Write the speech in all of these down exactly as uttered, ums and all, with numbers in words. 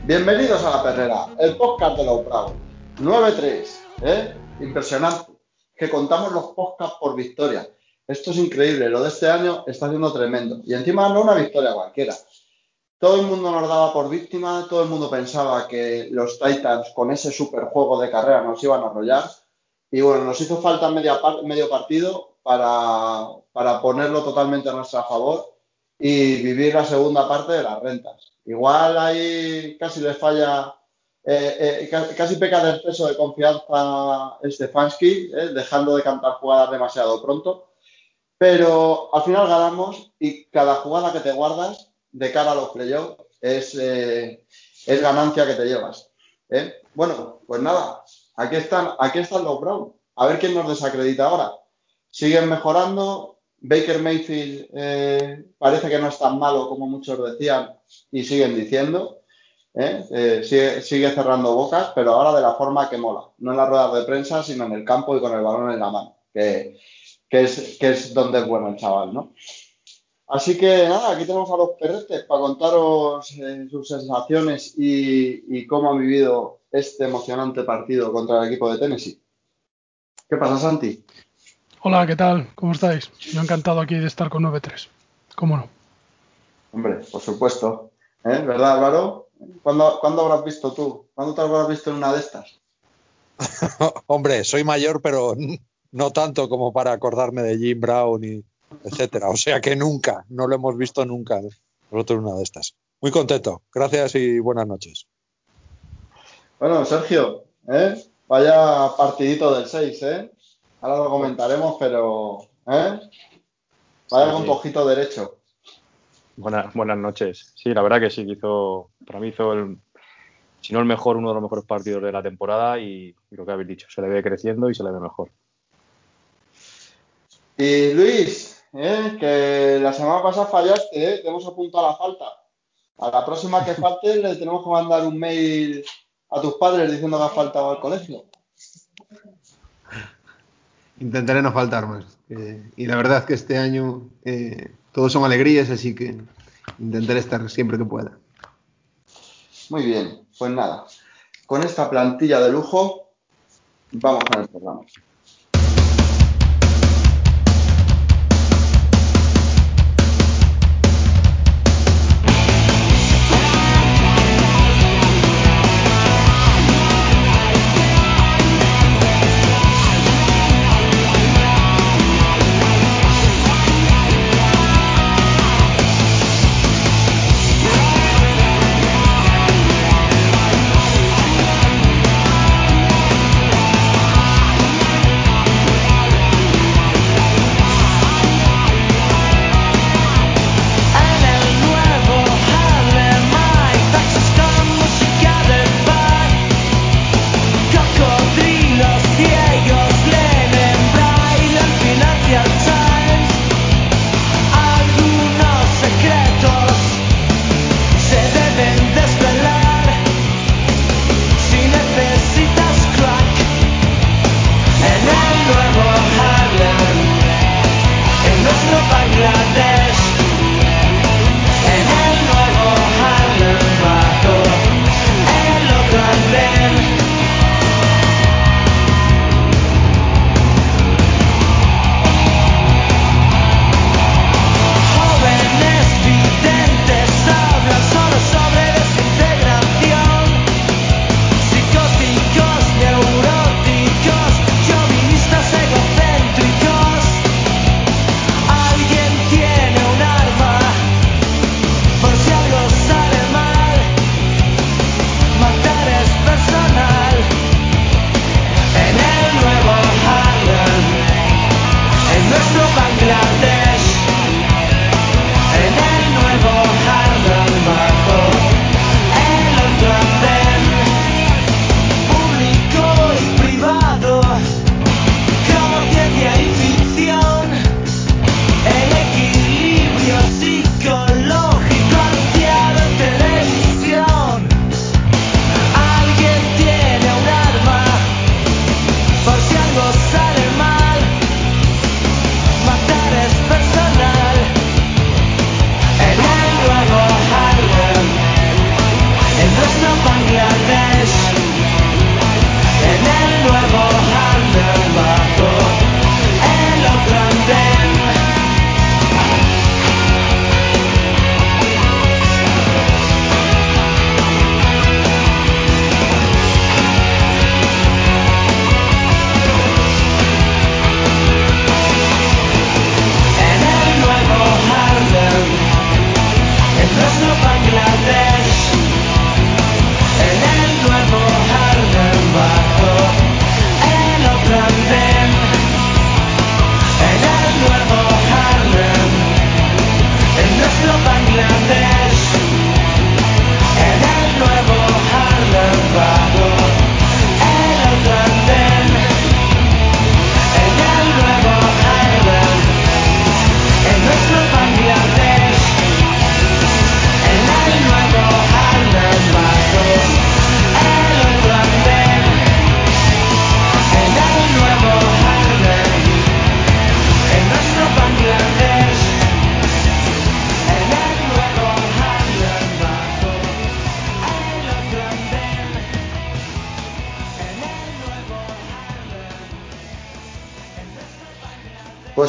Bienvenidos a La Perrera, el podcast de los Bravos. nueve tres, ¿eh? Impresionante. Que contamos los podcasts por victoria. Esto es increíble, lo de este año está siendo tremendo. Y encima no una victoria cualquiera. Todo el mundo nos daba por víctima, todo el mundo pensaba que los Titans con ese super juego de carrera nos iban a arrollar. Y bueno, nos hizo falta media par medio partido para, para ponerlo totalmente a nuestro favor y vivir la segunda parte de las rentas. Igual ahí casi le falla, eh, eh, casi peca de exceso de confianza Stefanski, eh, dejando de cantar jugadas demasiado pronto. Pero al final ganamos y cada jugada que te guardas de cara a los playoffs es, eh, es ganancia que te llevas. ¿eh? Bueno, pues nada, aquí están, aquí están los Browns. A ver quién nos desacredita ahora. Siguen mejorando. Baker Mayfield eh, parece que no es tan malo como muchos decían y siguen diciendo. ¿eh? Eh, sigue, sigue cerrando bocas, pero ahora de la forma que mola. No en las ruedas de prensa, sino en el campo y con el balón en la mano. Que, que es, que es donde es bueno el chaval, ¿no? Así que nada, aquí tenemos a los perretes para contaros eh, sus sensaciones y, y cómo han vivido este emocionante partido contra el equipo de Tennessee. ¿Qué pasa, Santi? Hola, ¿qué tal? ¿Cómo estáis? Yo encantado aquí de estar con nueve tres. ¿Cómo no? Hombre, por supuesto. ¿Eh? ¿Verdad, Álvaro? ¿Cuándo, ¿Cuándo habrás visto tú? ¿Cuándo te habrás visto en una de estas? Hombre, soy mayor, pero no tanto como para acordarme de Jim Brown y etcétera. O sea que nunca, no lo hemos visto nunca nosotros en una de estas. Muy contento. Gracias y buenas noches. Bueno, Sergio, ¿eh? Vaya partidito del seis, ¿eh? Ahora lo comentaremos, pero ¿eh? Vaya Sí, con tu ojito derecho. buenas, buenas noches. Sí, la verdad que sí, que hizo, para mí hizo el, si no el mejor, uno de los mejores partidos de la temporada y, y lo que habéis dicho, se le ve creciendo y se le ve mejor. Y Luis, ¿eh? Que la semana pasada fallaste, ¿eh? Te hemos apuntado a la falta. A la próxima que falte le tenemos que mandar un mail a tus padres diciendo que has faltado al colegio. Intentaré no faltar más. Eh, y la verdad que este año eh, todos son alegrías, así que intentaré estar siempre que pueda. Muy bien, pues nada. Con esta plantilla de lujo, vamos con el programa.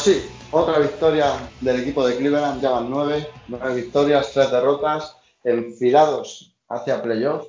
Pues sí, otra victoria del equipo de Cleveland, ya van nueve, nueve victorias, tres derrotas, enfilados hacia playoffs.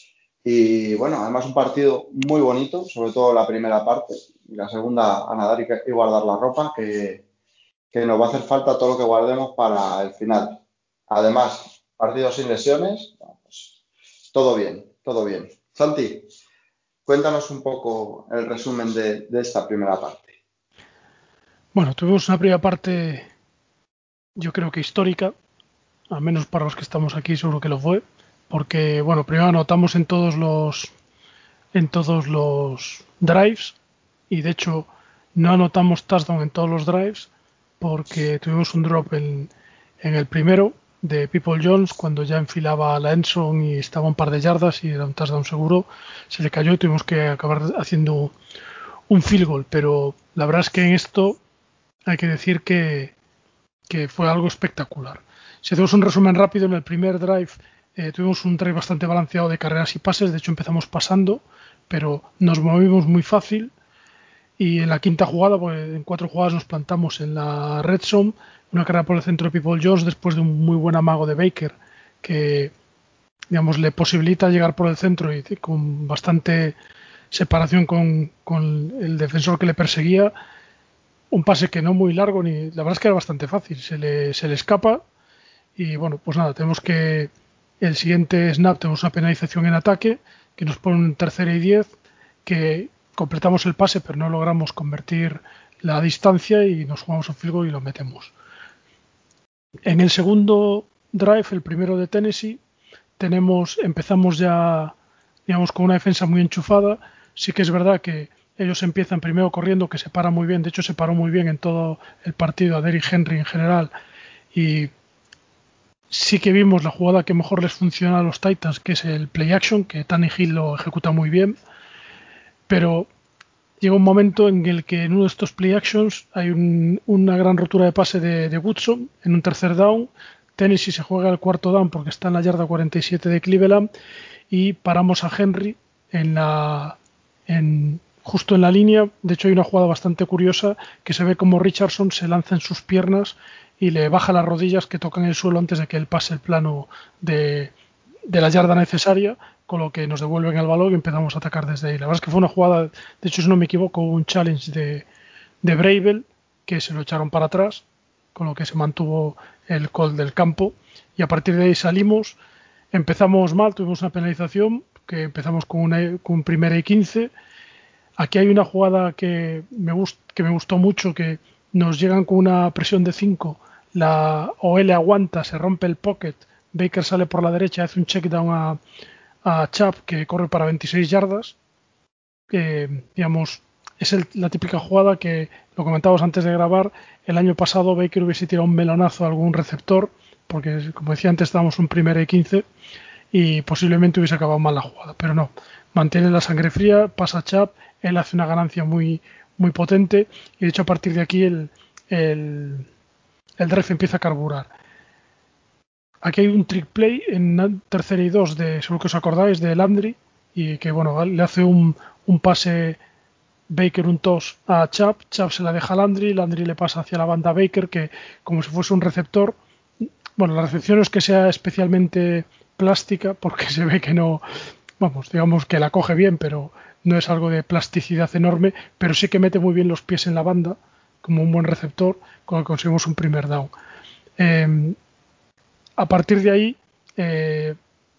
Y bueno, además un partido muy bonito, sobre todo la primera parte, y la segunda a nadar y, y guardar la ropa, que, que nos va a hacer falta todo lo que guardemos para el final. Además, partidos sin lesiones, pues, todo bien, todo bien. Santi, cuéntanos un poco el resumen de, de esta primera parte. Bueno, tuvimos una primera parte, yo creo que histórica, al menos para los que estamos aquí seguro que lo fue, porque bueno, primero anotamos en todos los en todos los drives y de hecho no anotamos touchdown en todos los drives porque tuvimos un drop en, en el primero de People Jones cuando ya enfilaba a la endzone y estaba un par de yardas y era un touchdown seguro, se le cayó y tuvimos que acabar haciendo un field goal, pero la verdad es que en esto hay que decir que, que fue algo espectacular. Si hacemos un resumen rápido, en el primer drive eh, tuvimos un drive bastante balanceado de carreras y pases, de hecho empezamos pasando, pero nos movimos muy fácil y en la quinta jugada, pues en cuatro jugadas nos plantamos en la red zone, una carrera por el centro de People Jones después de un muy buen amago de Baker que digamos le posibilita llegar por el centro y con bastante separación con, con el defensor que le perseguía, un pase que no muy largo, ni la verdad es que era bastante fácil, se le, se le escapa y bueno, pues nada, tenemos que el siguiente snap tenemos una penalización en ataque que nos pone un tercera y diez, que completamos el pase pero no logramos convertir la distancia y nos jugamos un field goal y lo metemos. En el segundo drive, el primero de Tennessee, tenemos, empezamos ya digamos con una defensa muy enchufada. Sí que es verdad que ellos empiezan primero corriendo, que se para muy bien, de hecho se paró muy bien en todo el partido a Derrick Henry en general y sí que vimos la jugada que mejor les funciona a los Titans, que es el play action, que Tannehill lo ejecuta muy bien, pero llega un momento en el que en uno de estos play actions hay un, una gran rotura de pase de, de Woodson en un tercer down. Tennessee se juega el cuarto down porque está en la yarda cuarenta y siete de Cleveland y paramos a Henry en la, en, justo en la línea. De hecho hay una jugada bastante curiosa que se ve como Richardson se lanza en sus piernas y le baja las rodillas que tocan el suelo antes de que él pase el plano de, de la yarda necesaria, con lo que nos devuelven el balón y empezamos a atacar desde ahí. La verdad es que fue una jugada, de hecho si no me equivoco, un challenge de, de Bravel que se lo echaron para atrás, con lo que se mantuvo el call del campo y a partir de ahí salimos, empezamos mal, tuvimos una penalización, que empezamos con, una, con un primera y quince. Aquí hay una jugada que me, gust, que me gustó mucho, que nos llegan con una presión de cinco, la O L aguanta, se rompe el pocket, Baker sale por la derecha, hace un check down a, a Chubb que corre para veintiséis yardas, que digamos es el, la típica jugada que lo comentábamos antes de grabar, el año pasado Baker hubiese tirado un melonazo a algún receptor, porque como decía antes estábamos un primera y quince y posiblemente hubiese acabado mal la jugada, pero no, mantiene la sangre fría, pasa a Chubb, él hace una ganancia muy, muy potente y de hecho a partir de aquí el, el, el drive empieza a carburar. Aquí hay un trick play en tercera y dos, de, seguro que os acordáis, de Landry, y que bueno, le hace un, un pase Baker, un toss a Chubb, Chubb se la deja a Landry, Landry le pasa hacia la banda a Baker, que como si fuese un receptor, bueno, la recepción es que sea especialmente plástica, porque se ve que no, vamos, digamos que la coge bien, pero no es algo de plasticidad enorme, pero sí que mete muy bien los pies en la banda, como un buen receptor, con el que conseguimos un primer down. Eh, a partir de ahí, eh,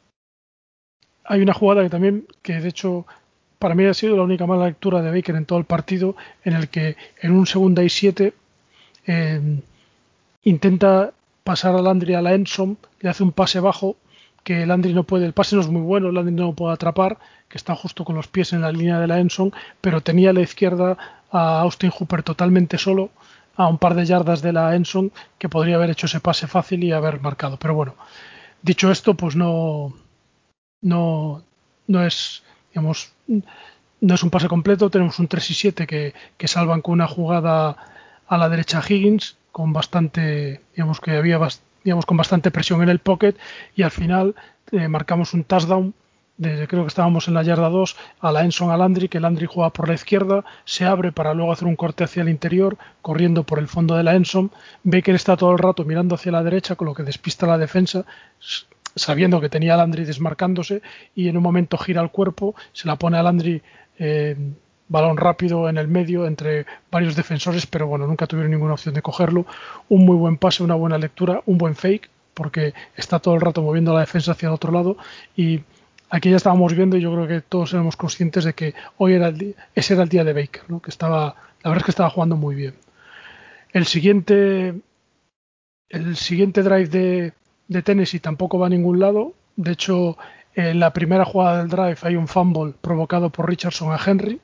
hay una jugada que también, que de hecho para mí ha sido la única mala lectura de Baker en todo el partido, en el que en un segunda y siete eh, intenta pasar a Landry a la endzone, le hace un pase bajo que Landry no puede, el pase no es muy bueno, Landry no lo puede atrapar, que está justo con los pies en la línea de la endzone, pero tenía a la izquierda a Austin Hooper totalmente solo, a un par de yardas de la endzone, que podría haber hecho ese pase fácil y haber marcado. Pero bueno, dicho esto, pues no, no, no es, digamos, no es un pase completo. Tenemos un tres y siete que, que salvan con una jugada a la derecha a Higgins, con bastante, digamos que había digamos con bastante presión en el pocket y al final eh, marcamos un touchdown desde creo que estábamos en la yarda dos, a la Enson a Landry, que Landry juega por la izquierda, se abre para luego hacer un corte hacia el interior, corriendo por el fondo de la Enson. Baker está todo el rato mirando hacia la derecha, con lo que despista la defensa, sabiendo que tenía a Landry desmarcándose, y en un momento gira el cuerpo, se la pone a Landry, eh, balón rápido en el medio entre varios defensores, pero bueno, nunca tuvieron ninguna opción de cogerlo. Un muy buen pase, una buena lectura, un buen fake, porque está todo el rato moviendo la defensa hacia el otro lado, y aquí ya estábamos viendo, y yo creo que todos éramos conscientes de que hoy era el día, ese era el día de Baker, ¿no? Que estaba, la verdad es que estaba jugando muy bien. El siguiente, el siguiente drive de, de Tennessee tampoco va a ningún lado. De hecho, en la primera jugada del drive hay un fumble provocado por Richardson a Henry,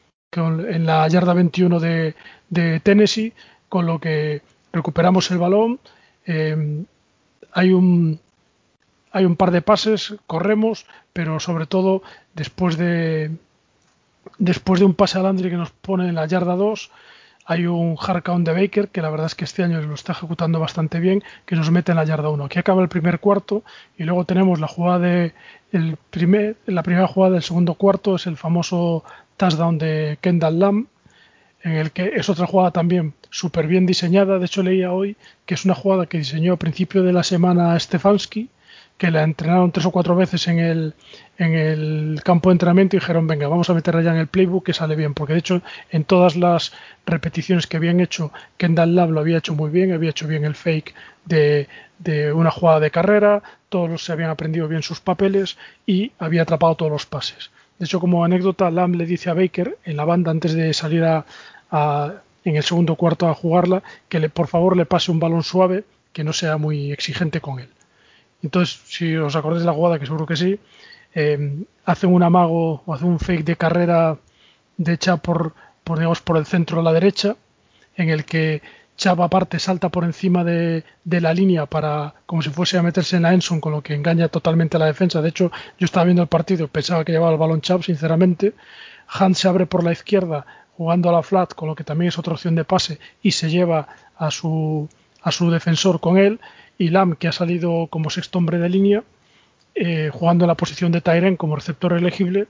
en la yarda veintiuno de, de Tennessee, con lo que recuperamos el balón. Eh, hay un hay un par de pases, corremos, pero sobre todo después de después de un pase a Landry que nos pone en la yarda dos, hay un hard count de Baker, que la verdad es que este año lo está ejecutando bastante bien, que nos mete en la yarda uno. Aquí acaba el primer cuarto, y luego tenemos la jugada de el primer, la primera jugada del segundo cuarto, es el famoso touchdown de Kendall Lamb, en el que es otra jugada también súper bien diseñada. De hecho, leía hoy que es una jugada que diseñó a principio de la semana Stefanski, que la entrenaron tres o cuatro veces en el, en el campo de entrenamiento y dijeron, venga, vamos a meterla ya en el playbook, que sale bien, porque de hecho en todas las repeticiones que habían hecho, Kendall Lamb lo había hecho muy bien, había hecho bien el fake de, de una jugada de carrera, todos se habían aprendido bien sus papeles y había atrapado todos los pases. De hecho, como anécdota, Lamb le dice a Baker en la banda antes de salir a, a, en el segundo cuarto a jugarla, que le, por favor le pase un balón suave, que no sea muy exigente con él. Entonces, si os acordáis de la jugada, que seguro que sí, eh, hacen un amago o hacen un fake de carrera de Chap por, por, digamos, por el centro a la derecha, en el que Chap aparte salta por encima de, de la línea para como si fuese a meterse en la Enson, con lo que engaña totalmente a la defensa. De hecho, yo estaba viendo el partido y pensaba que llevaba el balón Chap, sinceramente. Hunt se abre por la izquierda jugando a la flat, con lo que también es otra opción de pase, y se lleva a su, a su defensor con él. Y Lamb, que ha salido como sexto hombre de línea, eh, jugando en la posición de Tyren como receptor elegible,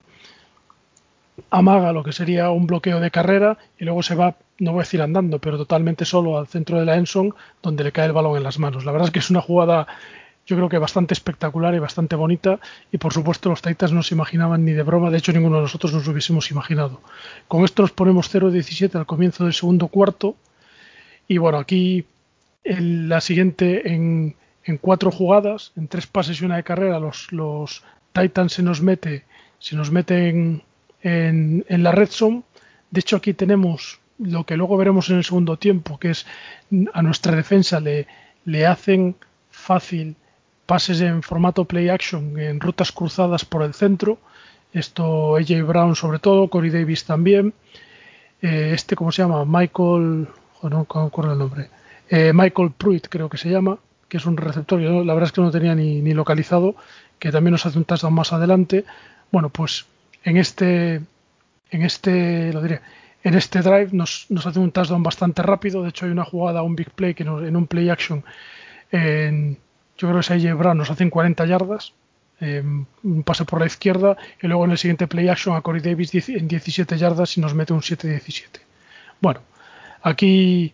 amaga lo que sería un bloqueo de carrera y luego se va, no voy a decir andando, pero totalmente solo al centro de la Enson, donde le cae el balón en las manos. La verdad es que es una jugada, yo creo que bastante espectacular y bastante bonita, y por supuesto los Titans no se imaginaban ni de broma, de hecho ninguno de nosotros nos lo hubiésemos imaginado. Con esto nos ponemos cero diecisiete al comienzo del segundo cuarto, y bueno, aquí en la siguiente, en, en cuatro jugadas, en tres pases y una de carrera, los, los Titans se nos mete, se nos mete en, en, en la red zone. De hecho, aquí tenemos lo que luego veremos en el segundo tiempo, que es a nuestra defensa le, le hacen fácil pases en formato play action en rutas cruzadas por el centro. Esto A J Brown sobre todo, Corey Davis también. Eh, este, ¿cómo se llama? Michael, oh, no, no me acuerdo el nombre. Eh, Michael Pruitt creo que se llama, que es un receptor, yo la verdad es que no tenía ni, ni localizado, que también nos hace un touchdown más adelante. Bueno, pues en este, en este, lo diré, en este drive nos, nos hace un touchdown bastante rápido. De hecho hay una jugada, un big play, que nos, en un play action, en, yo creo que es A J Brown, nos hacen cuarenta yardas, eh, un pase por la izquierda, y luego en el siguiente play action a Corey Davis en diecisiete yardas y nos mete un siete diecisiete. Bueno, aquí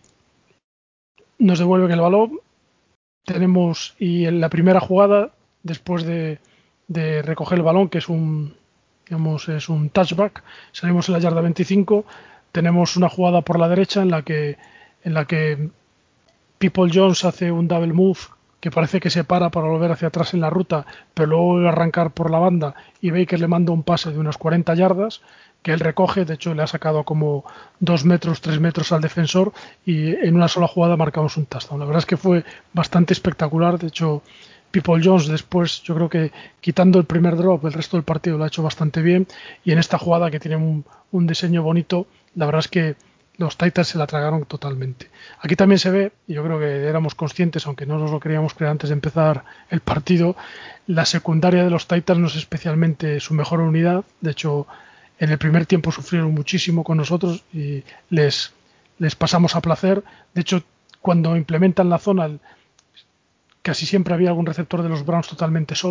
nos devuelven el balón, tenemos, y en la primera jugada, después de, de recoger el balón, que es un, digamos, es un touchback, salimos en la yarda veinticinco, tenemos una jugada por la derecha en la que, en la que People Jones hace un double move, que parece que se para para volver hacia atrás en la ruta, pero luego vuelve a arrancar por la banda, y Baker le manda un pase de unas cuarenta yardas, que él recoge. De hecho le ha sacado como dos metros, tres metros al defensor, y en una sola jugada marcamos un touchdown. La verdad es que fue bastante espectacular. De hecho, People Jones después, yo creo que quitando el primer drop, el resto del partido lo ha hecho bastante bien, y en esta jugada, que tiene un, un diseño bonito, la verdad es que los Titans se la tragaron totalmente. Aquí también se ve, y yo creo que éramos conscientes, aunque no nos lo queríamos creer antes de empezar el partido, la secundaria de los Titans no es especialmente su mejor unidad. De hecho, en el primer tiempo sufrieron muchísimo con nosotros y les, les pasamos a placer. De hecho, cuando implementan la zona, casi siempre había algún receptor de los Browns totalmente solo,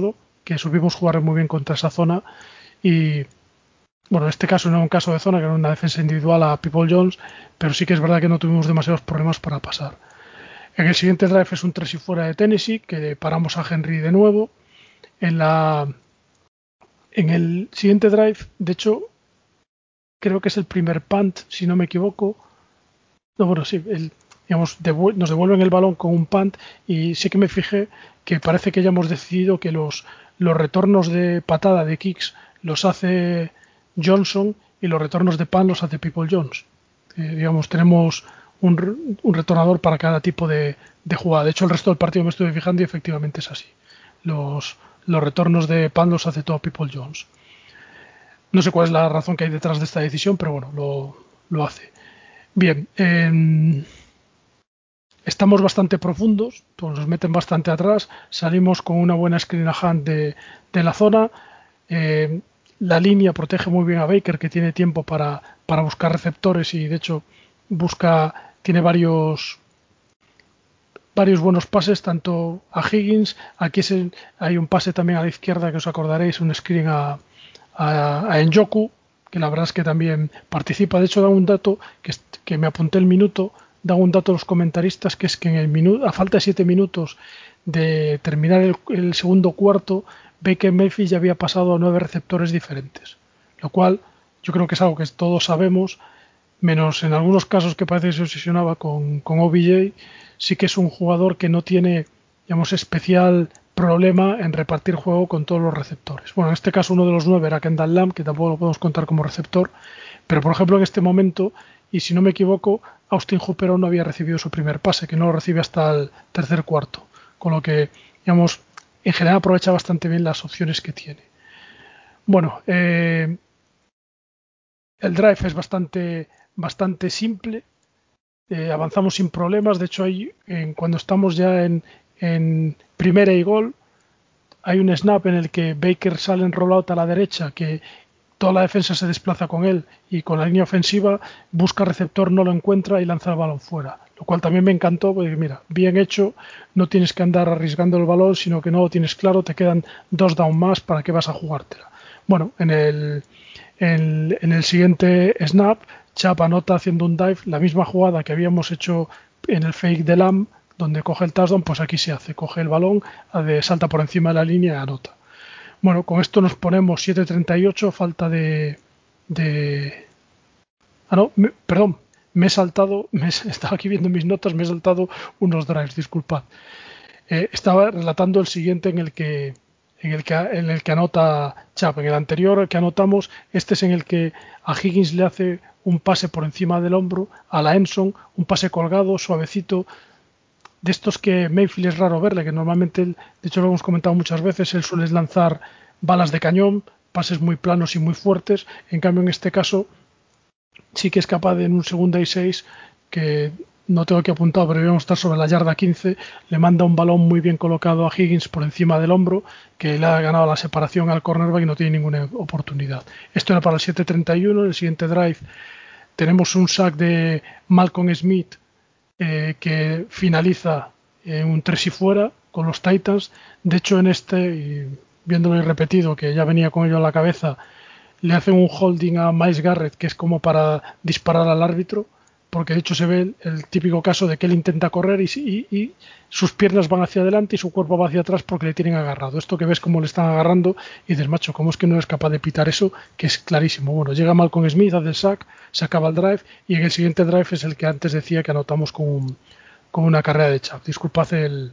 que supimos jugar muy bien contra esa zona y bueno, en este caso no era un caso de zona, que era una defensa individual a People Jones, pero sí que es verdad que no tuvimos demasiados problemas para pasar. En el siguiente drive es un tres y fuera de Tennessee, que paramos a Henry de nuevo. En la en el siguiente drive, de hecho, creo que es el primer punt, si no me equivoco. No, bueno, sí, el, digamos, devu- nos devuelven el balón con un punt y sí que me fijé que parece que ya hemos decidido que los, los retornos de patada de kicks los hace Johnson y los retornos de punt los hace People Jones. Eh, digamos, tenemos un, un retornador para cada tipo de, de jugada. De hecho, el resto del partido me estuve fijando y efectivamente es así. Los, los retornos de punt los hace todo People Jones. No sé cuál es la razón que hay detrás de esta decisión, pero bueno, lo, lo hace. Bien, eh, estamos bastante profundos, pues nos meten bastante atrás, salimos con una buena screen hand de, de la zona, eh, la línea protege muy bien a Baker, que tiene tiempo para, para buscar receptores y de hecho busca, tiene varios varios buenos pases, tanto a Higgins, aquí es el, hay un pase también a la izquierda que os acordaréis, un screen a, a, a Njoku, que la verdad es que también participa. De hecho, da un dato que, que me apunté el minuto, da un dato a los comentaristas, que es que en el minuto, a falta de siete minutos de terminar el, el segundo cuarto, Baker Mayfield ya había pasado a nueve receptores diferentes, lo cual yo creo que es algo que todos sabemos, menos en algunos casos que parece que se obsesionaba con, con O B J. Sí que es un jugador que no tiene, digamos, especial problema en repartir juego con todos los receptores. Bueno, en este caso uno de los nueve era Kendall Lamb, que tampoco lo podemos contar como receptor, pero por ejemplo en este momento, y si no me equivoco, Austin Hooper no había recibido su primer pase, que no lo recibe hasta el tercer cuarto, con lo que, digamos, en general aprovecha bastante bien las opciones que tiene. Bueno, eh, el drive es bastante, bastante simple, eh, avanzamos sin problemas. De hecho, hay, en, cuando estamos ya en, en primera y gol, hay un snap en el que Baker sale en rollout a la derecha, que toda la defensa se desplaza con él y con la línea ofensiva busca receptor, no lo encuentra y lanza el balón fuera. Lo cual también me encantó, porque mira, bien hecho, no tienes que andar arriesgando el balón, sino que no lo tienes claro, te quedan dos down más, ¿para qué vas a jugártela? Bueno, en el, en, en el siguiente snap, Chap anota haciendo un dive, la misma jugada que habíamos hecho en el fake de Lamb, donde coge el touchdown, pues aquí se hace, coge el balón, salta por encima de la línea y anota. Bueno, con esto nos ponemos siete treinta y ocho, falta de... de... Ah, no, me, perdón, me he saltado, me he, estaba aquí viendo mis notas, me he saltado unos drives, disculpad. Eh, estaba relatando el siguiente en el que en el que en el que anota Chap. En el anterior que anotamos, este es en el que a Higgins le hace un pase por encima del hombro, a la Enson, un pase colgado, suavecito, de estos que Mayfield es raro verle, que normalmente, él, de hecho lo hemos comentado muchas veces, él suele lanzar balas de cañón, pases muy planos y muy fuertes. En cambio, en este caso, sí que es capaz de en un segunda y seis, que no tengo que apuntar, pero debemos estar sobre la yarda quince, le manda un balón muy bien colocado a Higgins por encima del hombro, que le ha ganado la separación al cornerback y no tiene ninguna oportunidad. Esto era para el siete treinta y uno. En el siguiente drive tenemos un sack de Malcolm Smith, eh, que finaliza en un tres y fuera con los Titans. De hecho, en este, y viéndolo y repetido, que ya venía con ello a la cabeza, le hacen un holding a Myles Garrett, que es como para disparar al árbitro, porque de hecho se ve el, el típico caso de que él intenta correr y, y, y sus piernas van hacia adelante y su cuerpo va hacia atrás porque le tienen agarrado. Esto que ves como le están agarrando y dices, macho, ¿cómo es que no eres capaz de pitar eso? Que es clarísimo. Bueno, llega Malcolm Smith, hace el sack, se acaba el drive y en el siguiente drive es el que antes decía que anotamos con, un, con una carrera de Chap. Disculpad el,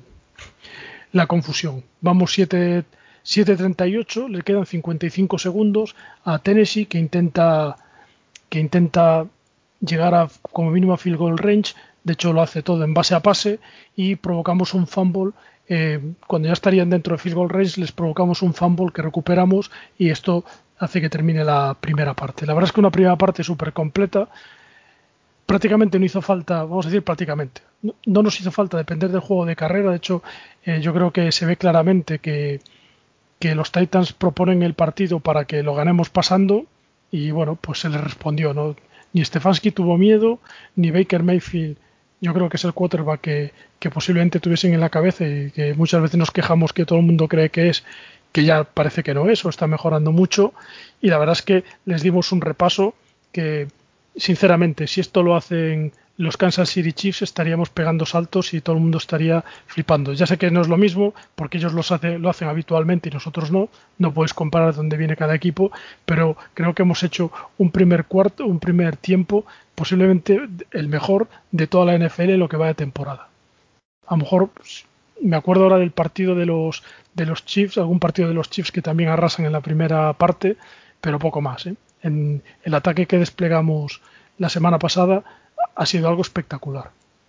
la confusión. Vamos siete treinta y ocho, le quedan cincuenta y cinco segundos a Tennessee, que intenta que intenta llegar a como mínimo a field goal range. De hecho lo hace todo en base a pase y provocamos un fumble. Eh, cuando ya estarían dentro de field goal range les provocamos un fumble que recuperamos y esto hace que termine la primera parte. La verdad es que una primera parte súper completa. Prácticamente no hizo falta, vamos a decir prácticamente, no, no nos hizo falta depender del juego de carrera. De hecho, eh, yo creo que se ve claramente que, que los Titans proponen el partido para que lo ganemos pasando y bueno, pues se les respondió, ¿no? Ni Stefanski tuvo miedo, ni Baker Mayfield, yo creo que es el quarterback que, que posiblemente tuviesen en la cabeza y que muchas veces nos quejamos que todo el mundo cree que es, que ya parece que no es o está mejorando mucho, y la verdad es que les dimos un repaso que, sinceramente, si esto lo hacen los Kansas City Chiefs, estaríamos pegando saltos y todo el mundo estaría flipando. Ya sé que no es lo mismo porque ellos los hace, lo hacen habitualmente y nosotros no, no puedes comparar dónde viene cada equipo, pero creo que hemos hecho un primer cuarto, un primer tiempo posiblemente el mejor de toda la N F L en lo que va de temporada. A lo mejor pues, me acuerdo ahora del partido de los de los Chiefs, algún partido de los Chiefs que también arrasan en la primera parte, pero poco más, ¿eh? En el ataque que desplegamos la semana pasada ha sido algo espectacular.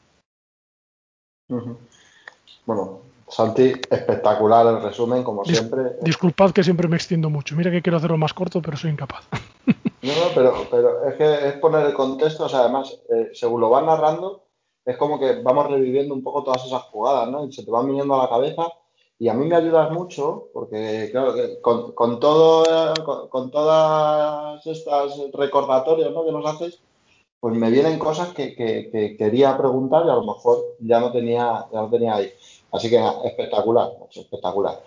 Uh-huh. Bueno, Santi, espectacular el resumen, como Dis- siempre. Disculpad que siempre me extiendo mucho. Mira que quiero hacerlo más corto, pero soy incapaz. No, no, pero, pero es que es poner el contexto, o sea, además, eh, según lo van narrando, es como que vamos reviviendo un poco todas esas jugadas, ¿no? Y se te van viniendo a la cabeza. Y a mí me ayudas mucho, porque, claro, que con, con todo, con, con todas estas recordatorios, ¿no?, que nos haces, pues me vienen cosas que, que, que quería preguntar y a lo mejor ya no tenía, ya no tenía ahí. Así que espectacular, espectacular.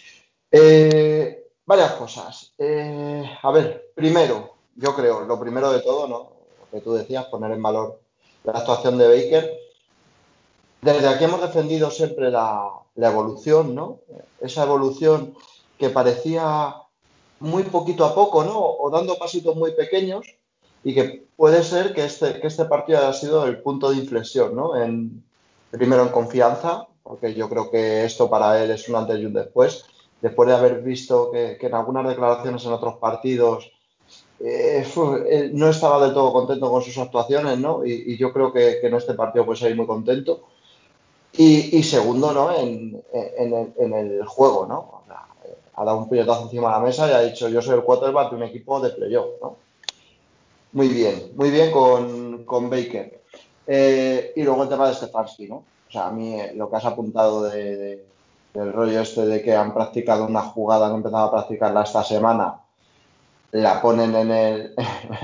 Eh, varias cosas. Eh, a ver, primero, yo creo, lo primero de todo, ¿no?, lo que tú decías, poner en valor la actuación de Baker. Desde aquí hemos defendido siempre la, la evolución, ¿no? Esa evolución que parecía muy poquito a poco, ¿no? O dando pasitos muy pequeños, y que puede ser que este, que este partido haya sido el punto de inflexión, ¿no? En, primero en confianza, porque yo creo que esto para él es un antes y un después, después de haber visto que, que en algunas declaraciones en otros partidos eh, fue, no estaba del todo contento con sus actuaciones, ¿no? Y, y yo creo que, que en este partido puede salir muy contento. Y, y segundo, ¿no?, en, en, el, en el juego, ¿no? O sea, ha dado un puñetazo encima de la mesa y ha dicho: yo soy el quarterback de un equipo de playoff, ¿no? Muy bien, muy bien con, con Baker. Eh, y luego el tema de Stefanski, ¿no? O sea, a mí eh, lo que has apuntado de, de, del rollo este de que han practicado una jugada, han empezado a practicarla esta semana, la ponen en el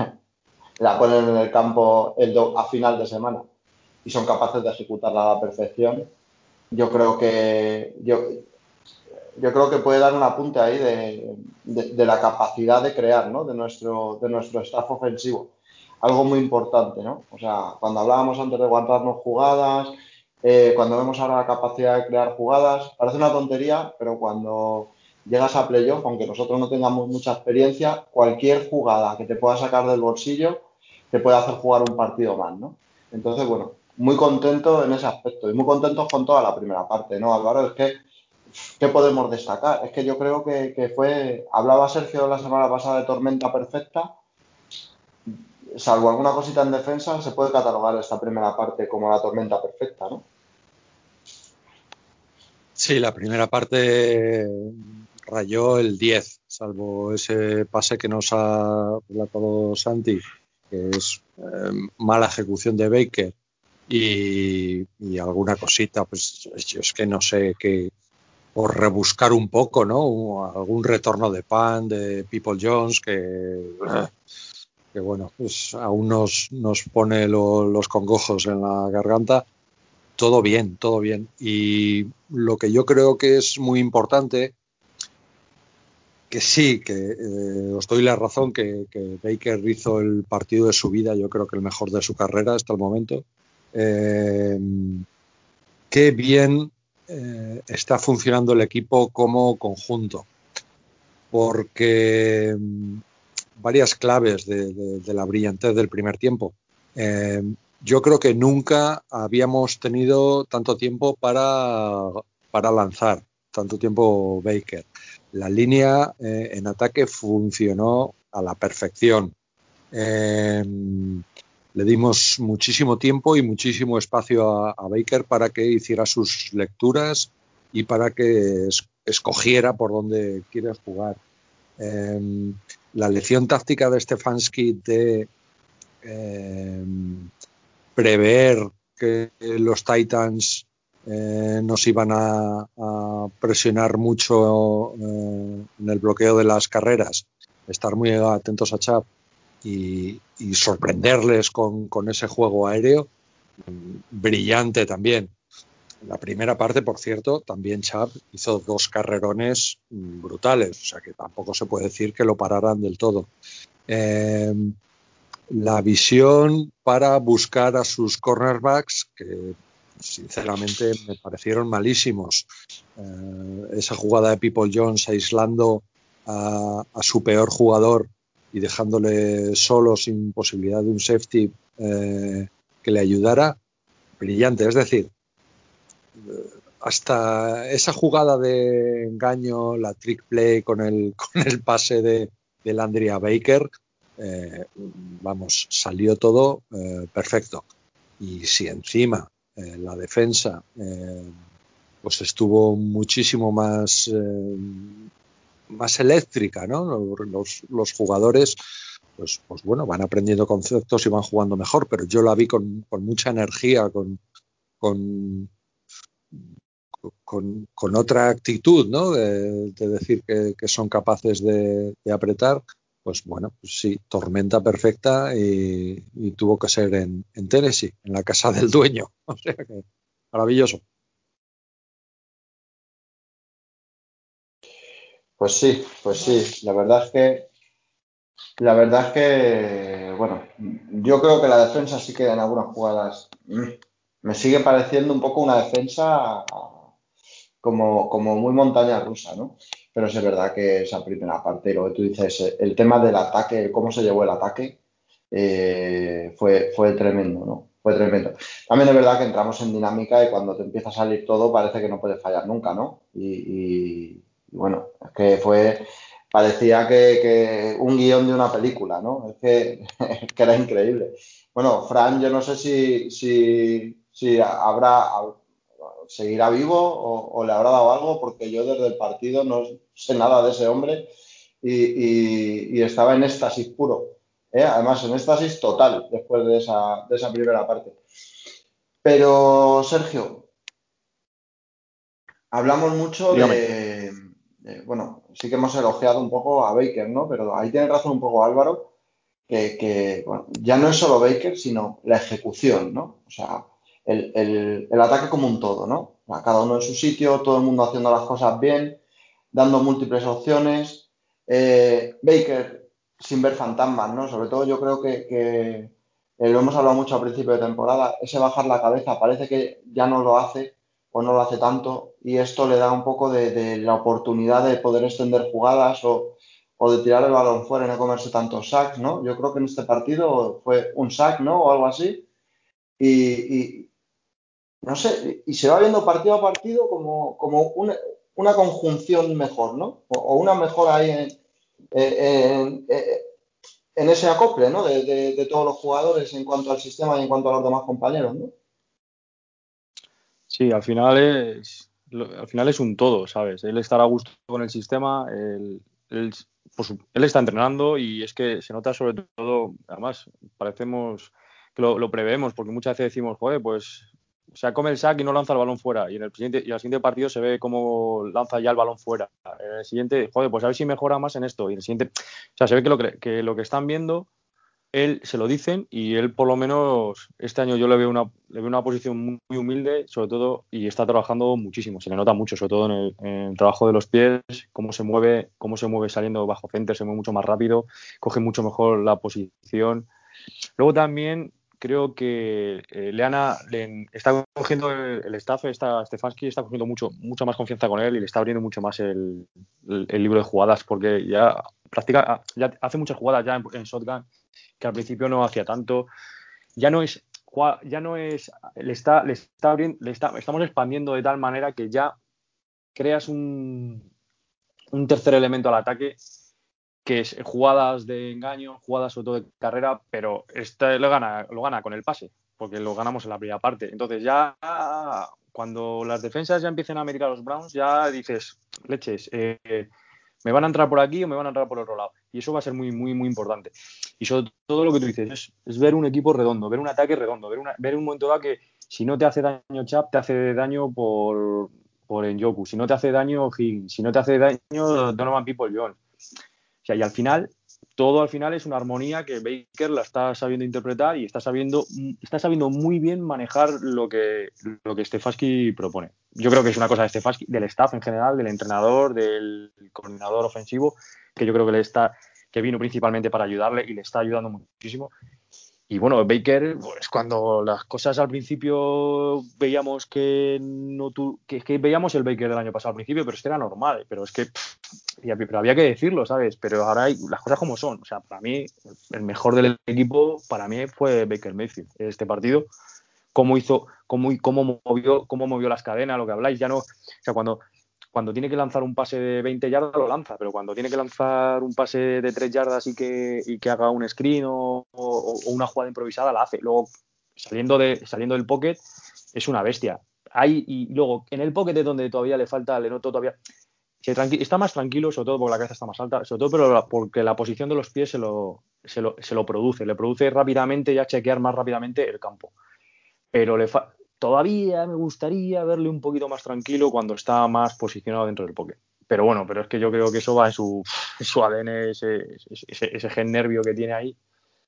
la ponen en el campo el do, a final de semana y son capaces de ejecutarla a la perfección. Yo creo que yo, yo creo que puede dar un apunte ahí de, de, de la capacidad de crear, ¿no?, de nuestro, de nuestro staff ofensivo. Algo muy importante, ¿no? O sea, cuando hablábamos antes de guardarnos jugadas, eh, cuando vemos ahora la capacidad de crear jugadas, parece una tontería, pero cuando llegas a playoff, aunque nosotros no tengamos mucha experiencia, cualquier jugada que te pueda sacar del bolsillo te puede hacer jugar un partido más, ¿no? Entonces, bueno, muy contento en ese aspecto y muy contentos con toda la primera parte, ¿no, Álvaro? Es que, ¿qué podemos destacar? Es que yo creo que, que fue, hablaba Sergio la semana pasada de tormenta perfecta. Salvo alguna cosita en defensa, se puede catalogar esta primera parte como la tormenta perfecta, ¿no? Sí, la primera parte rayó el diez, salvo ese pase que nos ha relatado Santi, que es eh, mala ejecución de Baker, y, y alguna cosita, pues yo es que no sé qué, por rebuscar un poco, ¿no? Algún retorno de pan de People Jones que, que bueno, pues aún nos, nos pone lo, los congojos en la garganta. Todo bien, todo bien. Y lo que yo creo que es muy importante, que sí, que eh, os doy la razón, que, que Baker hizo el partido de su vida, yo creo que el mejor de su carrera hasta el momento. Eh, qué bien eh, está funcionando el equipo como conjunto, porque varias claves de, de, de la brillantez del primer tiempo. Eh, yo creo que nunca habíamos tenido tanto tiempo para, para lanzar, tanto tiempo Baker. La línea eh, en ataque funcionó a la perfección. Eh, le dimos muchísimo tiempo y muchísimo espacio a, a Baker para que hiciera sus lecturas y para que es, escogiera por dónde quiere jugar. Eh, la lección táctica de Stefanski de eh, prever que los Titans eh, nos iban a, a presionar mucho eh, en el bloqueo de las carreras, estar muy atentos a Chap y, y sorprenderles con, con ese juego aéreo, brillante también. La primera parte, por cierto, también Chubb hizo dos carrerones brutales, o sea que tampoco se puede decir que lo pararan del todo. Eh, la visión para buscar a sus cornerbacks, que sinceramente me parecieron malísimos. Eh, esa jugada de People Jones aislando a, a su peor jugador y dejándole solo sin posibilidad de un safety eh, que le ayudara, brillante. Es decir, hasta esa jugada de engaño, la trick play con el, con el pase de, de Landry a Baker, eh, vamos, salió todo eh, perfecto. Y si encima eh, la defensa eh, pues estuvo muchísimo más eh, más eléctrica, ¿no? Los, los jugadores pues, pues bueno, van aprendiendo conceptos y van jugando mejor, pero yo la vi con, con mucha energía, con, con Con, con otra actitud, ¿no? De, de decir que, que son capaces de, de apretar, pues bueno, pues sí, tormenta perfecta y, y tuvo que ser en, en Tennessee, en la casa del dueño. O sea que maravilloso. Pues sí, pues sí, la verdad es que, la verdad es que, bueno, yo creo que la defensa sí que en algunas jugadas mm, me sigue pareciendo un poco una defensa como, como muy montaña rusa, ¿no? Pero sí es verdad que esa primera parte, lo que tú dices, el tema del ataque, cómo se llevó el ataque, eh, fue, fue tremendo, ¿no? Fue tremendo. También es verdad que entramos en dinámica y cuando te empieza a salir todo parece que no puede fallar nunca, ¿no? Y, y- y bueno, es que fue, parecía que, que un guión de una película, ¿no? Es que, es que era increíble. Bueno, Fran, yo no sé si, si, si habrá, seguirá vivo o, o le habrá dado algo, porque yo desde el partido no sé nada de ese hombre y, y- y estaba en éxtasis puro. ¿Eh? Además, en éxtasis total después de esa, de esa primera parte. Pero, Sergio, hablamos mucho Dígame. de, de- bueno, sí que hemos elogiado un poco a Baker, ¿no? Pero ahí tiene razón un poco Álvaro, que, que, bueno, ya no es solo Baker, sino la ejecución, ¿no? O sea, el, el- el ataque como un todo, ¿no? O sea, cada uno en su sitio, todo el mundo haciendo las cosas bien, dando múltiples opciones. Eh, Baker sin ver fantasmas, ¿no? Sobre todo yo creo que, que, eh, lo hemos hablado mucho al principio de temporada, ese bajar la cabeza parece que ya no lo hace o no lo hace tanto y esto le da un poco de, de la oportunidad de poder extender jugadas o, o de tirar el balón fuera y no comerse tantos sacks, ¿no? Yo creo que en este partido fue un sack, ¿no? O algo así. Y, y no sé, y se va viendo partido a partido como, como una, una conjunción mejor, ¿no? O, o una mejora ahí en, en, en, en ese acople, ¿no? De, de, de, todos los jugadores en cuanto al sistema y en cuanto a los demás compañeros, ¿no? Sí, al final es lo- al final es un todo, ¿sabes? Él estará a gusto con el sistema, él, él, pues, él está entrenando y es que se nota sobre todo, además, parecemos que lo, lo preveemos, porque muchas veces decimos, joder, pues se come el sack y no lanza el balón fuera. Y en el siguiente, y al siguiente partido se ve cómo lanza ya el balón fuera. En el siguiente, joder, pues a ver si mejora más en esto. Y en el siguiente, o sea, se ve que lo que, que lo que están viendo él se lo dicen y él por lo menos este año yo le veo una, le veo una posición muy, muy humilde, sobre todo, y está trabajando muchísimo, se le nota mucho, sobre todo en el, en el trabajo de los pies, cómo se mueve, cómo se mueve saliendo bajo center, se mueve mucho más rápido, coge mucho mejor la posición. Luego también creo que eh, Leana le, está cogiendo el, el staff, está, Stefanski está cogiendo mucho, mucha más confianza con él y le está abriendo mucho más el, el, el libro de jugadas porque ya practica, ya hace muchas jugadas ya en, en shotgun que al principio no hacía tanto. Ya no es, ya no es, le está, le está abriendo, le está, estamos expandiendo de tal manera que ya creas un, un tercer elemento al ataque que es jugadas de engaño, jugadas sobre todo de carrera, pero este lo gana, lo gana con el pase, porque lo ganamos en la primera parte. Entonces ya cuando las defensas ya empiecen a medir a los Browns, ya dices, leches, eh, me van a entrar por aquí o me van a entrar por otro lado. Y eso va a ser muy, muy, muy importante. Y sobre todo lo que tú dices es, es ver un equipo redondo, ver un ataque redondo, ver, una, ver un momento dado que si no te hace daño Chap, te hace daño por, por Njoku, si no te hace daño Higgins, si no te hace daño Donovan People-Jones. O sea, y al final todo al final es una armonía que Baker la está sabiendo interpretar y está sabiendo, está sabiendo muy bien manejar lo que, lo que Stefanski propone. Yo creo que es una cosa de Stefanski, del staff en general, del entrenador, del coordinador ofensivo, que yo creo que le está, que vino principalmente para ayudarle y le está ayudando muchísimo. Y bueno, Baker, pues cuando las cosas al principio veíamos que no tu, que, que veíamos el Baker del año pasado al principio, pero es que era normal, pero es que pff, pero había que decirlo, ¿sabes? Pero ahora hay las cosas como son. O sea, para mí, el mejor del equipo, para mí fue Baker Mayfield. Este partido, cómo hizo, cómo, cómo movió, cómo movió las cadenas, lo que habláis, ya no, o sea, cuando Cuando tiene que lanzar un pase de veinte yardas, lo lanza, pero cuando tiene que lanzar un pase de tres yardas y que, y que haga un screen o, o, o una jugada improvisada, la hace. Luego, saliendo, de, saliendo del pocket, es una bestia. Hay, y luego, en el pocket es donde todavía le falta, le noto todavía... Se tranqui- está más tranquilo, sobre todo porque la cabeza está más alta, sobre todo pero la, porque la posición de los pies se lo, se lo, se lo produce, le produce rápidamente y a chequear más rápidamente el campo. Pero le fa- todavía me gustaría verle un poquito más tranquilo cuando está más posicionado dentro del pocket. Pero bueno, pero es que yo creo que eso va en su, en su A D N, ese, ese, ese gen nervio que tiene ahí.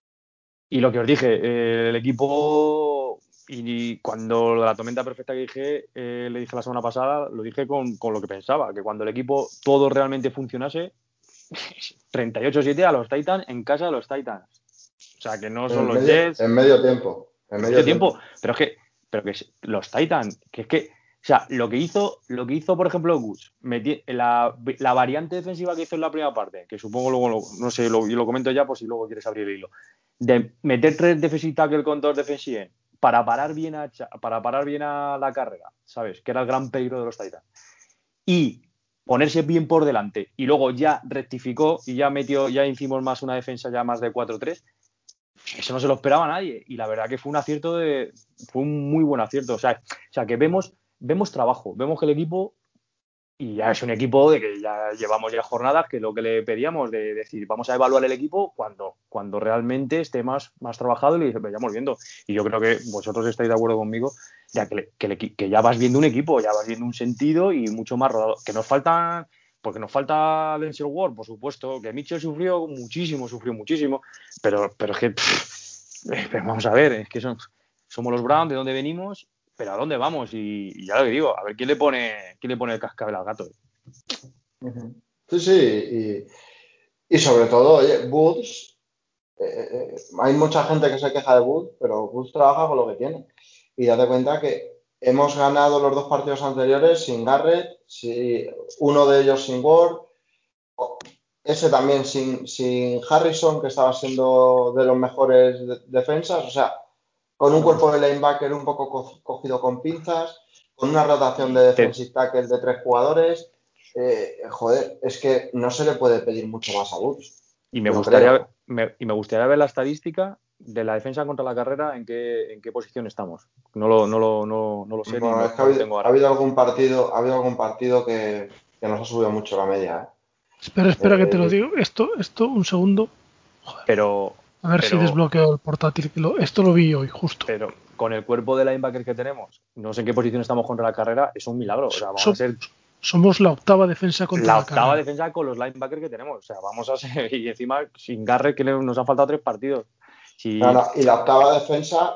Y lo que os dije, eh, el equipo, y cuando la tormenta perfecta que dije, eh, le dije la semana pasada, lo dije con, con lo que pensaba, que cuando el equipo todo realmente funcionase, treinta y ocho siete a los Titans en casa de los Titans. O sea, que no son En los medio, Jets, en medio tiempo. En medio medio tiempo, tiempo. pero es que, pero que los Titans, que es que, o sea, lo que hizo, lo que hizo, por ejemplo, Gus, metí, la, la variante defensiva que hizo en la primera parte, que supongo luego, lo, no sé, lo, yo lo comento ya por si luego quieres abrir el hilo, de meter tres defensive tackle con dos defensive end para parar bien a, para parar bien a la carrera, ¿sabes? Que era el gran peligro de los Titans. Y ponerse bien por delante y luego ya rectificó y ya metió, ya hicimos más una defensa ya más de cuatro tres. Eso no se lo esperaba a nadie y la verdad que fue un acierto de, fue un muy buen acierto, o sea, o sea que vemos, vemos trabajo, vemos que el equipo, y ya es un equipo de que ya llevamos ya jornadas, que lo que le pedíamos de decir, vamos a evaluar el equipo cuando, cuando realmente esté más, más trabajado y le vayamos viendo, y yo creo que vosotros estáis de acuerdo conmigo, ya que, que, que ya vas viendo un equipo, ya vas viendo un sentido y mucho más rodado, que nos faltan, porque nos falta Denzel Ward, por supuesto, que Mitchell sufrió muchísimo, sufrió muchísimo, pero, pero es que pff, eh, vamos a ver, es que son, somos los Browns, de dónde venimos, pero ¿a dónde vamos? Y, y ya lo que digo, a ver quién le pone, quién le pone el cascabel al gato. Uh-huh. Sí, sí, y, y sobre todo, oye, Woods, eh, eh, hay mucha gente que se queja de Woods, pero Woods trabaja con lo que tiene. Y date cuenta que hemos ganado los dos partidos anteriores sin Garrett, si, uno de ellos sin Ward, ese también sin, sin Harrison, que estaba siendo de los mejores de, defensas, o sea, con un cuerpo de linebacker un poco co- cogido con pinzas, con una rotación de Te, defensive tackle de tres jugadores. Eh, joder, es que no se le puede pedir mucho más a Woods. y, me Yo gustaría, creo. me, y me gustaría ver la estadística de la defensa contra la carrera, en qué, en qué posición estamos. No lo, no lo, no, no lo sé ni Bueno, lo, es que ha no lo habido, tengo ha ahora. habido algún partido, ha habido algún partido que, que nos ha subido mucho la media, Espera, ¿eh? espera que te lo Eh, digo. Esto, esto, un segundo. Pero, A ver si pero, desbloqueo el portátil. que lo- Esto lo vi hoy, justo. pero con el cuerpo de linebacker que tenemos, no sé en qué posición estamos contra la carrera, es un milagro. O sea, vamos a So- ser somos la octava defensa contra la la octava carrera. defensa con los linebackers que tenemos. O sea, vamos a ser, y encima sin Garrett, que nos han faltado tres partidos. no, Si, no, y la octava defensa,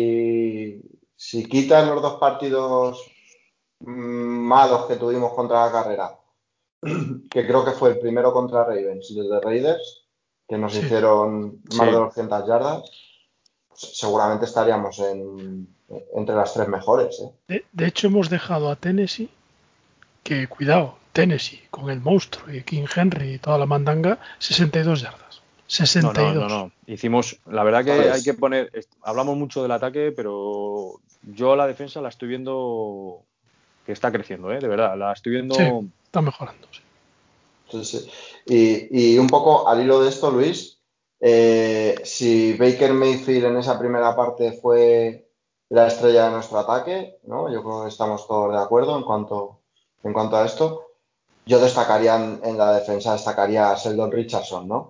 si, si quitan los dos partidos mm, malos que tuvimos contra la carrera, que creo que fue el primero contra Ravens y el de Raiders, que nos Sí. hicieron más de sí, doscientas yardas, seguramente estaríamos en, entre las tres mejores, ¿eh? De, de hecho, hemos dejado a Tennessee, que cuidado, Tennessee, con el monstruo y King Henry y toda la mandanga, sesenta y dos yardas. no, no, no, sesenta y dos. no. Hicimos, la verdad que hay que ¿Sabes? poner, est- hablamos mucho del ataque, pero yo la defensa la estoy viendo que está creciendo, ¿eh? De verdad, la estoy Sí, viendo. está mejorando. Sí. Sí, sí. Y, y un poco al hilo de esto, Luis, eh, si Baker Mayfield en esa primera parte fue la estrella de nuestro ataque, ¿no? Yo creo que estamos todos de acuerdo en cuanto, en cuanto a esto. Yo destacaría en, en la defensa, destacaría a Sheldon Richardson, ¿no?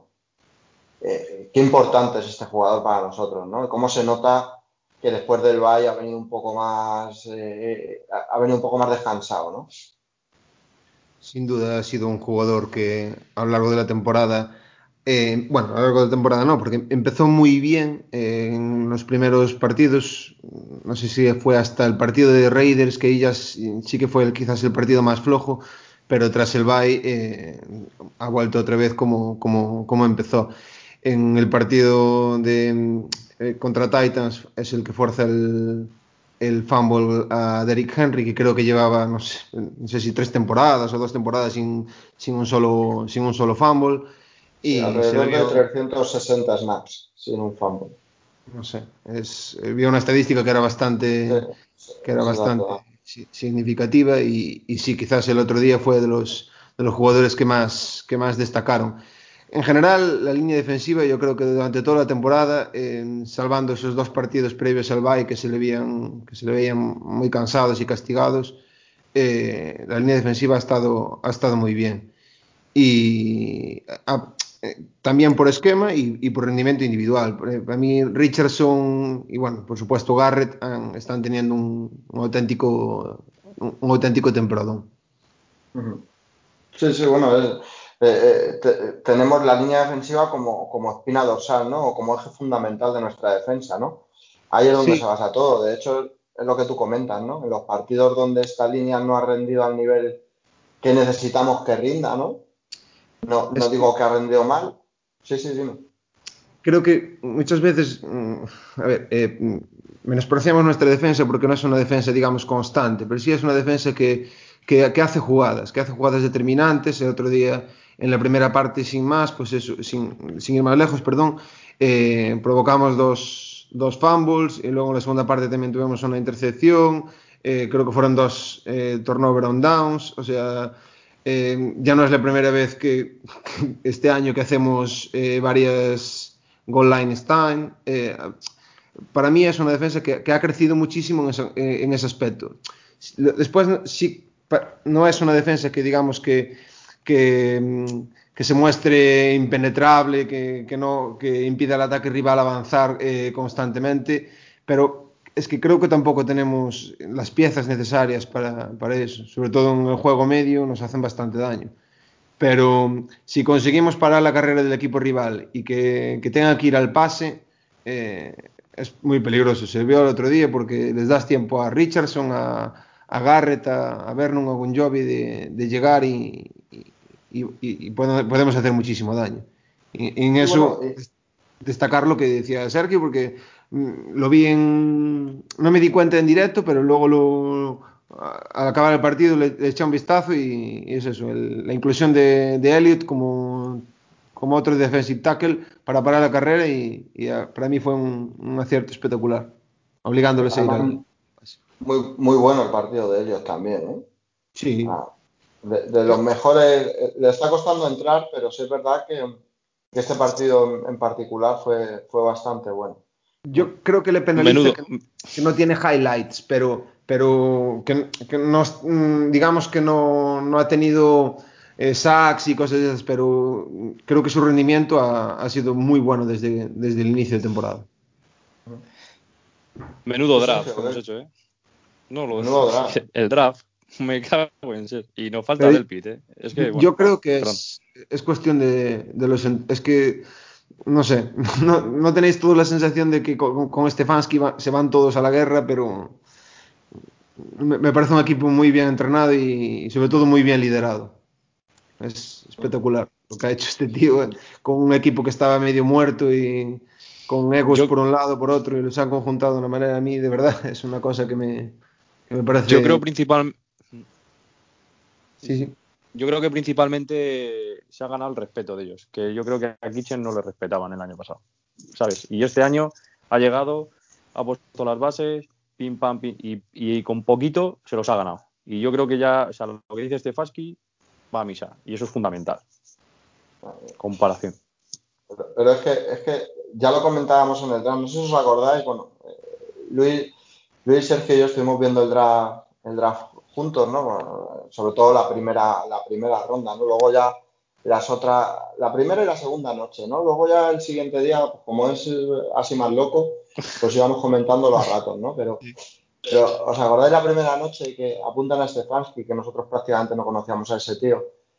Eh, qué importante es este jugador para nosotros, ¿no? Cómo se nota que después del bye ha venido un poco más, eh, ha ha venido un poco más descansado, ¿no? Sin duda ha sido un jugador que a lo largo de la temporada Eh, bueno, a lo largo de la temporada no, porque empezó muy bien eh, en los primeros partidos. No sé si fue hasta el partido de Raiders, que ella sí, sí que fue el, quizás el partido más flojo, pero tras el bye eh, ha vuelto otra vez como, como, como empezó. En el partido de eh, contra Titans es el que fuerza el, el fumble a Derrick Henry, que creo que llevaba, no sé, no sé si tres temporadas o dos temporadas sin, sin, un, solo, sin un solo fumble. Sí, Y se le alrededor de vio, trescientos sesenta snaps sin un fumble. no sé, es, vio una estadística que era Sí, bastante, que era ese dato bastante da. si- significativa y, y sí, quizás el otro día fue de los, de los jugadores que más, que más destacaron. En general, la línea defensiva, yo creo que durante toda la temporada, eh, salvando esos dos partidos previos al bye que se le veían, que se le veían muy cansados y castigados, eh, la línea defensiva ha estado, ha estado muy bien. Y a, eh, también por esquema y, y, por rendimiento individual. Para mí Richardson y bueno, por supuesto Garrett han, están teniendo un, un auténtico un, un, auténtico temporadón. Uh-huh. Sí, sí, bueno, es, eh, eh, te, tenemos la línea defensiva como, como espina dorsal, ¿no? O como eje fundamental de nuestra defensa, ¿no? Ahí es donde Sí, se basa todo. De hecho, es lo que tú comentas, ¿no? En los partidos donde esta línea no ha rendido al nivel que necesitamos que rinda, ¿no? No, no es que digo que ha rendido mal. Sí, sí, dime. creo que muchas veces, a ver, eh, menospreciamos nuestra defensa porque no es una defensa, digamos, constante, pero sí es una defensa que, que, que hace jugadas, que hace jugadas determinantes. El otro día, en la primera parte, sin más, pues eso, sin, sin ir más lejos, perdón, eh, provocamos dos, dos fumbles y luego en la segunda parte también tuvimos una intercepción. Eh, creo que fueron dos eh, turnover on downs, o sea, eh, ya no es la primera vez que, que este año que hacemos eh, varias goal line stand. Eh, para mí es una defensa que, que ha crecido muchísimo en, eso, en, ese aspecto. Después, sí, no es una defensa que digamos que, que, que se muestre impenetrable, que, que, no, que impida al ataque rival avanzar eh, constantemente, pero es que creo que tampoco tenemos las piezas necesarias para, para eso. Sobre todo en el juego medio nos hacen bastante daño. Pero si conseguimos parar la carrera del equipo rival y que, que tenga que ir al pase, eh, es muy peligroso. Se vio el otro día porque les das tiempo a Richardson, a, a Garrett, a, a Vernon, a Gunjobi de, de llegar y, y, y, y podemos hacer muchísimo daño. Y, y en Sí, bueno, eso eh, destacar lo que decía Sergio, porque mm, lo vi en... No me di cuenta en directo, pero luego lo, al acabar el partido le, le eché un vistazo y, y es eso, el, la inclusión de, de Elliot como, como otro defensive tackle para parar la carrera y, y a, para mí fue un, un acierto espectacular, obligándoles a ir además, al... muy, muy bueno el partido de ellos también, ¿eh? Sí. Ah, de, de los mejores, eh, le está costando entrar, pero sí es verdad que, que este partido en, en particular fue, fue bastante bueno. Yo creo que le penaliza Menudo, que, que no tiene highlights, pero, pero que, que no, digamos que no, no ha tenido eh, sacks y cosas de esas, pero creo que su rendimiento ha, ha sido muy bueno desde, desde el inicio de temporada. menudo Sí, draft que Sergio, hemos ¿eh? hecho, ¿eh? No, lo, Menudo draft. el draft, me cago en ser. Y nos falta Pero Delpit, ¿eh? Es que, bueno, yo creo que perdón. es, es cuestión de, de los... Es que, no sé, no, no tenéis toda la sensación de que con, con Stefanski va, se van todos a la guerra, pero... Me parece un equipo muy bien entrenado y sobre todo muy bien liderado. Es espectacular lo que ha hecho este tío eh, con un equipo que estaba medio muerto y con egos Yo, por un lado, por otro, y los han conjuntado de una manera, a mí de verdad es una cosa que me, que me yo creo parece... principal, sí, Sí, sí. sí. Yo creo que principalmente se ha ganado el respeto de ellos, que yo creo que a Kitchen no le respetaban el año pasado, ¿sabes? Y este año ha llegado, ha puesto las bases, pim pam, pim, y, y con poquito se los ha ganado. Y yo creo que ya, o sea, lo que dice Stefanski va a misa, y eso es fundamental. Comparación. Pero, pero es, que, es que ya lo comentábamos en el draft, no sé si os acordáis, bueno, eh, Luis, Luis, Sergio y yo estuvimos viendo el draft, el draft juntos, ¿no? Bueno, sobre todo la primera, la primera ronda, ¿no? Luego ya las otras, la primera y la segunda noche, ¿no? Luego ya el siguiente día, pues como es así más loco, pues íbamos comentándolo a ratos, ¿no? Pero, pero ¿os acordáis la primera noche que apuntan a Stefanski, que nosotros prácticamente no conocíamos a ese tío?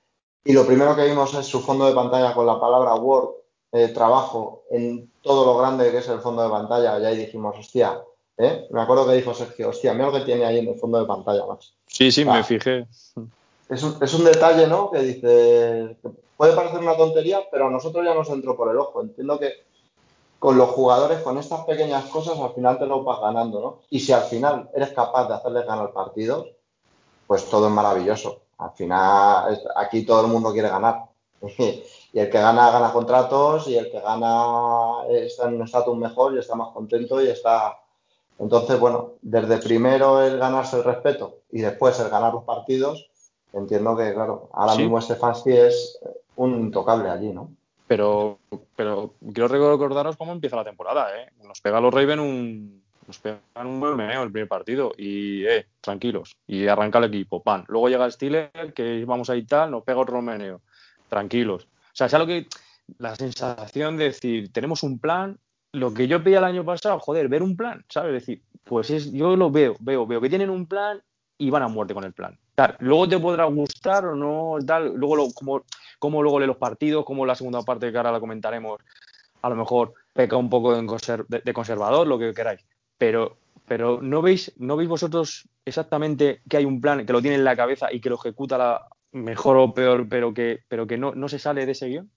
y lo primero que vimos es su fondo de pantalla con la palabra Word, eh, trabajo, en todo lo grande que es el fondo de pantalla, y ahí dijimos, hostia, ¿eh? Me acuerdo que dijo Sergio, hostia, mira lo que tiene ahí en el fondo de pantalla, macho. Sí, sí, O sea, me fijé. es un, es un detalle, ¿no? Que dice, que puede parecer una tontería, pero a nosotros ya nos entró por el ojo. Entiendo que con los jugadores, con estas pequeñas cosas, al final te lo vas ganando, ¿no? Y si al final eres capaz de hacerles ganar partidos, pues todo es maravilloso. Al final, aquí todo el mundo quiere ganar. Y el que gana, gana contratos, y el que gana está en un estatus mejor y está más contento y está... Entonces, bueno, desde primero el ganarse el respeto y después el ganar los partidos, entiendo que, claro, ahora Sí, mismo Stefanski es un intocable allí, ¿no? pero, pero quiero recordaros cómo empieza la temporada, ¿eh? Nos pega a los Ravens un, nos pegan un buen meneo el primer partido y, eh, tranquilos, y arranca el equipo, pan. Luego llega el Steelers, que vamos a ir tal, nos pega otro meneo, tranquilos. O sea, es algo que, la sensación de decir, tenemos un plan, lo que yo pedí el año pasado, joder, ver un plan, ¿sabes? Decir, pues es, yo lo veo, veo, veo que tienen un plan y van a muerte con el plan. Claro, luego te podrá gustar o no, tal, luego lo, como cómo luego lee los partidos, cómo la segunda parte que ahora la comentaremos, a lo mejor peca un poco de, conser de, de conservador, lo que queráis. Pero, pero ¿no veis, ¿no veis vosotros exactamente que hay un plan, que lo tiene en la cabeza y que lo ejecuta la mejor o peor, pero que, pero que no, no se sale de ese guión?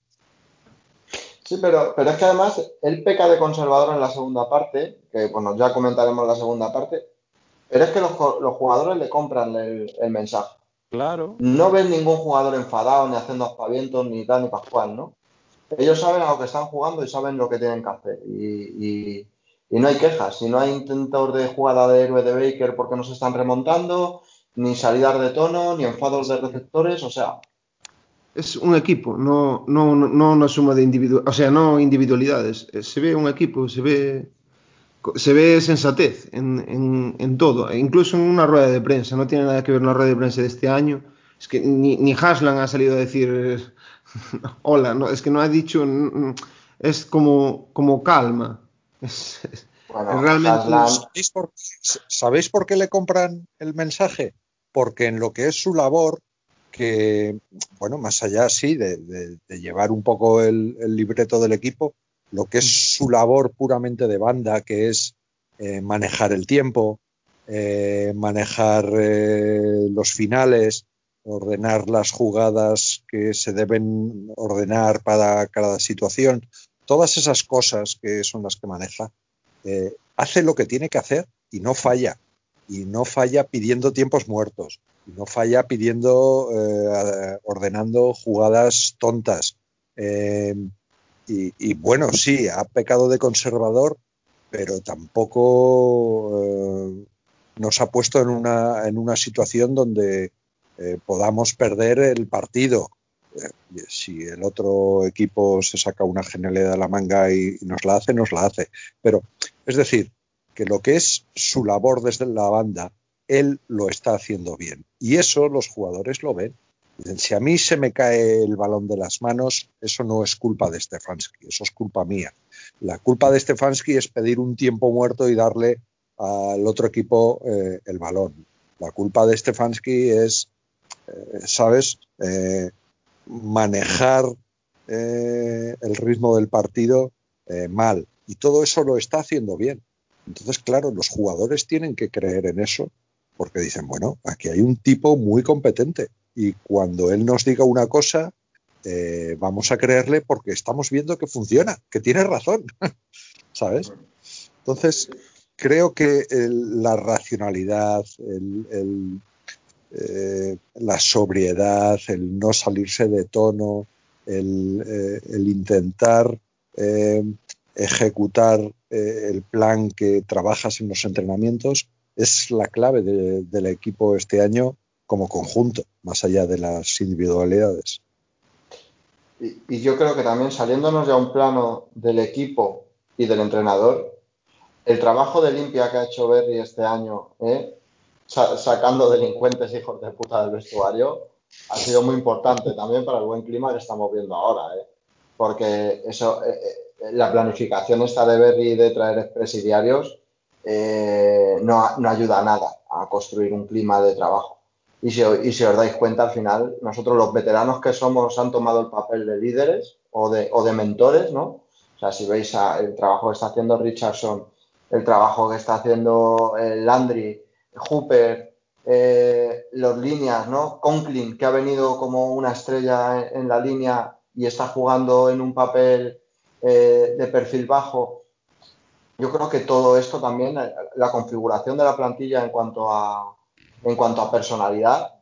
Sí, pero, pero es que además él peca de conservador en la segunda parte, que bueno, ya comentaremos la segunda parte, pero es que los, los jugadores le compran el, el mensaje. Claro. No ven ningún jugador enfadado, ni haciendo aspavientos, ni tal, ni pascual, ¿no? Ellos saben a lo que están jugando y saben lo que tienen que hacer. Y, y, y no hay quejas. Y no hay intentos de jugada de héroe de Baker porque no se están remontando, ni salidas de tono, ni enfados de receptores. O sea, Es un equipo, no, no, no una suma de individu o sea, no individualidades. Se ve un equipo, se ve, se ve sensatez en, en, en todo, e incluso en una rueda de prensa. No tiene nada que ver una rueda de prensa de este año. Es que ni, ni Haslan ha salido a decir hola, no, es que no ha dicho, es como, como calma. Es, es, es bueno, realmente. Haslam, ¿Sabéis por, ¿Sabéis por qué le compran el mensaje? Porque en lo que es su labor, que, bueno, más allá, sí, de, de, de llevar un poco el, el libreto del equipo, lo que es su labor puramente de banda, que es eh, manejar el tiempo, eh, manejar eh, los finales, ordenar las jugadas que se deben ordenar para cada situación, todas esas cosas que son las que maneja, eh, hace lo que tiene que hacer y no falla. Y no falla pidiendo tiempos muertos. Y no falla pidiendo, eh, ordenando jugadas tontas. Eh, y, y bueno, sí, ha pecado de conservador, pero tampoco eh, nos ha puesto en una, en una situación donde eh, podamos perder el partido. Eh, si el otro equipo se saca una genialidad de la manga y, y nos la hace, nos la hace. Pero, es decir, que lo que es su labor desde la banda, él lo está haciendo bien. Y eso los jugadores lo ven. Dicen, si a mí se me cae el balón de las manos, eso no es culpa de Stefanski, eso es culpa mía. La culpa de Stefanski es pedir un tiempo muerto y darle al otro equipo eh, el balón. La culpa de Stefanski es, eh, ¿sabes?, eh, manejar eh, el ritmo del partido eh, mal. Y todo eso lo está haciendo bien. Entonces, claro, los jugadores tienen que creer en eso porque dicen, bueno, aquí hay un tipo muy competente y cuando él nos diga una cosa, eh, vamos a creerle porque estamos viendo que funciona, que tiene razón, ¿sabes? Entonces, creo que el, la racionalidad, el, el, eh, la sobriedad, el no salirse de tono, el, eh, el intentar eh, ejecutar eh, el plan que trabajas en los entrenamientos es la clave de, del equipo este año como conjunto, más allá de las individualidades. y, y yo creo que también saliéndonos ya a un plano del equipo y del entrenador, el trabajo de limpia que ha hecho Berry este año, ¿eh? Sa sacando delincuentes hijos de puta del vestuario, ha sido muy importante también para el buen clima que estamos viendo ahora, ¿eh? Porque eso, eh, eh, la planificación esta de Berry de traer expresidiarios eh, no, no ayuda a nada a construir un clima de trabajo. Y si, y si os dais cuenta, al final, nosotros los veteranos que somos han tomado el papel de líderes o de, o de mentores, ¿no? O sea, si veis a, el trabajo que está haciendo Richardson, el trabajo que está haciendo eh, Landry, Hooper, eh, los líneas, ¿no? Conklin, que ha venido como una estrella en, en la línea y está jugando en un papel eh, de perfil bajo. Yo creo que todo esto también, la configuración de la plantilla en cuanto a, en cuanto a personalidad,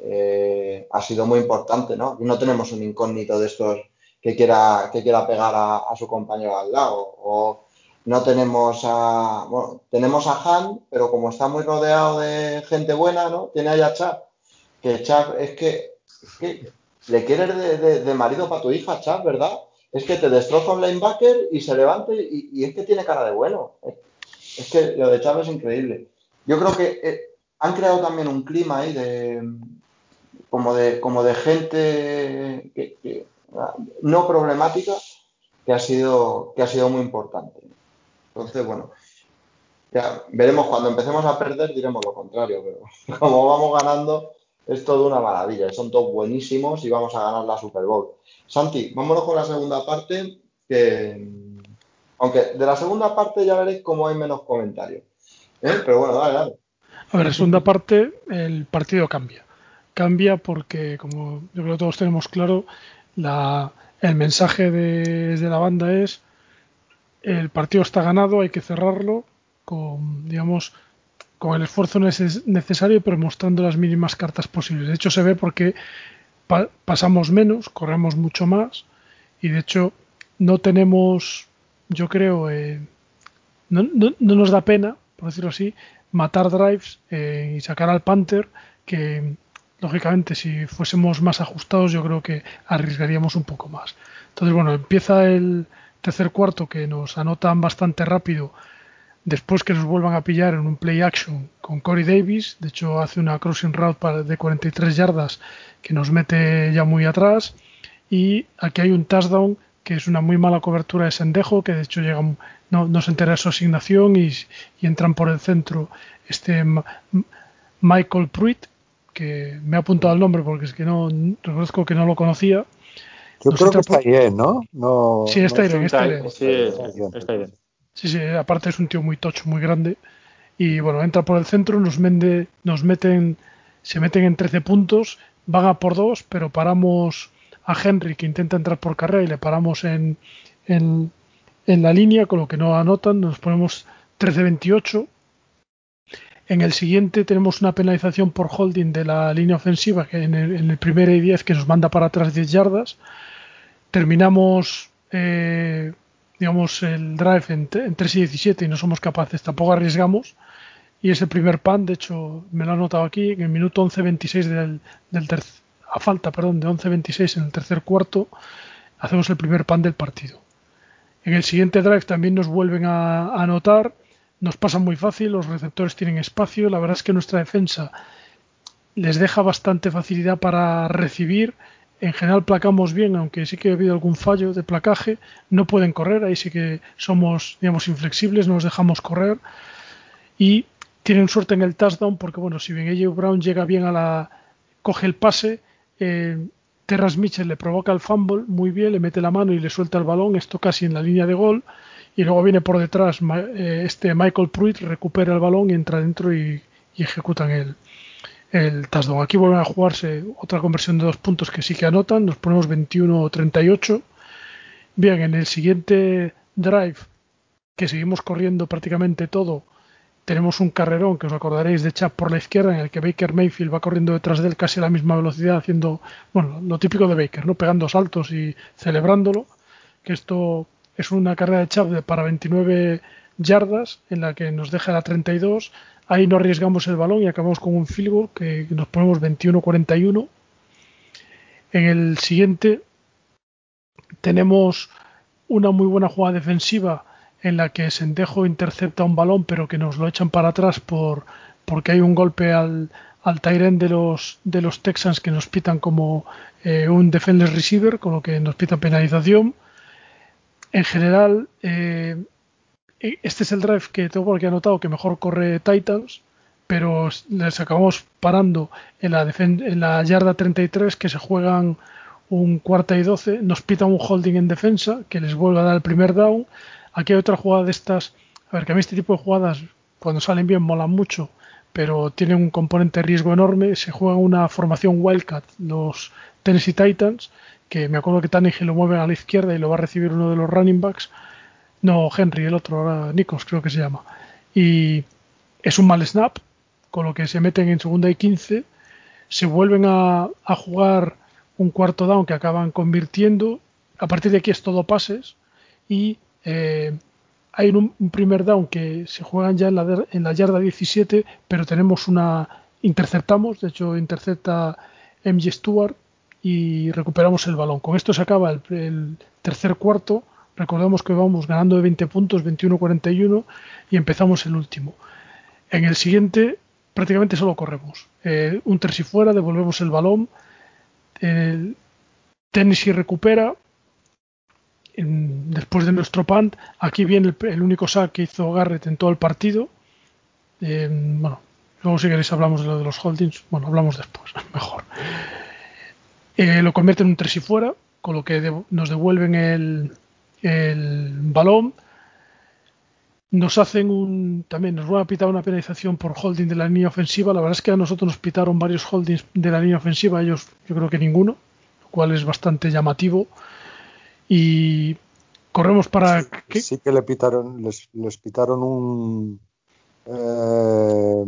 eh, ha sido muy importante, ¿no? Y no tenemos un incógnito de estos que quiera, que quiera pegar a, a su compañero al lado. O no tenemos a. Bueno, tenemos a Han, pero como está muy rodeado de gente buena, ¿no? Tiene ahí a Chav, que Chav es que, es que le quieres de, de, de marido para tu hija, Chav, ¿verdad? Es que te destroza un linebacker y se levanta y, y es que tiene cara de bueno. Es que lo de Chav es increíble. Yo creo que eh, han creado también un clima ahí de como de, como de gente que, que, no problemática que ha sido, que ha sido muy importante. Entonces, bueno, ya veremos cuando empecemos a perder, diremos lo contrario, pero como vamos ganando, es todo una maravilla. Son todos buenísimos y vamos a ganar la Super Bowl. Santi, vámonos con la segunda parte, que aunque de la segunda parte ya veréis cómo hay menos comentarios. ¿Eh? Pero bueno, dale, dale. A ver, la segunda parte, el partido cambia. Cambia porque, como yo creo que todos tenemos claro, la, el mensaje de, desde la banda es: el partido está ganado, hay que cerrarlo con, digamos, con el esfuerzo neces necesario, pero mostrando las mínimas cartas posibles. De hecho, se ve porque pa pasamos menos, corremos mucho más, y de hecho no tenemos, yo creo, eh, no, no, no nos da pena, por decirlo así, matar drives eh, y sacar al Panther, que lógicamente si fuésemos más ajustados yo creo que arriesgaríamos un poco más. Entonces, bueno, empieza el tercer cuarto, que nos anotan bastante rápido, después que nos vuelvan a pillar en un play action con Corey Davis. De hecho, hace una crossing route para, de cuarenta y tres yardas que nos mete ya muy atrás. Y aquí hay un touchdown que es una muy mala cobertura de Sendejo, que de hecho llega, no, no se entera de su asignación y, y entran por el centro este Michael Pruitt, que me ha apuntado el nombre porque es que no reconozco que no lo conocía. Yo Nos creo que por... está bien, ¿no? no sí, está no bien, está bien. Sí, está bien. Sí, sí, aparte es un tío muy tocho, muy grande. Y bueno, entra por el centro, nos, mende, nos meten, se meten en trece puntos, van a por dos, pero paramos a Henry, que intenta entrar por carrera, y le paramos en, en, en la línea, con lo que no anotan, nos ponemos trece veintiocho. En el siguiente tenemos una penalización por holding de la línea ofensiva, que en el, en el primer y diez, que nos manda para atrás diez yardas. Terminamos, eh, digamos, el drive en, en tres y diecisiete y no somos capaces, tampoco arriesgamos. Y es el primer pan, de hecho me lo he anotado aquí, en el minuto once veintiséis del, del tercer, a falta, perdón, de once veintiséis en el tercer cuarto, hacemos el primer pan del partido. En el siguiente drive también nos vuelven a, a anotar, nos pasa muy fácil, los receptores tienen espacio, la verdad es que nuestra defensa les deja bastante facilidad para recibir. En general placamos bien, aunque sí que ha habido algún fallo de placaje. No pueden correr, ahí sí que somos, digamos, inflexibles, no nos dejamos correr. Y tienen suerte en el touchdown porque, bueno, si bien A J Brown llega bien a la... coge el pase, eh, Terrence Mitchell le provoca el fumble muy bien, le mete la mano y le suelta el balón, esto casi en la línea de gol. Y luego viene por detrás eh, este Michael Pruitt, recupera el balón y entra dentro y, y ejecutan el, el touchdown. Aquí vuelven a jugarse otra conversión de dos puntos que sí que anotan, nos ponemos veintiuno treinta y ocho. Bien, en el siguiente drive, que seguimos corriendo prácticamente todo, tenemos un carrerón que os acordaréis de Chap por la izquierda, en el que Baker Mayfield va corriendo detrás de él casi a la misma velocidad, haciendo, bueno, lo típico de Baker, ¿no? Pegando saltos y celebrándolo, que esto es una carrera de Chap de para veintinueve yardas, en la que nos deja la treinta y dos. Ahí no arriesgamos el balón y acabamos con un field goal que nos ponemos veintiuno cuarenta y uno. En el siguiente tenemos una muy buena jugada defensiva en la que Sendejo intercepta un balón, pero que nos lo echan para atrás por porque hay un golpe al, al tight end de los, de los Texans que nos pitan como eh, un defenseless receiver, con lo que nos pitan penalización. En general, eh, este es el drive que tengo por aquí anotado que mejor corre Titans, pero les acabamos parando en la, defen- en la yarda treinta y tres, que se juegan un cuarta y doce, nos pitan un holding en defensa, que les vuelve a dar el primer down. Aquí hay otra jugada de estas, a ver, que a mí este tipo de jugadas, cuando salen bien, molan mucho, pero tienen un componente de riesgo enorme. Se juega una formación Wildcat, los Tennessee Titans, que me acuerdo que Tannehill lo mueve a la izquierda y lo va a recibir uno de los running backs, no Henry, el otro, ahora Nichols creo que se llama, y es un mal snap, con lo que se meten en segunda y quince, se vuelven a, a jugar un cuarto down que acaban convirtiendo. A partir de aquí es todo pases y eh, hay un, un primer down que se juegan ya en la, en la yarda diecisiete, pero tenemos una, interceptamos, de hecho intercepta M J Stewart y recuperamos el balón. Con esto se acaba el, el tercer cuarto. Recordemos que vamos ganando de veinte puntos, veintiuno a cuarenta y uno, y empezamos el último. En el siguiente prácticamente solo corremos. Eh, un terci fuera, devolvemos el balón. El Tennessee recupera. En, después de nuestro punt, aquí viene el, el único sack que hizo Garrett en todo el partido. Eh, bueno, luego si queréis hablamos de lo de los holdings. Bueno, hablamos después, mejor. Eh, lo convierten en un terci fuera, con lo que de, nos devuelven el, el balón. Nos hacen un, también nos van a pitar una penalización por holding de la línea ofensiva. La verdad es que a nosotros nos pitaron varios holdings de la línea ofensiva, ellos yo creo que ninguno, lo cual es bastante llamativo. Y corremos para... Sí, ¿qué? Sí que le pitaron, les, les pitaron un eh,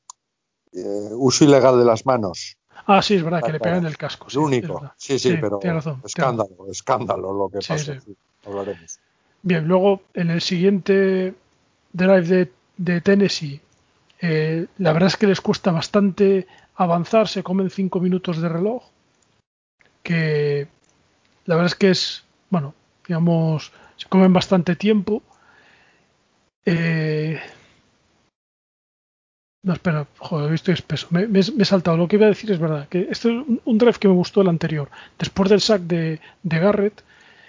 eh, uso ilegal de las manos. Ah, sí, es verdad, que le pegan el casco. El Sí, único, sí, sí, sí, pero tiene razón, escándalo, tiene razón. escándalo lo que Sí, pasó. sí. Sí, hablaremos. Bien, luego en el siguiente drive de, de Tennessee, eh, la verdad es que les cuesta bastante avanzar, se comen cinco minutos de reloj, que la verdad es que es, bueno, digamos, se comen bastante tiempo. Eh, no, espera, joder, estoy espeso. Me, me, me he saltado. Lo que iba a decir es verdad, que este es un, un drive que me gustó el anterior. Después del sack de, de Garrett,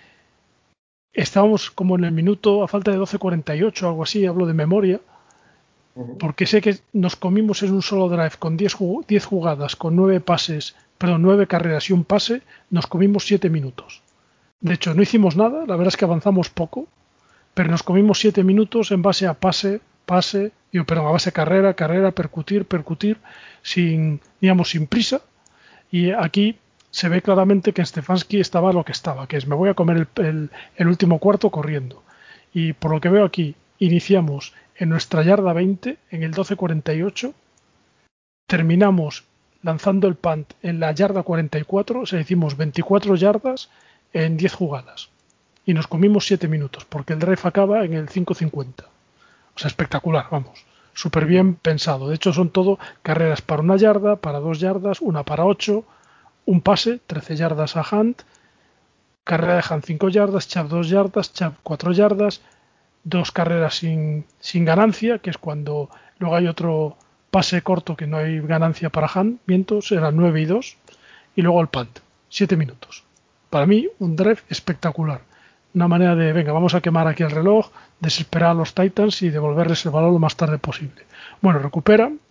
estábamos como en el minuto, a falta de doce cuarenta y ocho, algo así, hablo de memoria, porque sé que nos comimos en un solo drive con diez jugadas, con nueve pases, perdón, nueve carreras y un pase, nos comimos siete minutos. De hecho, no hicimos nada, la verdad es que avanzamos poco, pero nos comimos siete minutos en base a pase, pase, digo, perdón, a base carrera, carrera, percutir, percutir, sin, digamos, sin prisa. Y aquí se ve claramente que Stefanski estaba lo que estaba, que es me voy a comer el, el, el último cuarto corriendo. Y por lo que veo aquí, iniciamos en nuestra yarda veinte, en el doce cuarenta y ocho, terminamos lanzando el punt en la yarda cuarenta y cuatro, o sea, hicimos veinticuatro yardas en diez jugadas. Y nos comimos siete minutos, porque el drive acaba en el cinco cincuenta. O sea, espectacular, vamos. Súper bien pensado. De hecho, son todo carreras para una yarda, para dos yardas, una para ocho, un pase, trece yardas a Hunt, carrera de Hunt cinco yardas, Chubb dos yardas, Chubb cuatro yardas, dos carreras sin, sin ganancia, que es cuando luego hay otro pase corto que no hay ganancia para Hunt, vientos, eran nueve y dos, y luego el punt, siete minutos. Para mí, un drive espectacular. Una manera de, venga, vamos a quemar aquí el reloj, desesperar a los Titans y devolverles el balón lo más tarde posible. Bueno, recuperan.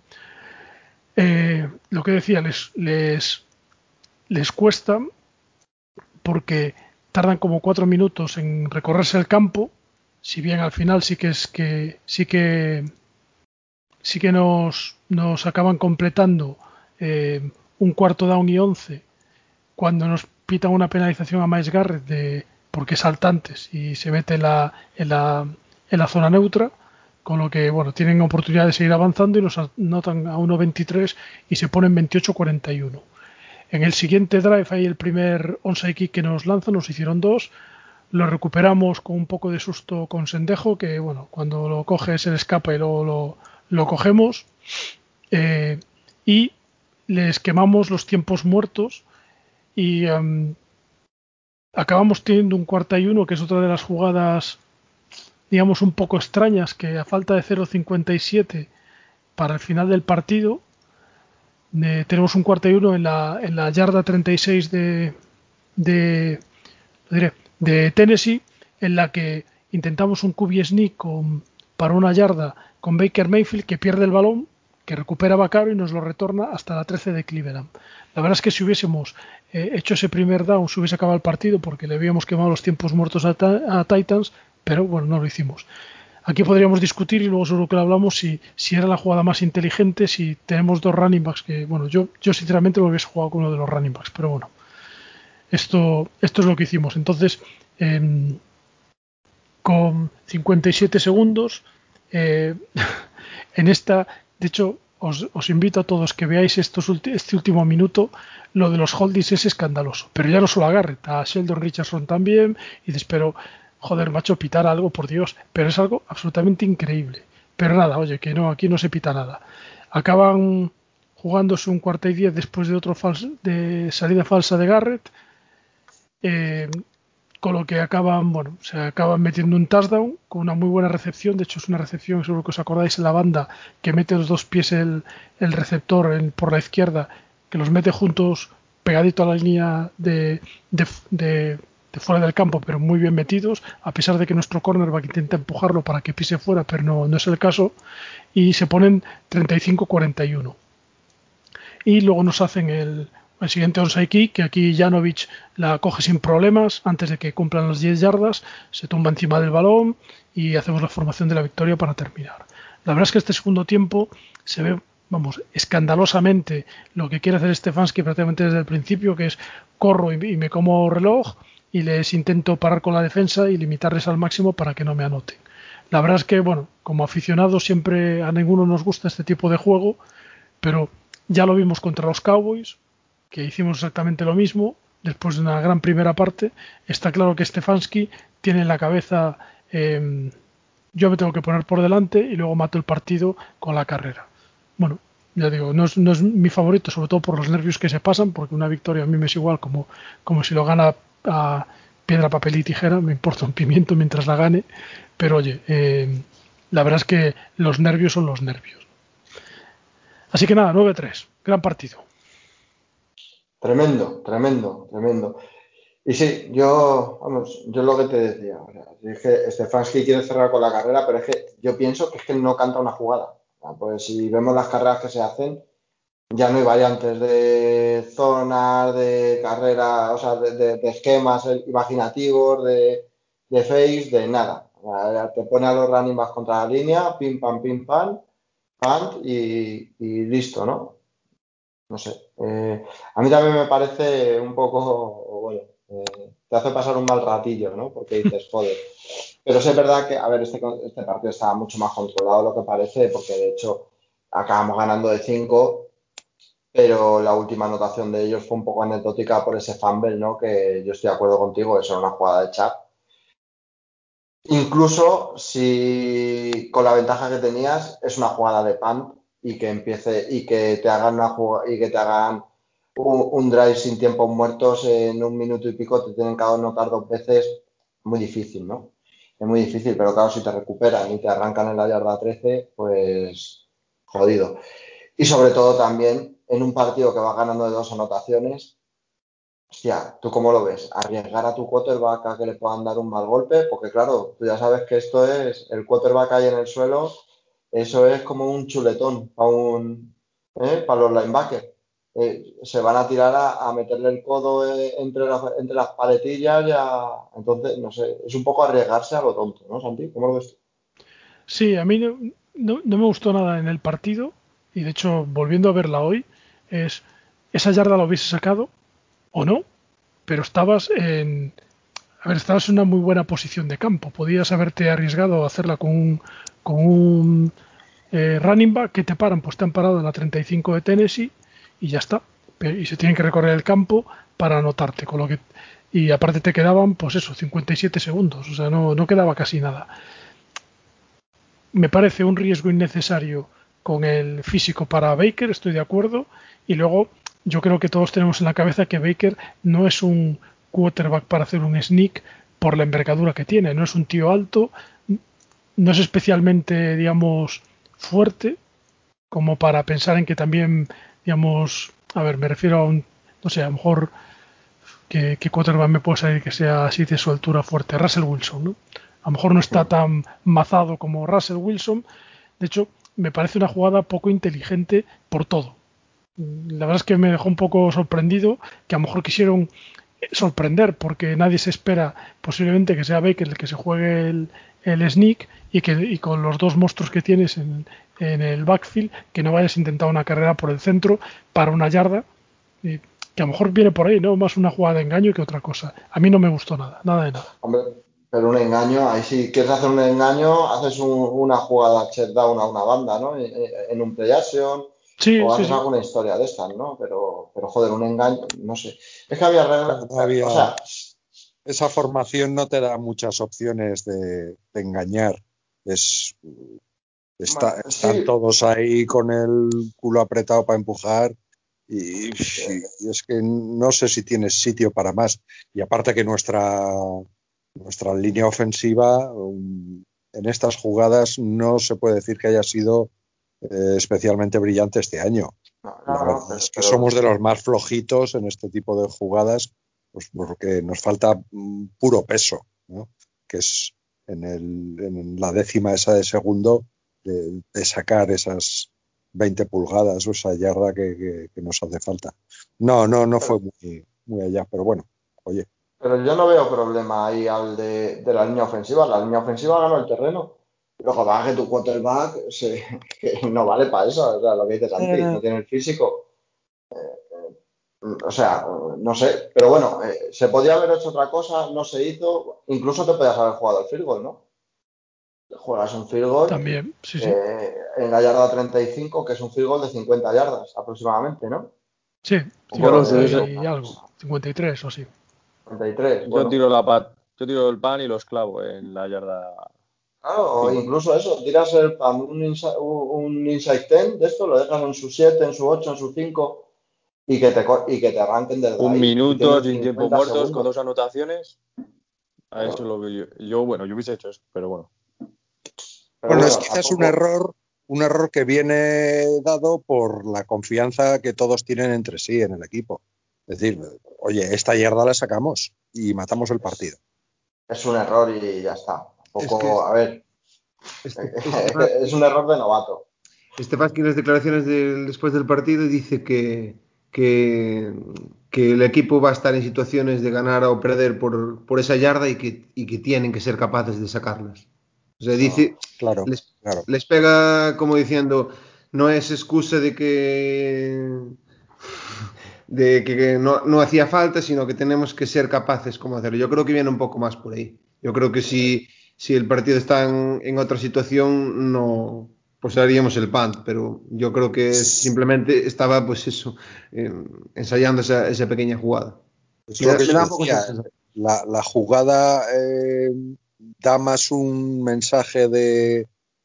Eh, lo que decía, les, les, les cuesta porque tardan como cuatro minutos en recorrerse el campo, si bien al final sí que es que sí que sí que nos, nos acaban completando eh, un cuarto down y once cuando nos pitan una penalización a Myles Garrett de porque es saltantes y se mete en la, en la, en la zona neutra, con lo que bueno tienen oportunidad de seguir avanzando y nos anotan a uno veintitrés y se ponen veintiocho cuarenta y uno. En el siguiente drive hay el primer onside kick que nos lanzan, nos hicieron dos, lo recuperamos con un poco de susto con Sendejo, que bueno, cuando lo coge se le escapa y luego lo, lo cogemos, eh, y les quemamos los tiempos muertos y um, acabamos teniendo un cuarta y uno, que es otra de las jugadas, digamos, un poco extrañas, que a falta de cero cincuenta y siete para el final del partido, eh, tenemos un cuarta y uno en la, en la yarda treinta y seis de, de, diré, de Tennessee, en la que intentamos un Q B sneak con, para una yarda con Baker Mayfield, que pierde el balón, que recupera Vaccaro y nos lo retorna hasta la trece de Cleveland. La verdad es que si hubiésemos eh, hecho ese primer down, se hubiese acabado el partido porque le habíamos quemado los tiempos muertos a, a Titans, pero bueno, no lo hicimos. Aquí podríamos discutir y luego seguro que lo hablamos si, si era la jugada más inteligente, si tenemos dos running backs que, bueno, yo, yo sinceramente lo hubiese jugado con uno de los running backs, pero bueno, esto, esto es lo que hicimos. Entonces, eh, con cincuenta y siete segundos, eh, en esta, de hecho, os, os invito a todos que veáis estos ulti, este último minuto, lo de los holdings es escandaloso, pero ya no solo a Garrett, a Sheldon Richardson también, y dices, pero joder, macho, pitar algo, por Dios, pero es algo absolutamente increíble. Pero nada, oye, que no, aquí no se pita nada. Acaban jugándose un cuarta y diez después de otro falso, de salida falsa de Garrett, eh, con lo que acaban, bueno, se acaban metiendo un touchdown con una muy buena recepción. De hecho, es una recepción, seguro que os acordáis, en la banda, que mete los dos pies el, el receptor en, por la izquierda, que los mete juntos, pegadito a la línea de, de, de de fuera del campo, pero muy bien metidos, a pesar de que nuestro cornerback intenta empujarlo para que pise fuera, pero no, no es el caso, y se ponen treinta y cinco a cuarenta y uno. Y luego nos hacen el, el siguiente onside kick, que aquí Janovic la coge sin problemas, antes de que cumplan las diez yardas, se tumba encima del balón y hacemos la formación de la victoria para terminar. La verdad es que este segundo tiempo se ve, vamos, escandalosamente lo que quiere hacer Stefanski prácticamente desde el principio, que es corro y, y me como reloj, y les intento parar con la defensa y limitarles al máximo para que no me anoten. La verdad es que, bueno, como aficionados siempre a ninguno nos gusta este tipo de juego, pero ya lo vimos contra los Cowboys, que hicimos exactamente lo mismo, después de una gran primera parte. Está claro que Stefanski tiene en la cabeza, eh, yo me tengo que poner por delante y luego mato el partido con la carrera. Bueno, ya digo, no es, no es mi favorito, sobre todo por los nervios que se pasan, porque una victoria a mí me es igual como, como si lo gana a piedra, papel y tijera, me importa un pimiento mientras la gane, pero oye, eh, la verdad es que los nervios son los nervios. Así que nada, nueve tres, gran partido. Tremendo, tremendo, tremendo. Y sí, yo, vamos, yo lo que te decía, o sea, es que Stefanski quiere cerrar con la carrera, pero es que yo pienso que es que no canta una jugada. Pues si vemos las carreras que se hacen, ya no hay variantes de zonas, de carrera, o sea, de, de, de esquemas imaginativos, de, de face, de nada. Te pone a los running backs contra la línea, pim, pam, pim, pam, pam, y, y listo, ¿no? No sé. Eh, a mí también me parece un poco, bueno, eh, te hace pasar un mal ratillo, ¿no? Porque dices, joder. Pero sí es verdad que, a ver, este, este partido estaba mucho más controlado de lo que parece, porque de hecho acabamos ganando de cinco, pero la última anotación de ellos fue un poco anecdótica por ese fumble, ¿no? Que yo estoy de acuerdo contigo, eso era una jugada de chat. Incluso si con la ventaja que tenías es una jugada de punt y que empiece y que te hagan una jugada, y que te hagan un, un drive sin tiempos muertos en un minuto y pico, te tienen que anotar dos veces, muy difícil, ¿no? Es muy difícil, pero claro, si te recuperan y te arrancan en la yarda trece, pues jodido. Y sobre todo también en un partido que va ganando de dos anotaciones. Hostia, ¿tú cómo lo ves? ¿Arriesgar a tu quarterback a que le puedan dar un mal golpe? Porque claro, tú ya sabes que esto es, el quarterback ahí en el suelo, eso es como un chuletón para un, ¿eh? Para los linebackers. Eh, se van a tirar a, a meterle el codo eh, entre, las, entre las paletillas y a, entonces, no sé, es un poco arriesgarse a lo tonto, ¿no, Santi? ¿Cómo lo ves tú? Sí, a mí no, no, no me gustó nada en el partido y de hecho, volviendo a verla hoy, es esa yarda la hubiese sacado o no, pero estabas en, a ver, estabas en una muy buena posición de campo. Podías haberte arriesgado a hacerla con un, con un eh, running back que te paran, pues te han parado en la treinta y cinco de Tennessee y ya está. Y se tienen que recorrer el campo para anotarte, con lo que y aparte te quedaban, pues eso, cincuenta y siete segundos, o sea, no, no quedaba casi nada. Me parece un riesgo innecesario con el físico para Baker, estoy de acuerdo, y luego yo creo que todos tenemos en la cabeza que Baker no es un quarterback para hacer un sneak por la envergadura que tiene, no es un tío alto, no es especialmente, digamos, fuerte como para pensar en que también, digamos, a ver, me refiero a un, no sé, a lo mejor que, que quarterback me puede salir que sea así de su altura fuerte, Russell Wilson, ¿no? A lo mejor no está tan mazado como Russell Wilson. De hecho, me parece una jugada poco inteligente por todo. La verdad es que me dejó un poco sorprendido, que a lo mejor quisieron sorprender porque nadie se espera posiblemente que sea Baker el que se juegue el, el sneak y que y con los dos monstruos que tienes en, en el backfield que no vayas a intentar una carrera por el centro para una yarda, y que a lo mejor viene por ahí, ¿no? Más una jugada de engaño que otra cosa. A mí no me gustó nada, nada de nada. Hombre, pero un engaño, ahí si quieres hacer un engaño, haces un, una jugada check down a una banda, ¿no? En, en un play action, Sí, o sí, haces sí. alguna historia de estas, ¿no? Pero, pero joder, un engaño, no sé. Es que había reglas, No había, o sea, esa formación no te da muchas opciones de, de engañar. Es, está, bueno, están sí, todos ahí con el culo apretado para empujar y, y- y es que no sé si tienes sitio para más. Y aparte que nuestra, nuestra línea ofensiva um, en estas jugadas no se puede decir que haya sido eh, especialmente brillante este año. no, La no, verdad no, pero, es que pero somos de los más flojitos en este tipo de jugadas, pues porque nos falta mm, puro peso, ¿no? Que es en, el, en la décima esa de segundo de, de sacar esas veinte pulgadas o esa yarda que, que, que nos hace falta. No, no, no fue muy, muy allá, pero bueno, oye. Pero yo no veo problema ahí al de, de la línea ofensiva. La línea ofensiva ganó el terreno. Lo que pasa es que tu quarterback se, que no vale para eso. O sea, lo que dices antes, Eh, no tiene el físico. O sea, no sé. Pero bueno, eh, se podía haber hecho otra cosa, no se hizo. Incluso te podías haber jugado el field goal, ¿no? Juegas un field goal También, sí, sí. eh, en la yarda treinta y cinco, que es un field goal de cincuenta yardas aproximadamente, ¿no? Sí, Yo no Bueno, sé, cincuenta eso. y algo, cincuenta y tres o así. treinta y tres, Yo bueno. tiro la pat, yo tiro el pan y los clavo en la yarda Claro, o cinco. incluso eso, tiras el PAM, un, inside, un inside ten de esto, lo dejas en su siete, en su ocho, en su cinco y que te, y que te arranquen desde Un ahí y minuto tienes sin tiempo cincuenta muertos con segundos. dos anotaciones. A eso Claro. lo veo yo. Yo, bueno, yo hubiese hecho eso, pero bueno. Pero bueno, es bueno, quizás un tampoco. error, un error que viene dado por la confianza que todos tienen entre sí en el equipo. Es decir, oye, esta yarda la sacamos y matamos el Es, partido. es un error y ya está. Es que Tampoco, a ver, este, este, es un error de novato. Stefanski en las declaraciones del- después del partido dice que, que, que el equipo va a estar en situaciones de ganar o perder por, por esa yarda y que, y que tienen que ser capaces de sacarlas. O sea, No, dice, Claro, les, claro. les pega como diciendo, no es excusa de que, de que no, no hacía falta, sino que tenemos que ser capaces como hacerlo. Yo creo que viene un poco más por ahí. Yo creo que si, si el partido está en, en otra situación, no, pues haríamos el punt, pero yo creo que simplemente estaba, pues eso, eh, ensayando esa, esa pequeña jugada. Es Me lo da, que me yo da un poco esa decía. sensación. La, la jugada eh, da más un mensaje de,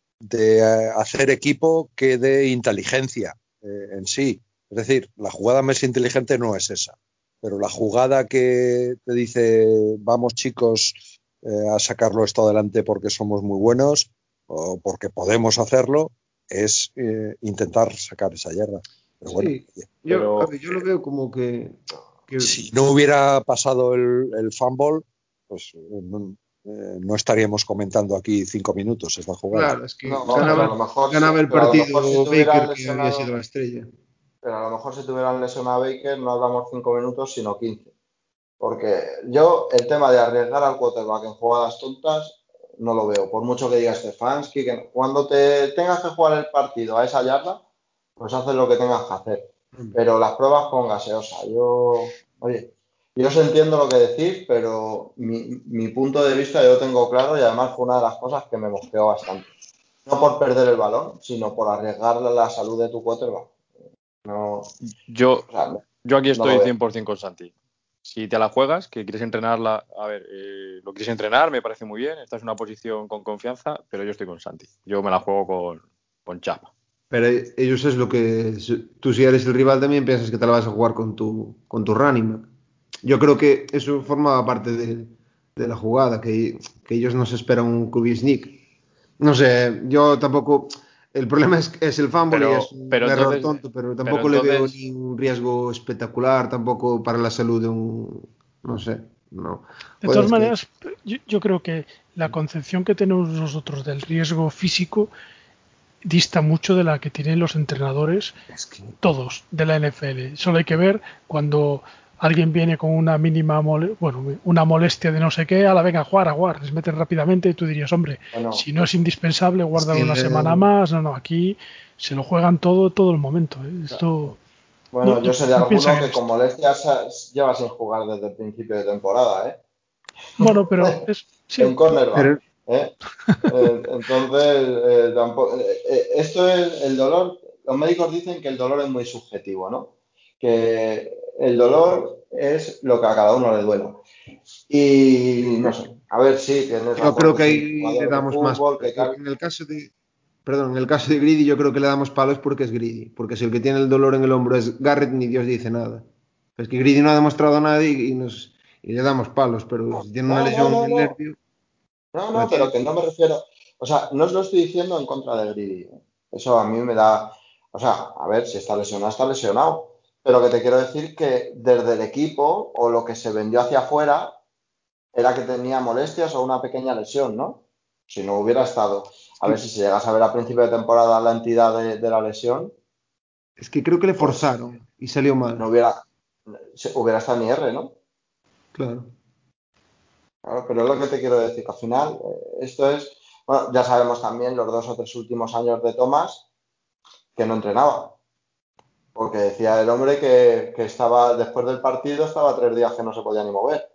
de eh, hacer equipo que de inteligencia eh, en sí. Es decir, la jugada más inteligente no es esa, pero la jugada que te dice vamos chicos eh, a sacarlo esto adelante porque somos muy buenos o porque podemos hacerlo es eh, intentar sacar esa yarda. Pero bueno, Sí, yo, a Pero ver, yo lo veo como que, que si no hubiera pasado el, el fumble, pues eh, no, eh, no estaríamos comentando aquí cinco minutos esta jugada. claro, es que no, pero a ganaba, lo mejor, ganaba el pero a lo mejor si partido te hubieran Baker, que había sido lesionado, la estrella. pero a lo mejor si te hubieran lesionado a Baker no hablamos cinco minutos, sino quince. Porque yo el tema de arriesgar al quarterback en jugadas tontas no lo veo. Por mucho que diga Stefanski, que cuando te tengas que jugar el partido a esa yarda, pues haces lo que tengas que hacer. Pero las pruebas con gaseosa. Yo, oye, yo os entiendo lo que decís, pero mi, mi punto de vista yo lo tengo claro y además fue una de las cosas que me mosqueó bastante. No por perder el balón, sino por arriesgar la salud de tu quarterback. No, o yo, sea, no, yo aquí no lo estoy veo. cien por ciento con Santi. Si te la juegas, que quieres entrenarla, a ver, eh, lo quieres entrenar, me parece muy bien. Esta es una posición con confianza, pero yo estoy con Santi. Yo me la juego con, con chapa. Pero ellos es lo que. Tú, si eres el rival, también piensas que te la vas a jugar con tu, con tu running back. Yo creo que eso formaba parte de, de la jugada, que, que ellos no se esperan un Q B sneak. No sé, yo tampoco. El problema es, es el fumble y es Pero, un pero error entonces, tonto, pero pero tampoco le veo entonces, ni un riesgo espectacular, tampoco para la salud de un. No sé, no. De todas Puedes que. maneras, yo, yo creo que la concepción que tenemos nosotros del riesgo físico dista mucho de la que tienen los entrenadores, Es que... todos, de la N F L. Solo hay que ver cuando alguien viene con una mínima mole, bueno, una molestia de no sé qué, a la venga a jugar, a jugar, les meten rápidamente y tú dirías, hombre, Bueno, si no es indispensable, guárdalo que una le- semana más. No, no, aquí se lo juegan todo, todo el momento. ¿eh? Esto bueno, no, yo sé de no piensan alguno en que con esto. molestias eh, lleva sin jugar desde el principio de temporada, ¿eh? Bueno, pero es sí, En cornerback, pero ¿eh? Eh, entonces, eh, tampoco, eh, eh, esto es el dolor. Los médicos dicen que el dolor es muy subjetivo, ¿no? Que el dolor es lo que a cada uno le duela. Y no sé, a ver si tienes yo razón, creo que que es un ahí le jugador de damos más. fútbol, que tal. En el caso de, perdón, en el caso de Greedy yo creo que le damos palos porque es Greedy. Porque si el que tiene el dolor en el hombro es Garrett, ni Dios dice nada. Es que Greedy no ha demostrado nada y, y nos, y le damos palos, pero si tiene una No, no, lesión en no, el no. nervio, No, la no, pero tiene. que no me refiero. O sea, no os lo estoy diciendo en contra de Greedy. ¿eh? Eso a mí me da. O sea, a ver, si está lesionado, está lesionado. Pero que te quiero decir que desde el equipo o lo que se vendió hacia afuera era que tenía molestias o una pequeña lesión, ¿no? Si no hubiera estado. Es A ver que, si se llegase a ver a principio de temporada la entidad de, de la lesión, es que creo que le pues forzaron y salió no mal. hubiera. Se- hubiera estado en I R, ¿no? Claro. Claro, pero es lo que te quiero decir, que al final eh, esto es. Bueno, ya sabemos también los dos o tres últimos años de Thomas que no entrenaba. Porque decía el hombre que, que estaba, después del partido, estaba tres días que no se podía ni mover.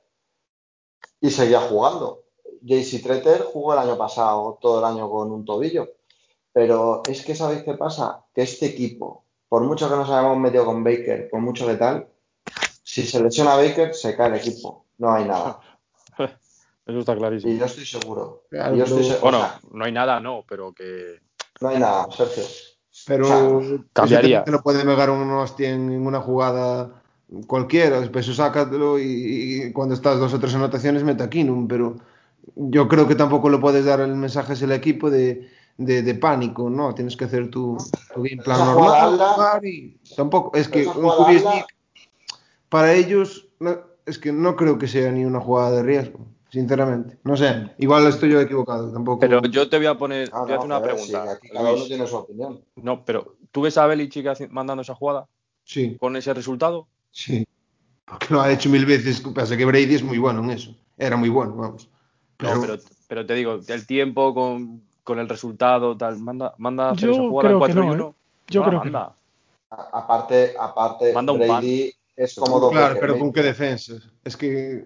Y seguía jugando. J C Treter jugó el año pasado todo el año con un tobillo. Pero es que, ¿sabéis qué pasa? Que este equipo, por mucho que nos hayamos metido con Baker, por mucho que tal, si se lesiona Baker, se cae el equipo. No hay nada. Eso está Y clarísimo. yo estoy seguro. Y Claro, yo estoy pero, seguro. O Bueno, sea, no hay nada, no, pero que no hay nada, Sergio. O sea, pero eso también cambiaría. te lo puede pegar un hostia en una jugada cualquiera. Después eso sácatelo y, y cuando estás dos o tres anotaciones mete a Keenum, pero yo creo que tampoco le puedes dar el mensaje al equipo de, de, de pánico, ¿no? Tienes que hacer tu, tu game pero plan esa jugada normal, hazla, jugar y tampoco, es pero que esa un jugada Q B hazla. sneak para ellos no, es que no creo que sea ni una jugada de riesgo, sinceramente. No sé, igual estoy yo equivocado, Pero tampoco. yo te voy a poner, No, te voy a no, hacer una joder, sí, pregunta, aquí cada uno Luis. tiene su opinión. No, pero ¿tú ves a Belichick haci- mandando esa jugada Sí, con ese resultado? sí. Porque lo ha hecho mil veces. Pasa que Brady es muy bueno en eso. Era muy bueno, vamos. No, Pero pero, pero te digo, el tiempo con, con el resultado, tal, manda, manda a hacer esa Yo jugada en creo que cuatro y no, ¿eh? uno, Yo no la creo que no. manda, A- aparte, aparte, manda un pan, Brady es como seguro. dos claro, Baker pero ¿con qué Mayfield. defensas? Es que,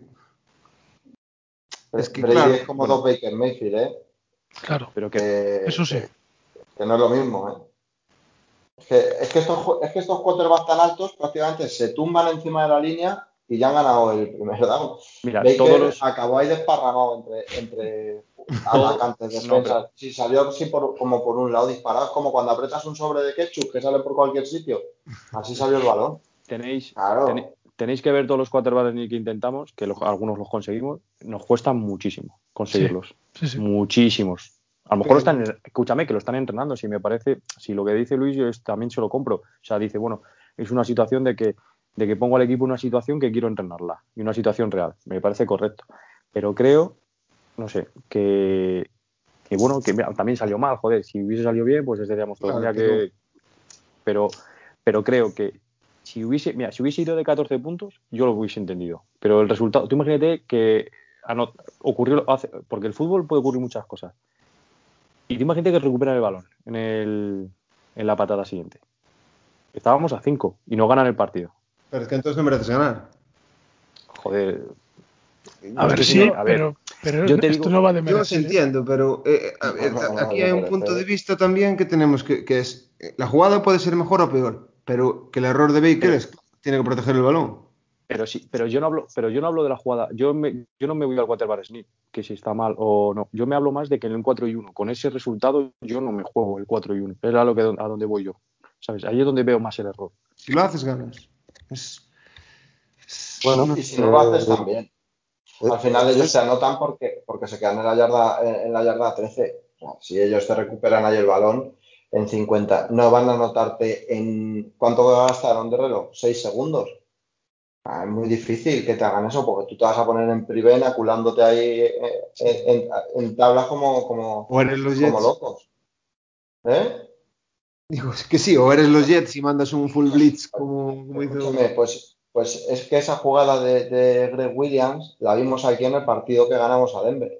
es Br- que Brady claro, es como dos bueno, Baker Mayfield, ¿eh? Claro, Pero que Que, eso sí. que- que no es lo mismo, ¿eh? Es que, es que estos, ju- es que estos quarterbacks tan altos prácticamente se tumban encima de la línea y ya han ganado el primer down. mira, todos Baker los, acabó ahí desparramado entre, entre todo, atacantes, no, pero defensas. Sí, salió así por- como por un lado disparado. Es como cuando apretas un sobre de ketchup que sale por cualquier sitio. Así salió el balón. tenéis, tene- Claro. tenéis que ver todos los quarterbacks que intentamos, que lo- algunos los conseguimos, nos cuesta muchísimo Sí, conseguirlos, sí, sí. muchísimos. A lo mejor lo pero, están, escúchame, que lo están entrenando, si me parece, si lo que dice Luis yo es- también se lo compro. O sea, dice, bueno, es una situación de que, de que pongo al equipo en una situación que quiero entrenarla, y una situación real, me parece correcto. Pero creo, no sé, que, que bueno, que mira, también salió mal, joder, si hubiese salido bien, pues estaríamos todos, claro, mira pero que, pero, pero creo que si hubiese, mira, si hubiese ido de catorce puntos, yo lo hubiese entendido. Pero el resultado, tú imagínate que anot- ocurrió, hace- porque el fútbol puede ocurrir muchas cosas. Y tú imagínate que recuperan el balón en, el, en la patada siguiente. Estábamos a cinco y no ganan el partido. pero es que entonces no mereces ganar. Joder, A es ver, que si no, sí, a ver, pero, pero yo te esto digo, no va de Yo sí merecer, ¿eh? entiendo, pero eh, a No, ver, no, no, aquí me hay un parece. punto de vista también que tenemos que, que es, eh, la jugada puede ser mejor o peor, pero que el error de Baker pero, es que tiene que proteger el balón. pero sí, pero yo no hablo, pero yo no hablo de la jugada. Yo, me, yo no me voy al quarterback sneak, que si está mal o no. Yo me hablo más de que en el cuatro y uno, con ese resultado, yo no me juego el cuatro y uno. Es a lo que a donde voy yo. ¿Sabes? Ahí es donde veo más el error. Si lo haces, ganas. Es, Bueno, no Y sé. si no lo haces, eh, también. eh, Al final ellos es- se anotan porque, porque se quedan en la yarda, en, en la yarda trece. O sea, si ellos te recuperan ahí el balón en cincuenta, no van a anotarte en... ¿Cuánto gastaron de reloj? ¿Seis segundos? Ah, es muy difícil que te hagan eso porque tú te vas a poner en privé aculándote ahí eh, Sí. en, en- en tablas como, como, O eres los como Jets. locos. ¿Eh? Digo, es que sí, o eres los Jets y mandas un full blitz como, como hizo... Escúchame, pues, pues es que esa jugada de, de Greg Williams la vimos aquí en el partido que ganamos a Denver.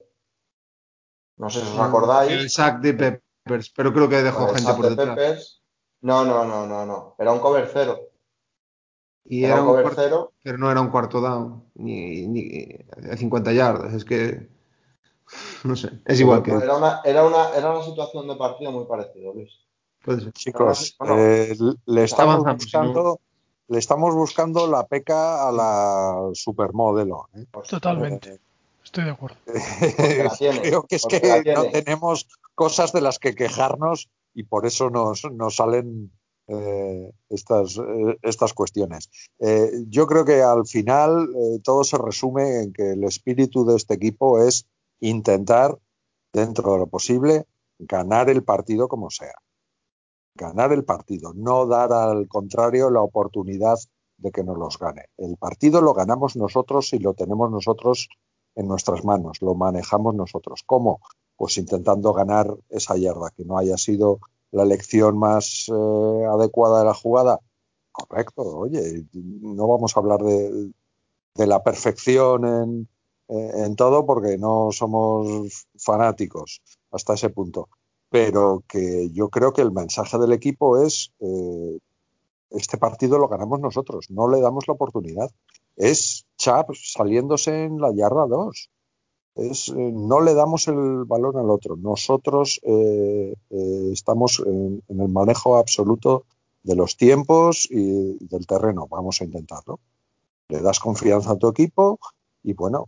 No sé si os con el acordáis, sack de Peppers, pero creo que con dejó el gente sack por de detrás. Peppers. No, no, no, no, no. Era un cover cero. Y Era era un un cover cuarto, cero. pero no era un cuarto down, ni, ni a cincuenta yardas, es que, no sé, es igual No, que, era una, era una, era una situación de partido muy parecida, Luis. puede ser. Era una, Chicos, bueno, eh, le escucha, estamos Avanzamos, si no, buscando, le estamos buscando la peca a la supermodelo. ¿eh? por supuesto. Totalmente. Eh, Estoy de acuerdo. Porque la tiene, Creo que es porque la que no tiene. tenemos cosas de las que quejarnos y por eso nos, nos salen eh, estas, eh, estas cuestiones. Eh, yo creo que al final eh, todo se resume en que el espíritu de este equipo es intentar, dentro de lo posible, ganar el partido como sea. Ganar el partido, no dar al contrario la oportunidad de que nos los gane. El partido lo ganamos nosotros y lo tenemos nosotros en nuestras manos, lo manejamos nosotros. ¿Cómo? Pues intentando ganar esa yarda, que no haya sido la elección más eh, adecuada de la jugada. Correcto, oye, no vamos a hablar de, de la perfección en, en todo porque no somos fanáticos hasta ese punto. Pero que yo creo que el mensaje del equipo es eh, este partido lo ganamos nosotros, no le damos la oportunidad. Es Chap saliéndose en la yarda dos. Es, eh, no le damos el balón al otro. Nosotros eh, eh, estamos en, en el manejo absoluto de los tiempos y del terreno. Vamos a intentarlo. Le das confianza a tu equipo y bueno,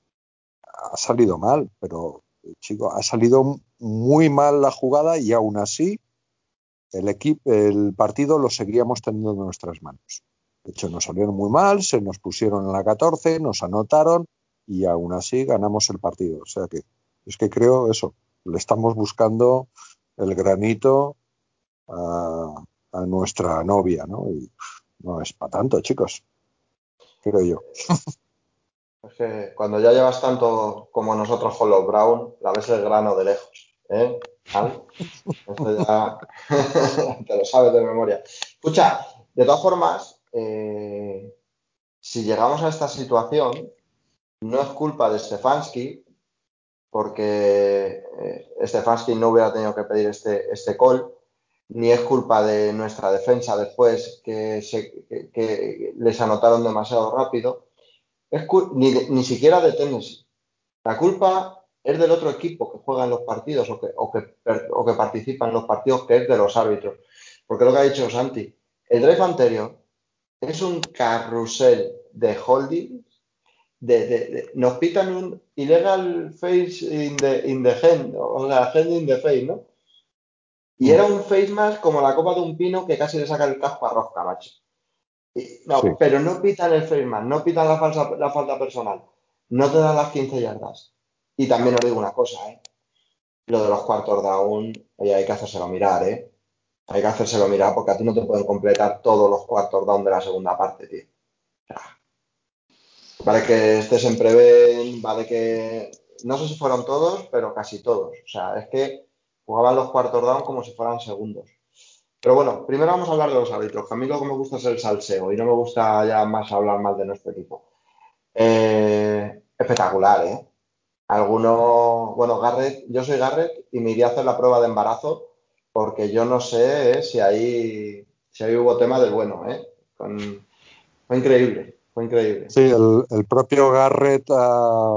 ha salido mal, pero chico, ha salido muy mal la jugada y aún así el equipo, el partido lo seguíamos teniendo en nuestras manos. De hecho, nos salieron muy mal, se nos pusieron en la catorce, nos anotaron y aún así ganamos el partido. O sea que es que creo eso, le estamos buscando el granito a, a nuestra novia, ¿no? Y no es para tanto, chicos, creo yo. Es que cuando ya llevas tanto como nosotros con los Brown, la ves el grano de lejos. ¿Eh? ¿Al? Esto ya te lo sabes de memoria. Escucha, de todas formas, eh, si llegamos a esta situación, no es culpa de Stefanski, porque eh, Stefanski no hubiera tenido que pedir este, este call, ni es culpa de nuestra defensa después que, se, que, que les anotaron demasiado rápido, es ni, de, ni siquiera de Tennessee. La culpa es del otro equipo que juega en los partidos o que, o que, o que participa en los partidos, que es de los árbitros. Porque lo que ha dicho Santi, el drive anterior es un carrusel de holding. De, de, de, nos pitan un illegal face in the, in the hand, o sea, hand in the face, ¿no? Y era un face más como la copa de un pino que casi le saca el casco a Rosca, macho. Y, no, sí. Pero no pitan el face más, no pitan la, falsa, la falta personal, no te dan las quince yardas. Y también os digo una cosa, ¿eh? Lo de los cuartos down, oye, hay que hacérselo mirar, ¿eh? Hay que hacérselo mirar porque a ti no te pueden completar todos los cuartos down de la segunda parte, tío. O sea, vale que estés en prevén, vale que... No sé si fueron todos, pero casi todos. O sea, es que jugaban los cuartos down como si fueran segundos. Pero bueno, primero vamos a hablar de los árbitros, que a mí lo que me gusta es el salseo y no me gusta ya más hablar mal de nuestro equipo. Eh, espectacular, ¿eh? Algunos, bueno, Garrett, yo soy Garrett y me iría a hacer la prueba de embarazo porque yo no sé eh, si ahí si ahí hubo tema del bueno, ¿eh? Con, fue increíble, fue increíble. Sí, el, el propio Garrett ha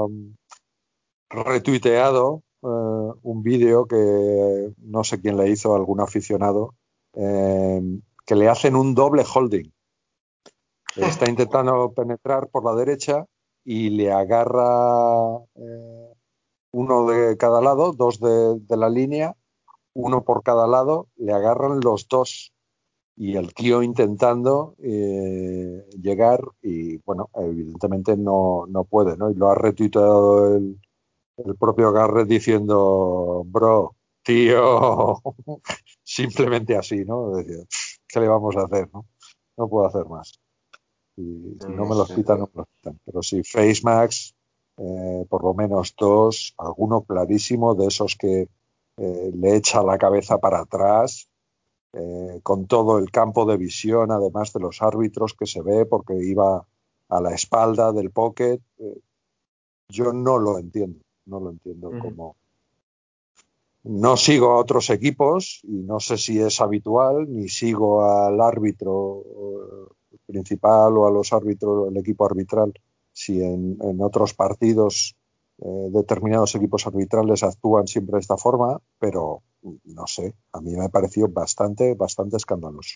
retuiteado eh, un vídeo que no sé quién le hizo, algún aficionado, eh, que le hacen un doble holding. Está intentando penetrar por la derecha y le agarra eh, uno de cada lado, dos de, de la línea, uno por cada lado, le agarran los dos y el tío intentando eh, llegar y bueno, evidentemente no, no puede, ¿no? Y lo ha retuiteado el, el propio Garrett diciendo, bro, tío, simplemente así, ¿no? Decir, ¿qué le vamos a hacer, no? No puedo hacer más. Y si no No me los sé, pitan, tío. no me los pitan. Pero sí, Face Max, eh, por lo menos dos, alguno clarísimo de esos que eh, le echa la cabeza para atrás eh, con todo el campo de visión, además de los árbitros que se ve, porque iba a la espalda del pocket. Eh, yo no lo entiendo, no lo entiendo uh-huh. como... No sigo a otros equipos y no sé si es habitual, ni sigo al árbitro principal o a los árbitros, el equipo arbitral, si en, en otros partidos eh, determinados equipos arbitrales actúan siempre de esta forma, pero no sé, a mí me pareció bastante, bastante escandaloso.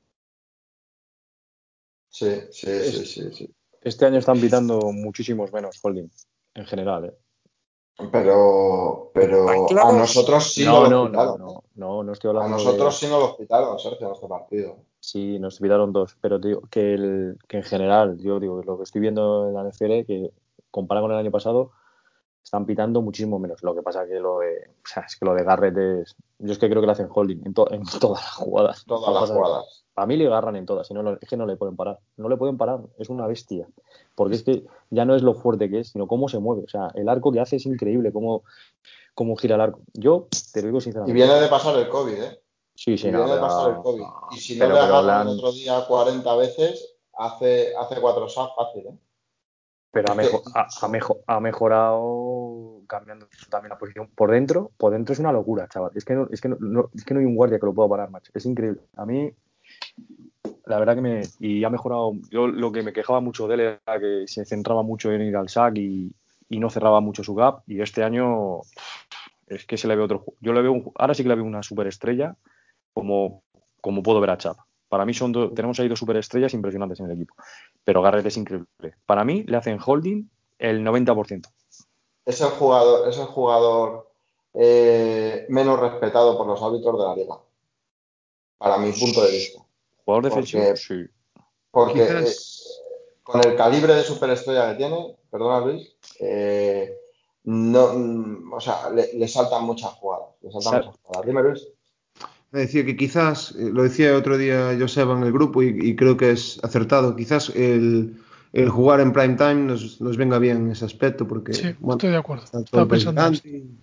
Sí, sí, sí, sí, sí. Este año están pitando muchísimos menos holding, en general, ¿eh? Pero, pero a nosotros sí no, nos no, los pitaron. no, no, no, no estoy hablando A nosotros de... sí nos los pitaron, Sergio, en este partido. Sí, nos pitaron dos, pero te digo que, el, que en general, yo digo, lo que estoy viendo en la N F L, que comparado con el año pasado, están pitando muchísimo menos. Lo que pasa que lo de, o sea, es que lo de Garrett es... Yo es que creo que le hacen holding en, to, en todas las jugadas. Todas las jugadas. A mí le agarran en todas, y no, es que no le pueden parar. No le pueden parar, es una bestia. Porque es que ya no es lo fuerte que es, sino cómo se mueve. O sea, el arco que hace es increíble, cómo, cómo gira el arco. Yo te lo digo sinceramente. Y viene de pasar el COVID, ¿eh? Sí, sí, y no, viene de pero, pasar el COVID. Y si no pero, le pero agarran han... el otro día cuarenta veces, hace, hace cuatro sacks fácil, ¿eh? Pero ha, mejor, que... ha, ha, mejor, ha mejorado cambiando también la posición. Por dentro, por dentro es una locura, chaval. Es que no, es que no, no, es que no hay un guardia que lo pueda parar, macho. Es increíble. A mí, la verdad que me... Y ha mejorado... Yo lo que me quejaba mucho de él era que se centraba mucho en ir al sack y, y no cerraba mucho su gap. Y este año es que se le ve otro... Yo le veo... Un, ahora sí que le veo una superestrella como, como puedo ver a Chap. Para mí son do, tenemos ahí dos superestrellas impresionantes en el equipo. Pero Garrett es increíble. Para mí le hacen holding el noventa por ciento. Es el jugador, es el jugador eh, menos respetado por los árbitros de la liga. Para mi punto de vista. ¿Jugador defensivo? Porque, sí. Porque Quizás... eh, con el calibre de superestrella que tiene, perdona Luis, eh, no, mm, o sea, le, le saltan muchas jugadas. Le saltan muchas jugadas. Dime, Luis. Me decía que quizás, eh, lo decía otro día Joseba en el grupo y, y creo que es acertado, quizás el, el jugar en prime time nos, nos venga bien en ese aspecto porque, sí, bueno, estoy de acuerdo. está todo Estaba el país pensando delante esto. y,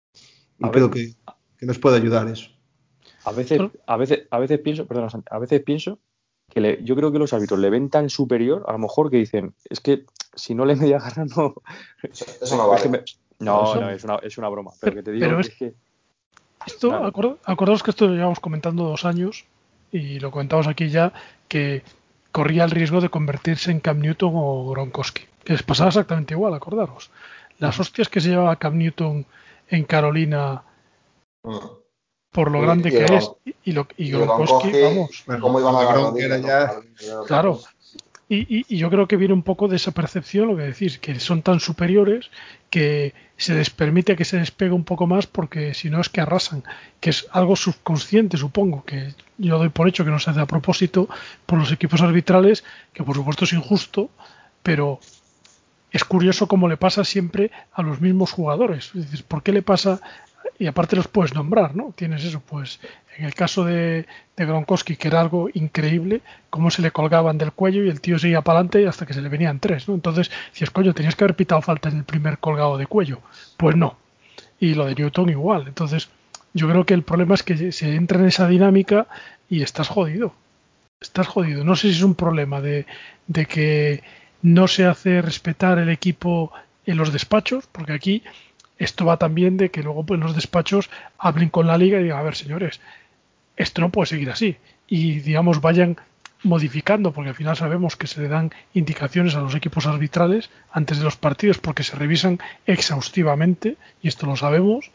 y creo que, que nos puede ayudar eso. A veces, a veces, a veces pienso, perdona, a veces pienso que le, yo creo que los árbitros le ven tan superior, a lo mejor que dicen, es que si no le media garra no... Eso, eso no vale. Es me, no, no, es una, es una broma, pero, pero que te digo pero es, que es que... Esto, claro. acord, acordaos que esto lo llevamos comentando dos años y lo comentamos aquí ya, que corría el riesgo de convertirse en Cam Newton o Gronkowski, que les pasaba exactamente igual, acordaros. Las hostias que se llevaba Cam Newton en Carolina mm. por lo y, grande y que Gron, es y, lo, y, y Gronkowski, Gronkowski, vamos. Bueno, ¿cómo iban a la rodilla? Ya... Claro. Y, y, y yo creo que viene un poco de esa percepción, lo que decís, que son tan superiores que se les permite que se despegue un poco más porque si no es que arrasan, que es algo subconsciente, supongo, que yo doy por hecho que no se hace a propósito por los equipos arbitrales, que por supuesto es injusto, pero es curioso cómo le pasa siempre a los mismos jugadores. Es decir, ¿por qué le pasa? Y aparte los puedes nombrar, ¿no? Tienes eso, pues en el caso de, de Gronkowski, que era algo increíble, cómo se le colgaban del cuello y el tío seguía para adelante hasta que se le venían tres, ¿no? Entonces, si es coño, tenías que haber pitado falta en el primer colgado de cuello. Pues no. Y lo de Newton igual. Entonces, yo creo que el problema es que se entra en esa dinámica y estás jodido. Estás jodido. No sé si es un problema de, de que no se hace respetar el equipo en los despachos, porque aquí esto va también de que luego pues, los despachos hablen con la liga y digan, a ver, señores, esto no puede seguir así. Y, digamos, vayan modificando, porque al final sabemos que se le dan indicaciones a los equipos arbitrales antes de los partidos porque se revisan exhaustivamente, y esto lo sabemos.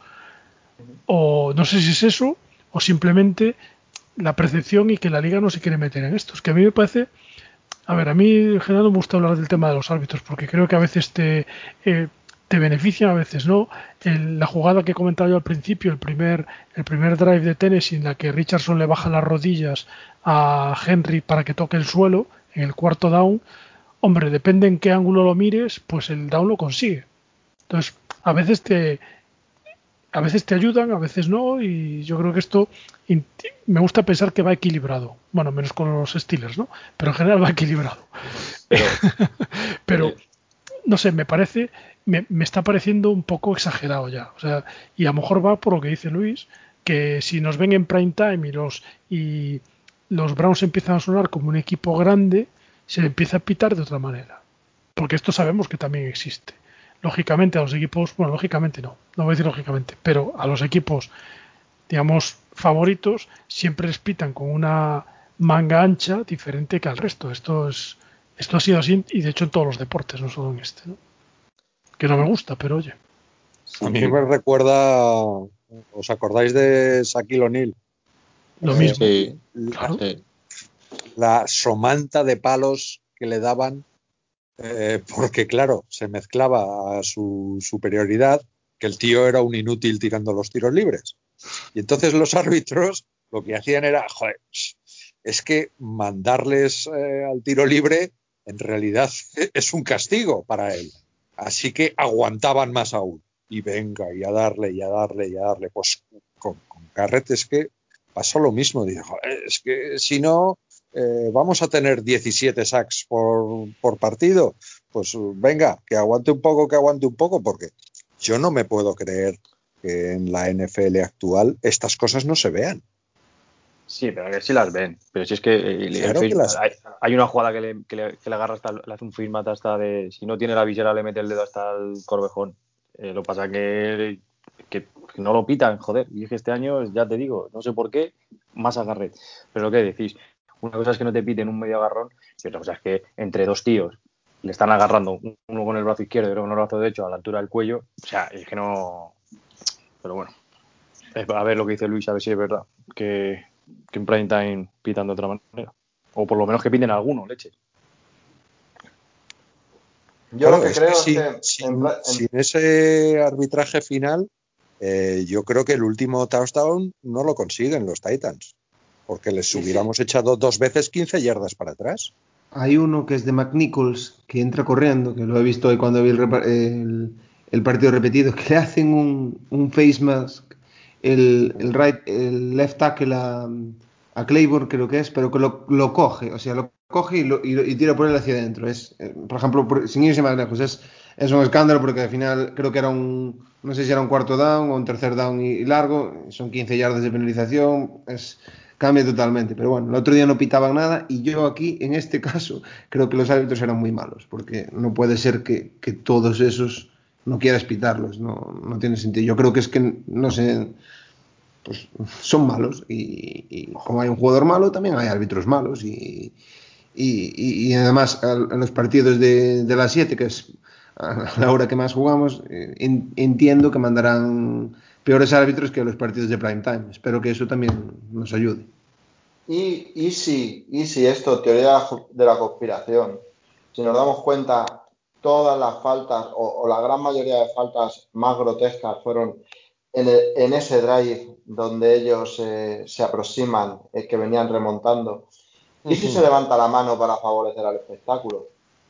O no sé si es eso, o simplemente la percepción y que la liga no se quiere meter en esto. Es que a mí me parece... A ver, a mí en general me gusta hablar del tema de los árbitros, porque creo que a veces te... Eh, te benefician, a veces no. El, la jugada que he comentado yo al principio, el primer, el primer drive de Tennessee en la que Richardson le baja las rodillas a Henry para que toque el suelo en el cuarto down, hombre, depende en qué ángulo lo mires, pues el down lo consigue. Entonces, a veces te a veces te ayudan, a veces no, y yo creo que esto me gusta pensar que va equilibrado. Bueno, menos con los Steelers, ¿no? Pero en general va equilibrado. Pero, pero no sé, me parece, me, me está pareciendo un poco exagerado ya. O sea, y a lo mejor va por lo que dice Luis, que si nos ven en prime time y los, y los Browns empiezan a sonar como un equipo grande, se empieza a pitar de otra manera. Porque esto sabemos que también existe. Lógicamente a los equipos, bueno, lógicamente no, no voy a decir lógicamente, pero a los equipos, digamos, favoritos, siempre les pitan con una manga ancha diferente que al resto. Esto es, esto ha sido así y de hecho en todos los deportes, no solo en este, ¿no? Que no me gusta, pero oye. A mí me recuerda, ¿os acordáis de Shaquille O'Neal? Lo Eh, mismo, Sí, claro. sí. La somanta de palos que le daban, eh, porque claro, se mezclaba a su superioridad, que el tío era un inútil tirando los tiros libres. Y entonces los árbitros lo que hacían era, joder, es que mandarles eh, al tiro libre en realidad es un castigo para él. Así que aguantaban más aún. Y venga, y a darle, y a darle, y a darle. Pues con, con Garrett es que pasó lo mismo. Dijo, es que si no, eh, vamos a tener diecisiete sacks por, por partido. Pues venga, que aguante un poco, que aguante un poco, porque yo no me puedo creer que en la N F L actual estas cosas no se vean. Sí, pero que sí las ven. Pero si es que, el, Claro el, que las... hay, hay una jugada que le, que le, que le agarra hasta, le hace un filmata hasta de, si no tiene la visera le mete el dedo hasta el corvejón. Eh, lo pasa que, que, que no lo pitan, joder. Y es que este año, ya te digo, no sé por qué, más agarre. Pero lo que decís, una cosa es que no te piten un medio agarrón y otra cosa es que entre dos tíos le están agarrando, uno con el brazo izquierdo y otro con el brazo derecho a la altura del cuello. O sea, es que no... Pero bueno, a ver lo que dice Luis, a ver si es verdad que, que en prime time pitan de otra manera. O por lo menos que piten alguno, leche. Yo Claro, lo que es que creo es sin, que sin, en, pra- sin en- ese arbitraje final, eh, yo creo que el último touchdown no lo consiguen los Titans, porque les y sí, hubiéramos echado dos veces quince yardas para atrás. Hay uno que es de McNichols que entra corriendo, que lo he visto hoy cuando vi el, repa- el- el partido repetido, que le hacen un, un face mask, el, el right, el left tackle a, a Claiborne creo que es, pero que lo, lo coge, o sea, lo coge y, lo- y lo- y tira por él hacia adentro. Es, eh, por ejemplo, por- sin irse más lejos, es, es un escándalo porque al final creo que era un, no sé si era un cuarto down o un tercer down y, y largo, son quince yardas de penalización, es cambia totalmente. Pero bueno, el otro día no pitaban nada y yo aquí, en este caso, creo que los árbitros eran muy malos, porque no puede ser que, que todos esos no quieras pitarlos, no, no tiene sentido. Yo creo que es que, no sé, pues son malos y, y como hay un jugador malo, también hay árbitros malos y, y, y además en los partidos de, de las siete, que es a la hora que más jugamos, eh, en, entiendo que mandarán peores árbitros que los partidos de prime time. Espero que eso también nos ayude. y, y si, y si esto, teoría de la conspiración, si nos damos cuenta, todas las faltas o, o la gran mayoría de faltas más grotescas fueron en, el- en ese drive donde ellos eh, se aproximan, eh, que venían remontando. ¿Y si se levanta la mano para favorecer al espectáculo?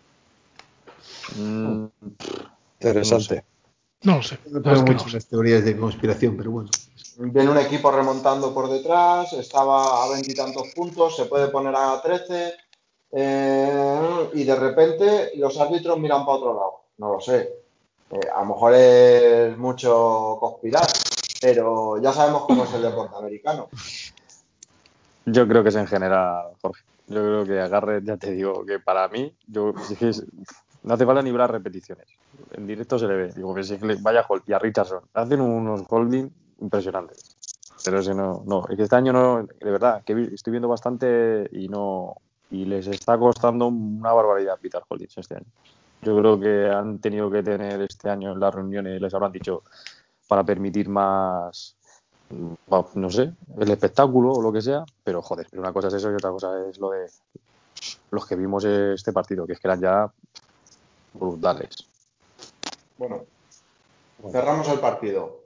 Mm, no sé. Interesante. No lo sé. No La verdad creo es que no mucho lo en sé. las teorías de conspiración, pero bueno. Viene un equipo remontando por detrás, estaba a veintitantos puntos, se puede poner a trece eh, y de repente los árbitros miran para otro lado. No lo sé. Eh, a lo mejor es mucho conspirar, pero ya sabemos cómo es el deporte americano. Yo creo que es en general, Jorge. Yo creo que agarre, ya te digo, que para mí, yo es que es- no hace falta ni ver las repeticiones. En directo se le ve. Digo que sí, que le- vaya hold. Y a Richardson. Hacen unos holding impresionantes. Pero ese no, no. Es que este año no, de verdad, que vi- estoy viendo bastante y no. Y les está costando una barbaridad pitar holdings este año. Yo creo que han tenido que tener este año en las reuniones, les habrán dicho, para permitir más, no sé, el espectáculo o lo que sea, pero joder, pero una cosa es eso y otra cosa es lo de los que vimos este partido, que es que eran ya brutales. Bueno, cerramos el partido.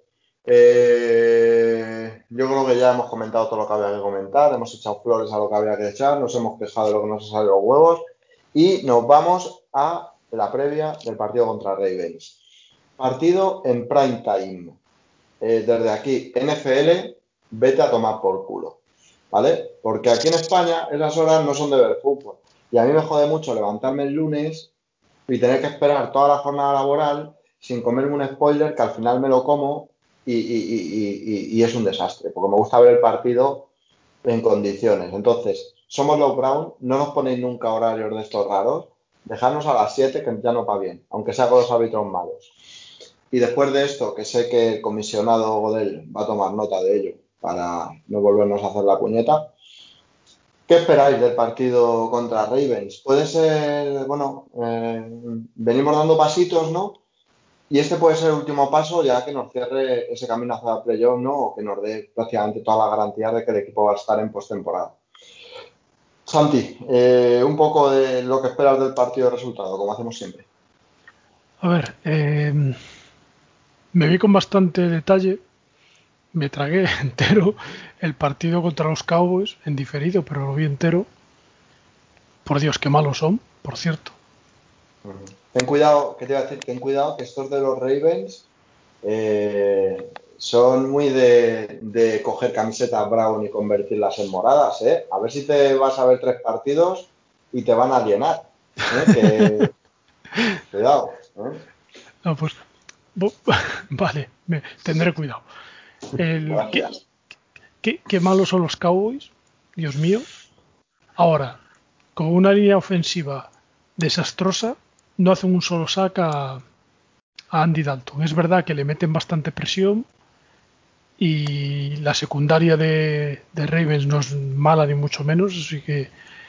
Eh, yo creo que ya hemos comentado todo lo que había que comentar, hemos echado flores a lo que había que echar, nos hemos quejado de lo que nos ha salido los huevos y nos vamos a la previa del partido contra Ravens. Partido en prime time. Eh, desde aquí, N F L, vete a tomar por culo, ¿vale? Porque aquí en España esas horas no son de ver fútbol. Y a mí me jode mucho levantarme el lunes y tener que esperar toda la jornada laboral sin comerme un spoiler que al final me lo como y, y, y, y, y es un desastre, porque me gusta ver el partido en condiciones. Entonces, somos los Brown, no nos ponéis nunca horarios de estos raros, dejadnos a las siete que ya no va bien, aunque sea con los árbitros malos. Y después de esto, que sé que el comisionado Godel va a tomar nota de ello para no volvernos a hacer la puñeta, ¿qué esperáis del partido contra Ravens? Puede ser, bueno, eh, venimos dando pasitos, ¿no? Y este puede ser el último paso ya que nos cierre ese camino hacia la playoff, ¿no? O que nos dé prácticamente toda la garantía de que el equipo va a estar en postemporada. Santi, eh, un poco de lo que esperas del partido de resultado, como hacemos siempre. A ver, eh, me vi con bastante detalle, me tragué entero el partido contra los Cowboys, en diferido, pero lo vi entero. Por Dios, qué malos son, por cierto. Ten cuidado, ¿qué te iba a decir? Ten cuidado que estos de los Ravens eh, son muy de, de coger camisetas Brown y convertirlas en moradas, ¿eh? A ver si te vas a ver tres partidos y te van a llenar, ¿eh? Que, cuidado, ¿eh? No, pues, bo- vale, me, tendré cuidado. El, ¿qué, Gracias. qué, qué malos son los Cowboys? Dios mío. Ahora, con una línea ofensiva desastrosa, no hacen un solo sack a, a Andy Dalton. Es verdad que le meten bastante presión y la secundaria de, de Ravens no es mala ni mucho menos, así que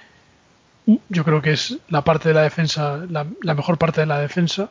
yo creo que es la parte de la defensa, la, la mejor parte de la defensa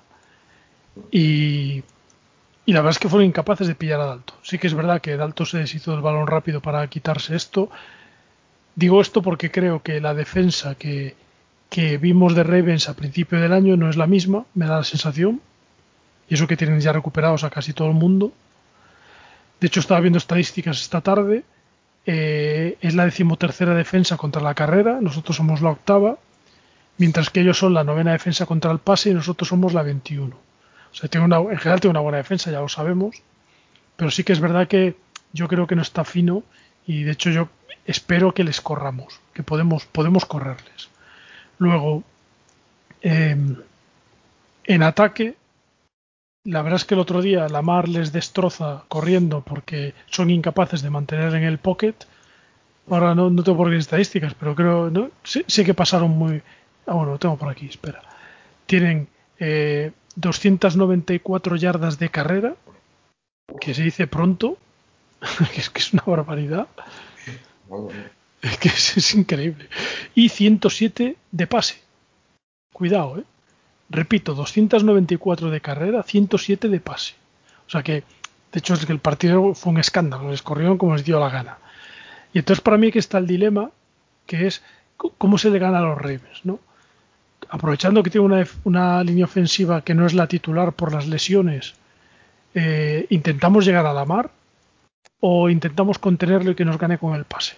y, y la verdad es que fueron incapaces de pillar a Dalton. Sí que es verdad que Dalton se deshizo del balón rápido para quitarse esto. Digo esto porque creo que la defensa que, que vimos de Ravens a principio del año no es la misma, me da la sensación, y eso que tienen ya recuperados a casi todo el mundo. De hecho, estaba viendo estadísticas esta tarde, eh, es la decimotercera defensa contra la carrera, nosotros somos la octava, mientras que ellos son la novena defensa contra el pase y nosotros somos la veintiuno. O sea, tiene una, en general tiene una buena defensa, ya lo sabemos, pero sí que es verdad que yo creo que no está fino y de hecho yo espero que les corramos, que podemos, podemos correrles. Luego, eh, en ataque, la verdad es que el otro día Lamar les destroza corriendo porque son incapaces de mantener en el pocket. Ahora no, no tengo por qué estadísticas, pero creo, ¿no? Sí, sí que pasaron muy... Ah, bueno, lo tengo por aquí, espera. Tienen eh, doscientas noventa y cuatro yardas de carrera, que se dice pronto, que es que es una barbaridad, es que es, es increíble. Y ciento siete de pase. Cuidado, ¿eh? Repito, doscientas noventa y cuatro de carrera, ciento siete de pase. O sea que, de hecho, es que el partido fue un escándalo, les corrieron como les dio la gana. Y entonces para mí que está el dilema, que es cómo se le gana a los Ravens, ¿no? Aprovechando que tiene una, una línea ofensiva que no es la titular por las lesiones, eh, ¿intentamos llegar a la mar o intentamos contenerlo y que nos gane con el pase?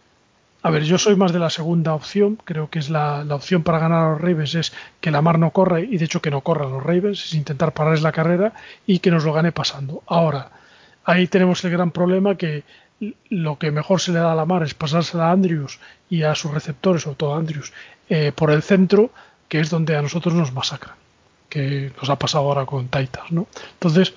A ver, yo soy más de la segunda opción, creo que es la, la opción para ganar a los Ravens es que Lamar no corra y de hecho que no corran los Ravens, es intentar pararles la carrera y que nos lo gane pasando. Ahora, ahí tenemos el gran problema que lo que mejor se le da a Lamar es pasársela a Andrews y a sus receptores, sobre todo a Andrews, eh, por el centro, que es donde a nosotros nos masacran, que nos ha pasado ahora con Titans, ¿no? Entonces,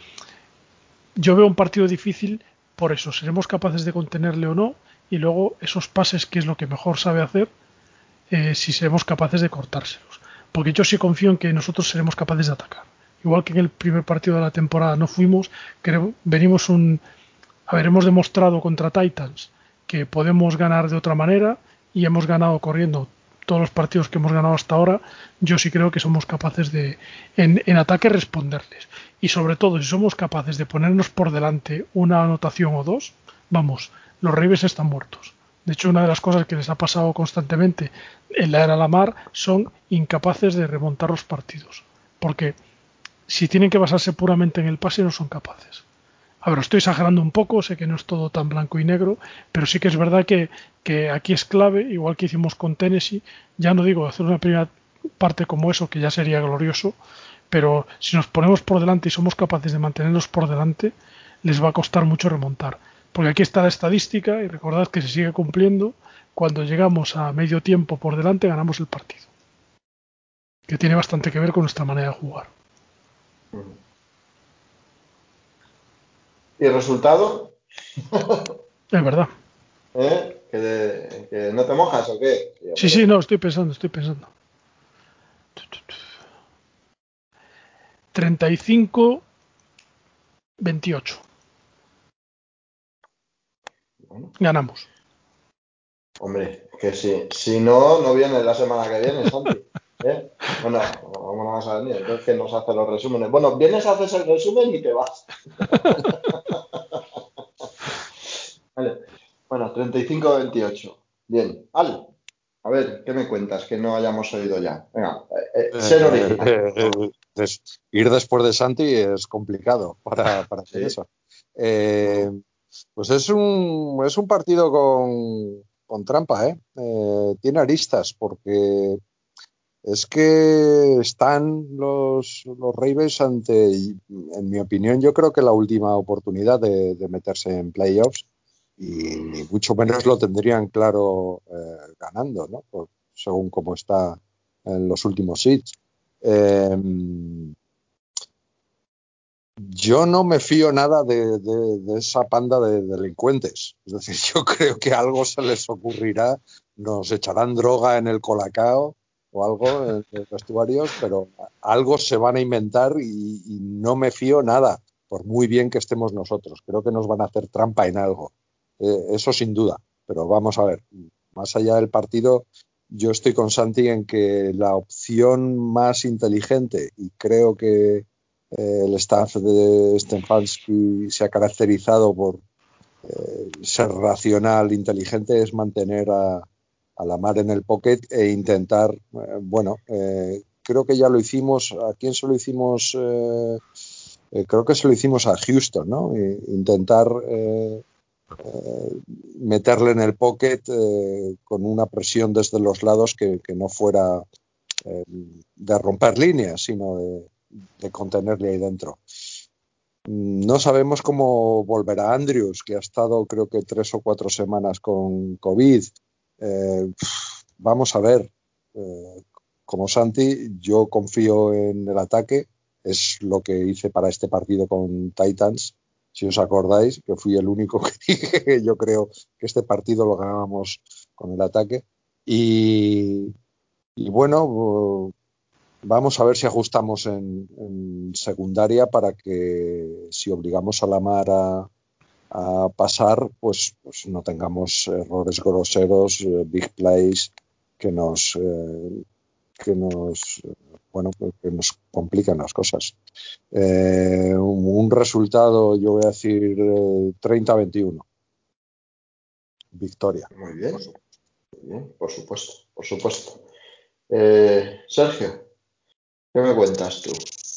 yo veo un partido difícil por eso, seremos capaces de contenerle o no, y luego esos pases, que es lo que mejor sabe hacer, eh, si seremos capaces de cortárselos. Porque yo sí confío en que nosotros seremos capaces de atacar. Igual que en el primer partido de la temporada no fuimos, creo, venimos un... A ver, hemos demostrado contra Titans que podemos ganar de otra manera y hemos ganado corriendo todos los partidos que hemos ganado hasta ahora. Yo sí creo que somos capaces de, en, en ataque, responderles. Y sobre todo, si somos capaces de ponernos por delante una anotación o dos, vamos, los Ravens están muertos. De hecho, una de las cosas que les ha pasado constantemente en la era Lamar son incapaces de remontar los partidos. Porque si tienen que basarse puramente en el pase, no son capaces. A ver, estoy exagerando un poco, sé que no es todo tan blanco y negro, pero sí que es verdad que, que aquí es clave, igual que hicimos con Tennessee, ya no digo hacer una primera parte como eso, que ya sería glorioso, pero si nos ponemos por delante y somos capaces de mantenernos por delante, les va a costar mucho remontar. Porque aquí está la estadística y recordad que se sigue cumpliendo, cuando llegamos a medio tiempo por delante ganamos el partido. Que tiene bastante que ver con nuestra manera de jugar. ¿Y el resultado? Es verdad. ¿Eh? ¿Que, de- que no te mojas o qué? Sí, sí, no, estoy pensando, estoy pensando. treinta y cinco veintiocho. Bueno, Ganamos. hombre, que si, si no, no viene la semana que viene, Santi. ¿Eh? Bueno, vamos a venir, entonces que nos hace los resúmenes. Bueno, vienes, haces el resumen y te vas. Vale. Bueno, treinta y cinco veintiocho. Bien. Al, a ver, ¿qué me cuentas que no hayamos oído ya? Venga, eh, eh, ser Eh, original. eh, eh, des- ir después de Santi es complicado para, para hacer Sí. eso. Eh, pues es un, es un partido con, con trampa, ¿eh? Eh, Tiene aristas porque es que están los, los Ravens ante, y, en mi opinión, yo creo que la última oportunidad de, de meterse en playoffs y ni mucho menos lo tendrían claro eh, ganando, ¿no? Por- según cómo está en los últimos seeds. Eh, yo no me fío nada de, de- de esa panda de delincuentes. Es decir, yo creo que algo se les ocurrirá, nos echarán droga en el colacao o algo en los vestuarios, pero algo se van a inventar y, y no me fío nada, por muy bien que estemos nosotros. Creo que nos van a hacer trampa en algo. Eh, eso sin duda. Pero vamos a ver, más allá del partido, yo estoy con Santi en que la opción más inteligente, y creo que eh, el staff de Stefanski se ha caracterizado por eh, ser racional, inteligente, es mantener a, a Lamar en el pocket e intentar, eh, bueno, eh, creo que ya lo hicimos, ¿a quién se lo hicimos? Eh, eh, creo que se lo hicimos a Houston, ¿no? E intentar eh, eh, meterle en el pocket eh, con una presión desde los lados que, que no fuera eh, de romper líneas, sino de, de contenerle ahí dentro. No sabemos cómo volverá Andrews, que ha estado creo que tres o cuatro semanas con COVID. Eh, vamos a ver. Eh, como Santi, yo confío en el ataque. Es lo que hice para este partido con Titans. Si os acordáis, que fui el único que dije que yo creo que este partido lo ganábamos con el ataque. Y, y bueno, vamos a ver si ajustamos en, en secundaria para que si obligamos a Lamar a, a pasar, pues, pues no tengamos errores groseros, eh, big plays que nos eh, que nos bueno que nos complican las cosas. Eh, un, un resultado, yo voy a decir eh, treinta a veintiuno. Victoria. Muy bien, muy bien, por supuesto, por supuesto. Eh, Sergio, ¿qué me cuentas tú?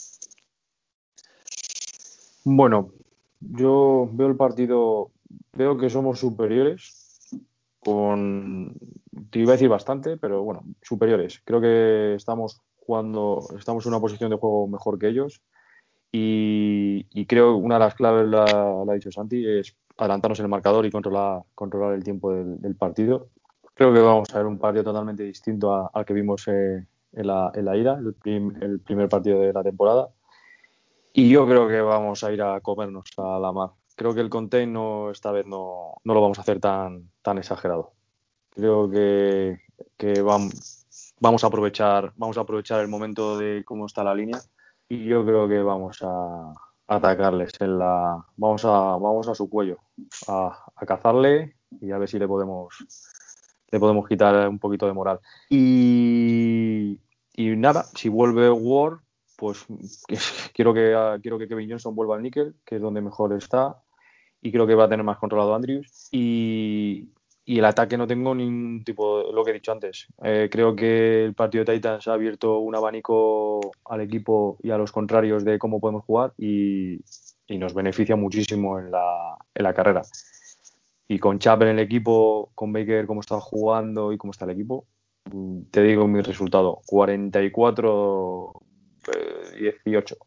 Bueno, yo veo el partido, veo que somos superiores, con, te iba a decir bastante, pero bueno, superiores. Creo que estamos jugando, estamos en una posición de juego mejor que ellos y, y creo que una de las claves, la, la ha dicho Santi, es adelantarnos en el marcador y controlar, controlar el tiempo del, del partido. Creo que vamos a ver un partido totalmente distinto a- al que vimos eh, en la, en la ida, el, prim- el primer partido de la temporada. Y yo creo que vamos a ir a comernos a la mar. Creo que el contain no, esta vez no, no lo vamos a hacer tan, tan exagerado. Creo que, que vam- vamos a aprovechar, vamos a aprovechar el momento de cómo está la línea y yo creo que vamos a atacarles en la, vamos a, vamos a su cuello, a, a cazarle y a ver si le podemos, le podemos quitar un poquito de moral. Y, y nada, si vuelve Ward, pues quiero que, quiero que Kevin Johnson vuelva al níquel, que es donde mejor está, y creo que va a tener más controlado Andrews. Y, y el ataque no tengo ningún tipo de, lo que he dicho antes. Eh, creo que el partido de Titans ha abierto un abanico al equipo y a los contrarios de cómo podemos jugar y, y nos beneficia muchísimo en la, en la carrera. Y con Chap en el equipo, con Baker cómo está jugando y cómo está el equipo, te digo mi resultado, cuarenta y cuatro dieciocho.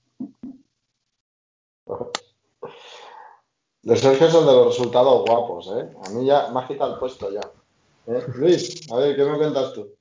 De Sergio son de los resultados guapos, ¿eh? A mí ya me ha quitado el puesto ya. ¿Eh? Luis, a ver, ¿qué me cuentas tú?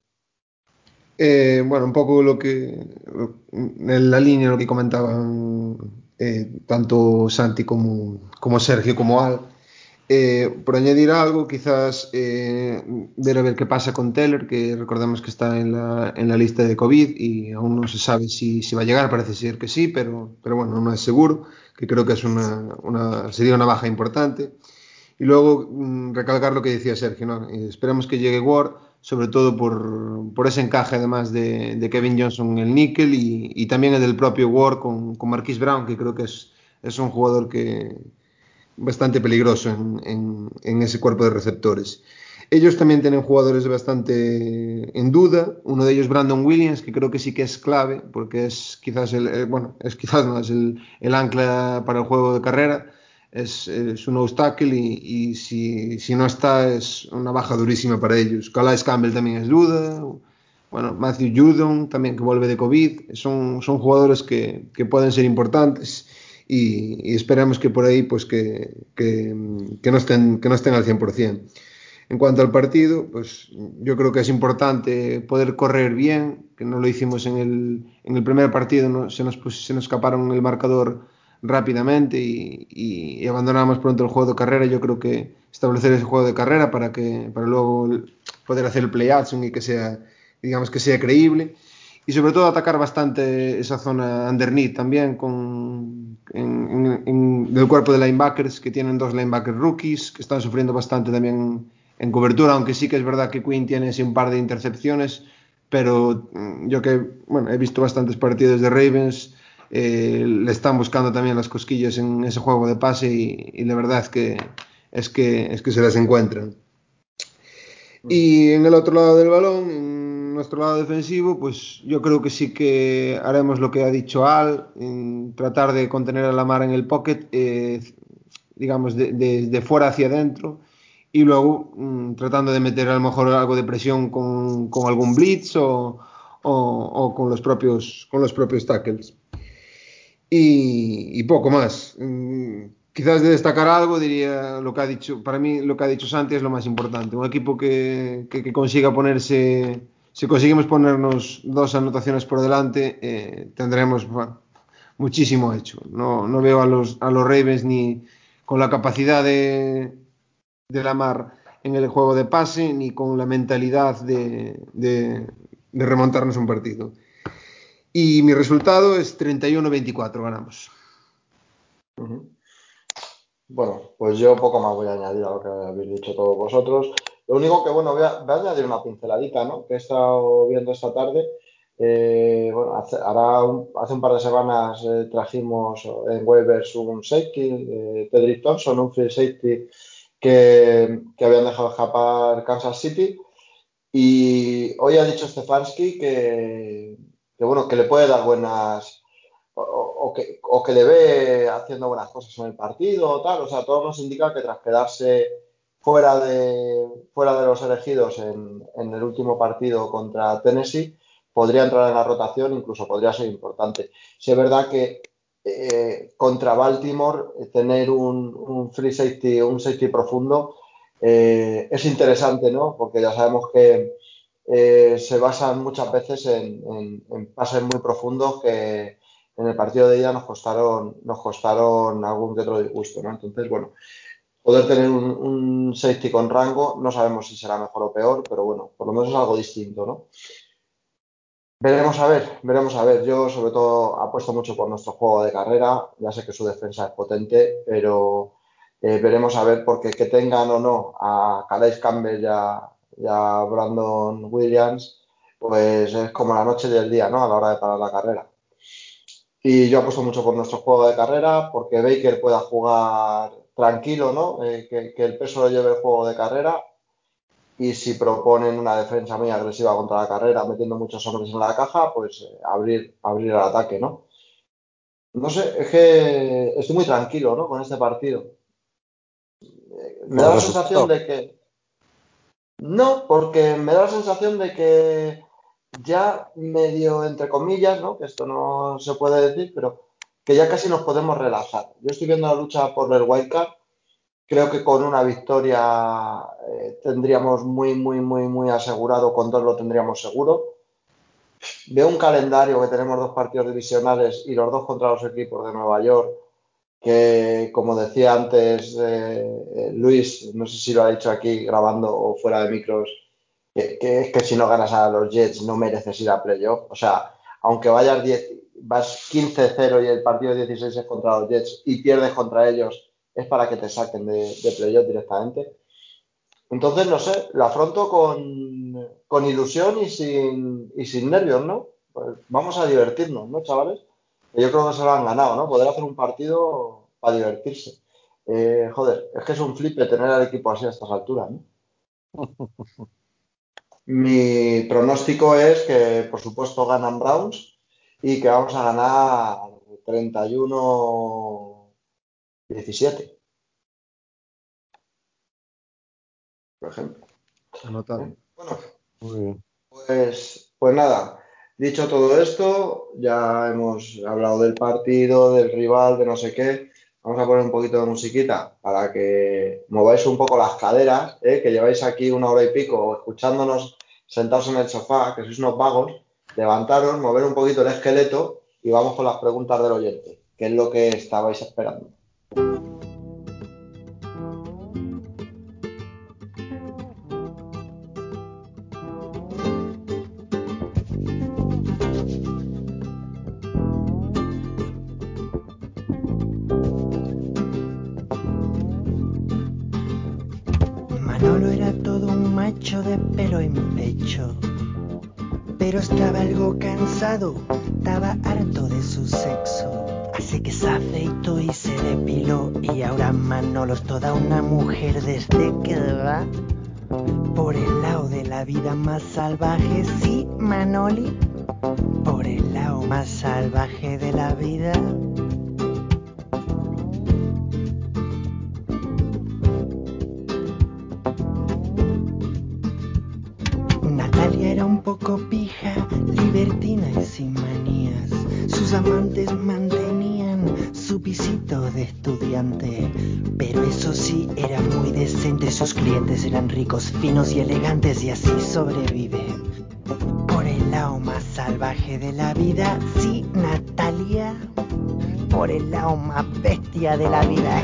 Eh, bueno, un poco lo que, lo- en la línea de lo que comentaban eh, tanto Santi como, como Sergio como Al. Eh, por añadir algo, quizás eh, ver a ver qué pasa con Teller, que recordemos que está en la, en la lista de COVID y aún no se sabe si, si va a llegar, parece ser que sí, pero, pero bueno, no es seguro, que creo que es una, una, sería una baja importante. Y luego mmm, recalcar lo que decía Sergio, ¿no? Eh, esperemos que llegue Ward, sobre todo por, por ese encaje además de, de Kevin Johnson en el níquel y, y también el del propio Ward con, con Marquise Brown, que creo que es, es un jugador que bastante peligroso en, en, en ese cuerpo de receptores. Ellos también tienen jugadores bastante en duda. Uno de ellos, Brandon Williams, que creo que sí que es clave, porque es quizás el, eh, bueno, es quizás no, es el, el ancla para el juego de carrera. Es, es un obstáculo y, y si, si, no está es una baja durísima para ellos. Calais Campbell también es duda. Bueno, Matthew Judon también que vuelve de COVID. Son, son jugadores que, que pueden ser importantes y, y esperamos que por ahí pues que, que, que, no estén, que no estén al cien por ciento. En cuanto al partido, pues yo creo que es importante poder correr bien, que no lo hicimos en el, en el primer partido, ¿no? se, nos, pues, se nos escaparon el marcador rápidamente y, y, y abandonamos pronto el juego de carrera. Yo creo que establecer ese juego de carrera para que para luego poder hacer el play action y que sea, digamos, que sea creíble. Y sobre todo atacar bastante esa zona underneath también con en, en, en, del cuerpo de linebackers, que tienen dos linebackers rookies que están sufriendo bastante también en cobertura, aunque sí que es verdad que Quinn tiene ese un par de intercepciones, pero yo que bueno, he visto bastantes partidos de Ravens, eh, le están buscando también las cosquillas en ese juego de pase y, y la verdad es que, es que es que se las encuentran. Y en el otro lado del balón, en nuestro lado defensivo, pues yo creo que sí que haremos lo que ha dicho Al, en tratar de contener a Lamar en el pocket, eh, digamos, de, de, de fuera hacia adentro, y luego mmm, tratando de meter a lo mejor algo de presión con, con algún blitz o, o, o con los propios con los propios tackles. Y, y poco más. Mm, quizás de destacar algo, diría lo que ha dicho, para mí lo que ha dicho Santi es lo más importante. Un equipo que, que, que consiga ponerse, si conseguimos ponernos dos anotaciones por delante, eh, tendremos bueno, muchísimo hecho. No, no veo a los, a los Ravens ni con la capacidad de, de Lamar en el juego de pase, ni con la mentalidad de, de, de remontarnos un partido. Y mi resultado es treinta y uno veinticuatro, ganamos. Uh-huh. Bueno, pues yo poco más voy a añadir a lo que habéis dicho todos vosotros. Lo único que, bueno, voy a, voy a añadir una pinceladita, ¿no? Que he estado viendo esta tarde. Eh, bueno, hace, hará un, hace un par de semanas eh, trajimos en waivers un safety, eh, Tedrick Thompson, un free safety que, que habían dejado escapar Kansas City. Y hoy ha dicho Stefanski que, que, bueno, que le puede dar buenas... O, o, que, o que le ve haciendo buenas cosas en el partido o tal, o sea, todo nos indica que tras quedarse fuera de, fuera de los elegidos en, en el último partido contra Tennessee, podría entrar en la rotación, incluso podría ser importante. Si es verdad que eh, contra Baltimore tener un, un free safety, un safety profundo eh, es interesante, ¿no? Porque ya sabemos que eh, se basan muchas veces en, en, en pases muy profundos que en el partido de ida nos costaron, nos costaron algún que otro disgusto, ¿no? Entonces, bueno, poder tener un, un safety con rango, no sabemos si será mejor o peor, pero bueno, por lo menos es algo distinto, ¿no? Veremos a ver, veremos a ver. Yo sobre todo apuesto mucho por nuestro juego de carrera, ya sé que su defensa es potente, pero eh, veremos a ver porque que tengan o no a Calais Campbell y a, y a Brandon Williams, pues es como la noche y el día, ¿no? A la hora de parar la carrera. Y yo apuesto mucho por nuestro juego de carrera, porque Baker pueda jugar tranquilo, ¿no? Eh, que, que, el peso lo lleve el juego de carrera. Y si proponen una defensa muy agresiva contra la carrera, metiendo muchos hombres en la caja, pues eh, abrir, abrir el ataque, ¿no? No sé, es que estoy muy tranquilo, ¿no? Con este partido. Eh, me da la sensación de que... No, porque me da la sensación de que ya medio, entre comillas, ¿no? Que esto no se puede decir, pero que ya casi nos podemos relajar. Yo estoy viendo la lucha por el wildcard. Creo que con una victoria eh, tendríamos muy, muy, muy, muy asegurado, con dos lo tendríamos seguro. veo un calendario que tenemos dos partidos divisionales y los dos contra los equipos de Nueva York, que como decía antes eh, Luis, no sé si lo ha dicho aquí grabando o fuera de micros, que, que es que si no ganas a los Jets no mereces ir a playoff. O sea, aunque vayas diez, vas quince cero y el partido dieciséis es contra los Jets y pierdes contra ellos, es para que te saquen de, de playoff directamente. Entonces, no sé, lo afronto con, con ilusión y sin, y sin nervios, ¿no? Pues vamos a divertirnos, ¿no, chavales? Que yo creo que se lo han ganado, ¿no? Poder hacer un partido para divertirse. Eh, joder, es que es un flipe tener al equipo así a estas alturas, ¿no? Mi pronóstico es que, por supuesto, ganan Browns y que vamos a ganar treinta y uno diecisiete, por ejemplo. Anotado. Bueno, Muy bien. pues, pues nada, dicho todo esto, ya hemos hablado del partido, del rival, de no sé qué. Vamos a poner un poquito de musiquita para que mováis un poco las caderas, ¿eh? Que lleváis aquí una hora y pico escuchándonos sentados en el sofá, que sois unos vagos. Levantaros, mover un poquito el esqueleto y vamos con las preguntas del oyente, que es lo que estabais esperando. Manolo era todo un macho de pelo en pecho, pero estaba algo cansado, estaba harto de su sexo. Así que se afeitó y se depiló, y ahora Manolo es toda una mujer desde que va por el lado de la vida más salvaje. Sí, Manoli, por el lado más salvaje de la vida. Natalia era un poco pija, libertina y sin manías. Sus amantes mantenían su pisito de estudiante, pero eso sí, era muy decente. Sus clientes eran ricos, finos y elegantes, y así sobrevive. Por el lado más salvaje de la vida, sí, Natalia. Por el lado más bestia de la vida.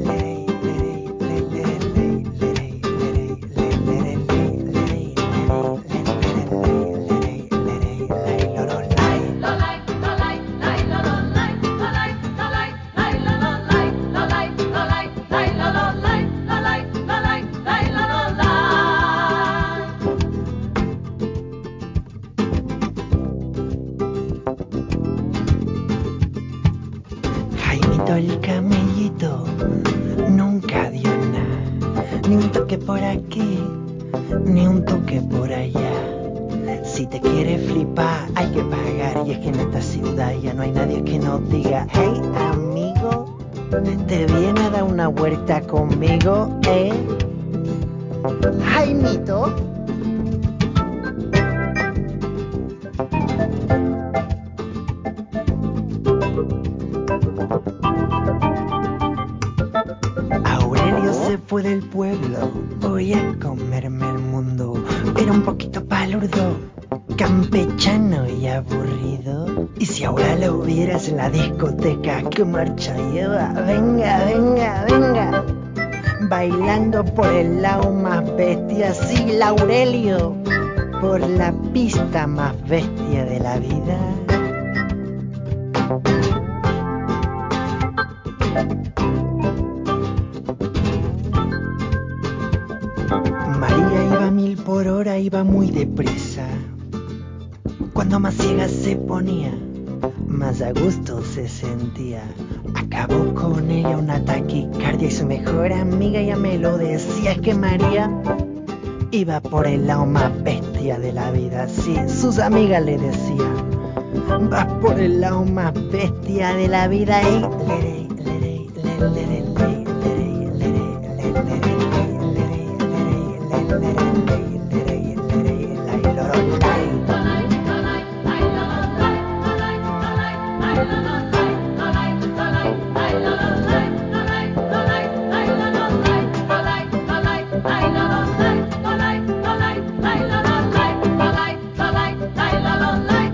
Jaimito el camellito nunca dio nada, ni un toque por aquí, ni un toque por allá. Si te quieres flipar hay que pagar, y es que en esta ciudad ya no hay nadie que nos diga: hey amigo, ¿te viene a dar una vuelta conmigo, eh? Jaimito. Aurelio se fue del pueblo, voy a comerme el mundo. Era un poquito palurdo, campechano y aburrido. Y si ahora lo vieras en la discoteca, qué marcha lleva. Venga, venga, venga, bailando por el lado más bestia. Sí, Aurelio, por la pista más bestia de la vida. María iba a mil por hora, iba muy deprisa. Cuando más ciega se ponía, más a gusto se sentía. Acabó con ella una taquicardia, y su mejor amiga ya me lo decía. Es que María iba por el lado más bestia de la vida. Sí, sus amigas le decían: vas por el lado más bestia de la vida. Y lerey, lerey, lerey, lerey, lerey, lerey, lerey. La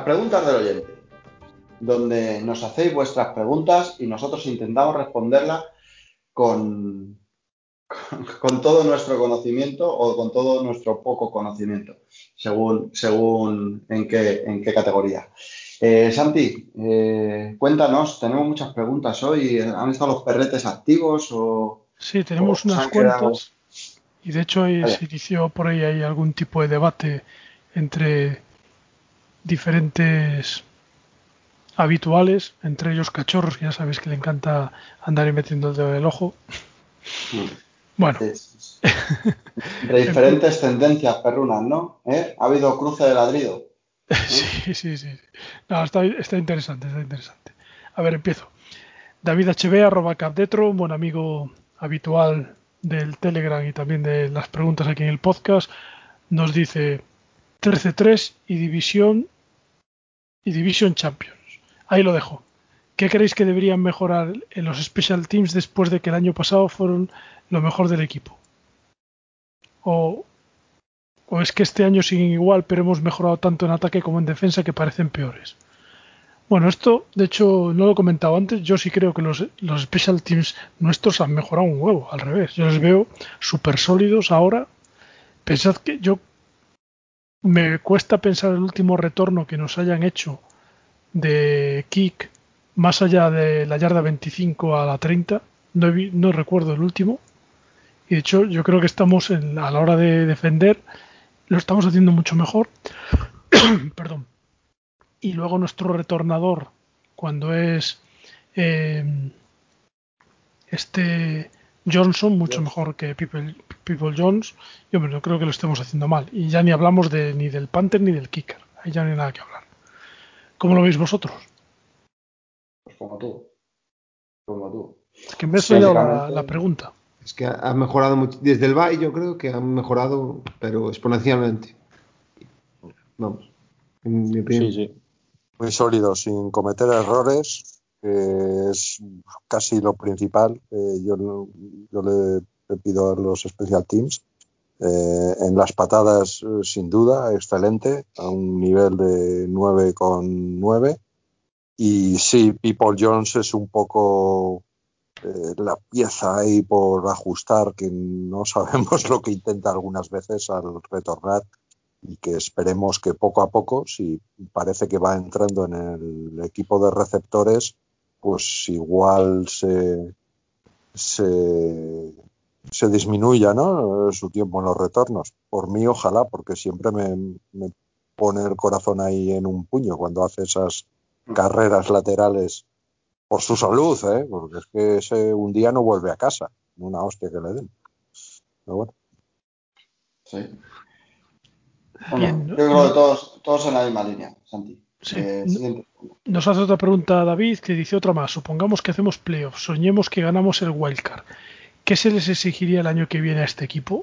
preguntas del oyente, donde nos hacéis vuestras preguntas y nosotros intentamos responderlas con, con, con todo nuestro conocimiento o con todo nuestro poco conocimiento, según, según en qué, en qué categoría. Eh, Santi, eh, cuéntanos, tenemos muchas preguntas hoy. ¿Han estado los perretes activos o, Sí, tenemos o se unas han quedado? cuantas y de hecho ahí Vaya. se inició por ahí hay algún tipo de debate entre diferentes habituales, entre ellos cachorros, que ya sabéis que le encanta andar y metiendo el dedo en el ojo. Mm. Bueno, Sí, sí, sí. Entre en fin, diferentes tendencias perrunas, ¿no? ¿Eh? Ha habido cruce de ladrido. ¿Eh? sí, sí, sí. No, está, está interesante, está interesante. A ver, empiezo. David H B, arroba capdetro, un buen amigo habitual del Telegram y también de las preguntas aquí en el podcast, nos dice trece tres y División y Division Champions. Ahí lo dejo. ¿Qué creéis que deberían mejorar en los Special Teams después de que el año pasado fueron lo mejor del equipo? ¿O, o es que este año siguen igual, pero hemos mejorado tanto en ataque como en defensa que parecen peores? Bueno, esto, de hecho, no lo he comentado antes. Yo sí creo que los, los Special Teams nuestros han mejorado un huevo, al revés. Yo les veo súper sólidos ahora. Pensad que yo me cuesta pensar el último retorno que nos hayan hecho de kick más allá de la yarda veinticinco a la treinta. No, he vi- no recuerdo el último. Y de hecho, yo creo que estamos en- a la hora de defender, lo estamos haciendo mucho mejor. Perdón. Y luego nuestro retornador, cuando es eh, este Johnson, mucho Dios. mejor que People, People Jones, yo no creo que lo estemos haciendo mal. Y ya ni hablamos de ni del Panther ni del Kicker. Ahí ya no hay nada que hablar. ¿Cómo lo veis vosotros? Pues como tú, como tú. Es que me he Sí, soñado la, Básicamente, la pregunta. es que ha, ha mejorado mucho. Desde el bye yo creo que han mejorado, pero exponencialmente. Vamos, en mi Sí, opinión. sí. Muy sólido, sin cometer errores, que es casi lo principal. Eh, yo, yo le, le pido a los Special Teams. Eh, en las patadas, eh, sin duda, excelente, a un nivel de nueve coma nueve. Y sí, People Jones es un poco eh, la pieza ahí por ajustar, que no sabemos lo que intenta algunas veces al retornar, y que esperemos que poco a poco, si parece que va entrando en el equipo de receptores, pues igual se, se, se disminuya, ¿no?, su tiempo en los retornos. Por mí, ojalá, porque siempre me, me pone el corazón ahí en un puño cuando hace esas carreras laterales por su salud, ¿eh? Porque es que ese un día no vuelve a casa, una hostia que le den. Pero bueno. sí. Bueno, Bien, yo creo que no- todos, todos en la misma línea, Santi. sí, Eh, no- siguiente. nos hace otra pregunta David que dice otra más. Supongamos que hacemos playoffs, soñemos que ganamos el wildcard. ¿Qué se les exigiría el año que viene a este equipo?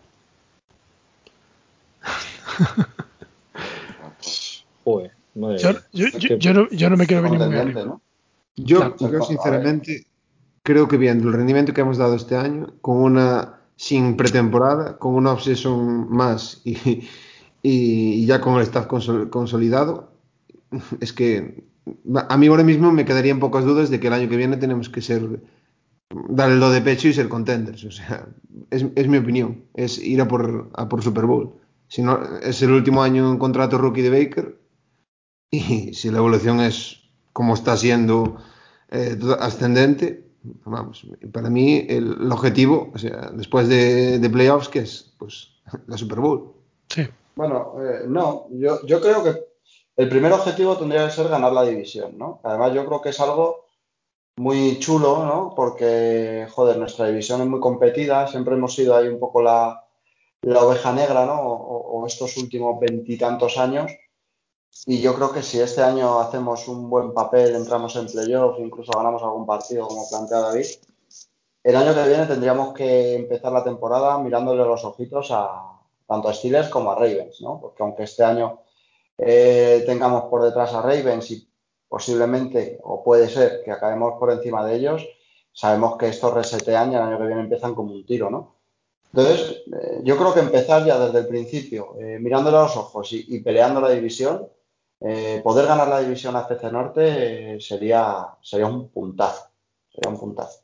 Joder, madre Yo, mía. yo, Ser yo, que- yo no, yo no me quiero ser venir muy contendiente, arriba. ¿no? Claro, Yo, Ser yo con- a ver, sinceramente creo que viendo el rendimiento que hemos dado este año, con una sin pretemporada, con una off-season más y, y, y ya con el staff consol- consolidado, es que a mí ahora mismo me quedaría en pocas dudas de que el año que viene tenemos que ser dar el do de pecho y ser contenders. O sea, es, es mi opinión, es ir a por, a por Super Bowl. Si no, es el último año en contrato rookie de Baker y si la evolución es como está siendo eh, ascendente, vamos, para mí el, el objetivo, o sea, después de, de playoffs, que es pues la Super Bowl. sí, bueno, eh, no, yo, yo creo que el primer objetivo tendría que ser ganar la división, ¿no? Además, yo creo que es algo muy chulo, ¿no? Porque, joder, nuestra división es muy competida, siempre hemos sido ahí un poco la, la oveja negra, ¿no? O, o estos últimos veintitantos años. Y yo creo que si este año hacemos un buen papel, entramos en playoff, incluso ganamos algún partido, como plantea David, el año que viene tendríamos que empezar la temporada mirándole los ojitos a tanto a Steelers como a Ravens, ¿no? Porque aunque este año eh, tengamos por detrás a Ravens y posiblemente, o puede ser, que acabemos por encima de ellos, sabemos que estos resetean y el año que viene empiezan como un tiro, ¿no? Entonces, eh, yo creo que empezar ya desde el principio, eh, mirándole a los ojos y, y peleando la división, eh, poder ganar la división A F C Norte eh, sería, sería un puntazo. Sería un puntazo.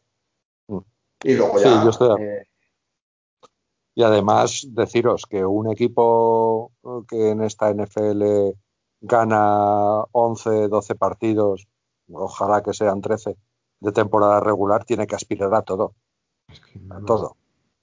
Y luego Sí, ya... yo estoy de acuerdo. eh, Y además, deciros que un equipo que en esta N F L gana once, doce partidos, ojalá que sean trece, de temporada regular, tiene que aspirar a todo. A todo.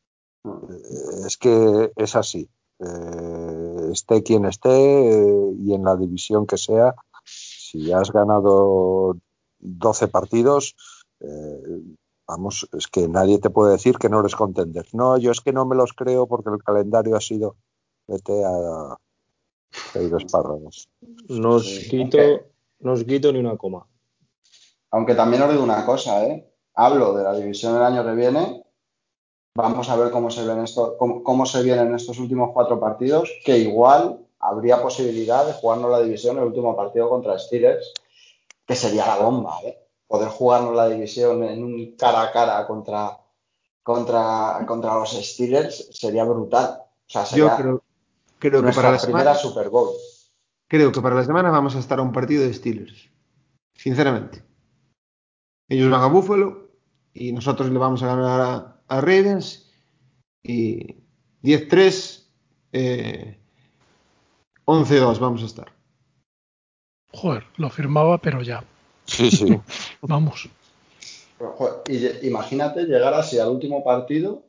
Es que es así. Eh, esté quien esté eh, y en la división que sea, si has ganado doce partidos, eh, vamos, es que nadie te puede decir que no eres contender. No, yo es que no me los creo porque el calendario ha sido... Vete a... a ir espárragos. No os sí. quito, aunque, no os quito ni una coma. aunque también os digo una cosa, ¿eh? Hablo de la división del año que viene. Vamos a ver cómo se ven esto, cómo, cómo se vienen estos últimos cuatro partidos, que igual habría posibilidad de jugarnos la división el último partido contra Steelers, que sería la bomba, ¿eh? Poder jugarnos la división en un cara a cara contra, contra, contra los Steelers sería brutal. O sea, Yo sería creo, creo que para la nuestra primera semana, Super Bowl. creo que para la semana vamos a estar a un partido de Steelers. Sinceramente. Ellos van a Buffalo y nosotros le vamos a ganar a, a Ravens y diez tres, eh, once dos vamos a estar. Joder, lo firmaba, pero ya. Sí, sí. Vamos. Pero, joder, y, imagínate llegar así al último partido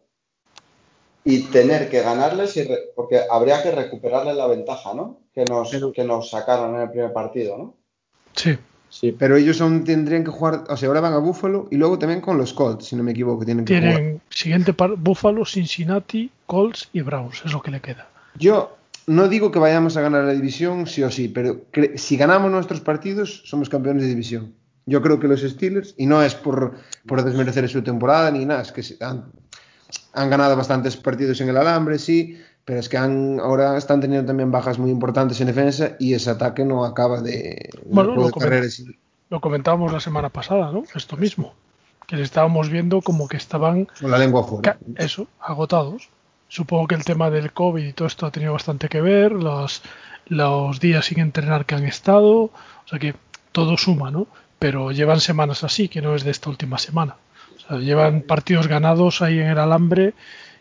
y tener que ganarles, y re, porque habría que recuperarles la ventaja, ¿no? Que nos, Pero, que nos sacaron en el primer partido, ¿no? Sí. Sí, pero ellos aún tendrían que jugar, o sea, ahora van a Buffalo y luego también con los Colts, si no me equivoco, tienen que jugar. Tienen siguiente par Buffalo, Cincinnati, Colts y Browns. Es lo que le queda. Yo no digo que vayamos a ganar la división sí o sí, pero si ganamos nuestros partidos, somos campeones de división. Yo creo que los Steelers, y no es por, por desmerecer su temporada ni nada, es que han, han ganado bastantes partidos en el alambre, sí, pero es que han, ahora están teniendo también bajas muy importantes en defensa y ese ataque no acaba de... El Bueno, juego lo, de coment carreras. lo comentábamos la semana pasada, ¿no? Esto mismo. Que le estábamos viendo como que estaban, Con la lengua afuera. eso, agotados. Supongo que el tema del COVID y todo esto ha tenido bastante que ver, los, los días sin entrenar que han estado, o sea que todo suma, ¿no? Pero llevan semanas así, que no es de esta última semana. O sea, llevan partidos ganados ahí en el alambre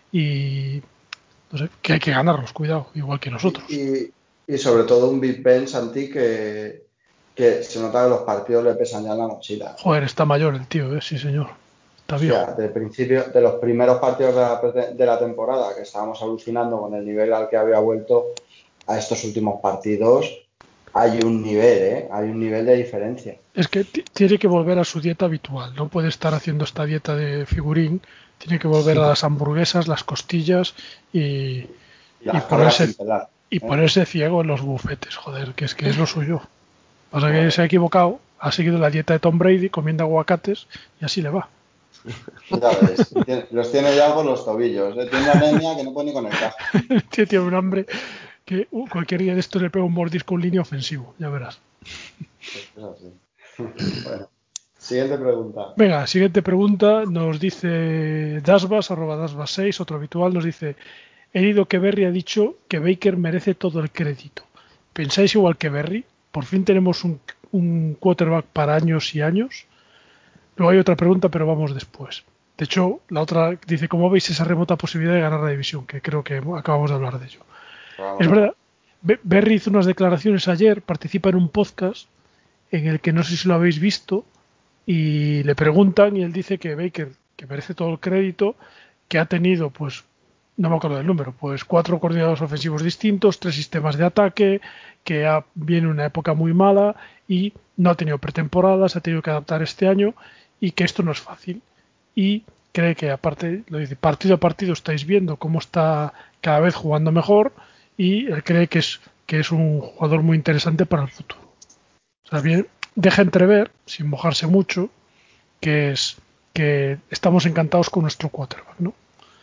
y no sé, que hay que ganarlos, cuidado, igual que Y, nosotros. y, y sobre todo un Big Ben, Santi, que, que se nota que los partidos le pesan ya en la mochila. Joder, está mayor el tío, ¿eh? Sí, señor. Está O viejo. sea, de principio, de los primeros partidos de la, de la temporada, que estábamos alucinando con el nivel al que había vuelto, a estos últimos partidos, hay un nivel, ¿eh? Hay un nivel de diferencia. Es que tiene que volver a su dieta habitual, no puede estar haciendo esta dieta de figurín, tiene que volver a las hamburguesas, las costillas y, Y y las cabras ponerse sin pelar. y ¿eh? ponerse ciego en los bufetes, joder, que es que es lo suyo. Pasa que se ha equivocado, ha seguido la dieta de Tom Brady comiendo aguacates y así le va. Ya ves, tiene, los tiene ya con los tobillos, ¿eh? Tiene una anemia que no puede ni con el casco. Tío, tiene un hambre que uh, cualquier día de esto le pega un mordisco en línea ofensivo, ya verás. Es así. Bueno, siguiente pregunta. Venga, siguiente pregunta. Nos dice Dasbas, arroba Dasbas seis, otro habitual, nos dice: he leído que Berry ha dicho que Baker merece todo el crédito. ¿Pensáis igual que Berry? ¿Por fin tenemos un, un quarterback para años y años? Luego hay otra pregunta, pero vamos después. De hecho, la otra dice: ¿cómo veis esa remota posibilidad de ganar la división? Que creo que acabamos de hablar de ello. Vamos Es a ver. verdad, Berry hizo unas declaraciones ayer, participa en un podcast en el que no sé si lo habéis visto, y le preguntan y él dice que Baker, que merece todo el crédito, que ha tenido, pues, no me acuerdo del número, pues cuatro coordinadores ofensivos distintos, tres sistemas de ataque, que ha, viene una época muy mala y no ha tenido pretemporadas, ha tenido que adaptar este año y que esto no es fácil. Y cree que aparte, lo dice, partido a partido estáis viendo cómo está cada vez jugando mejor y él cree que es, que es un jugador muy interesante para el futuro. O sea, bien, deja entrever, sin mojarse mucho, que es que estamos encantados con nuestro quarterback, ¿no?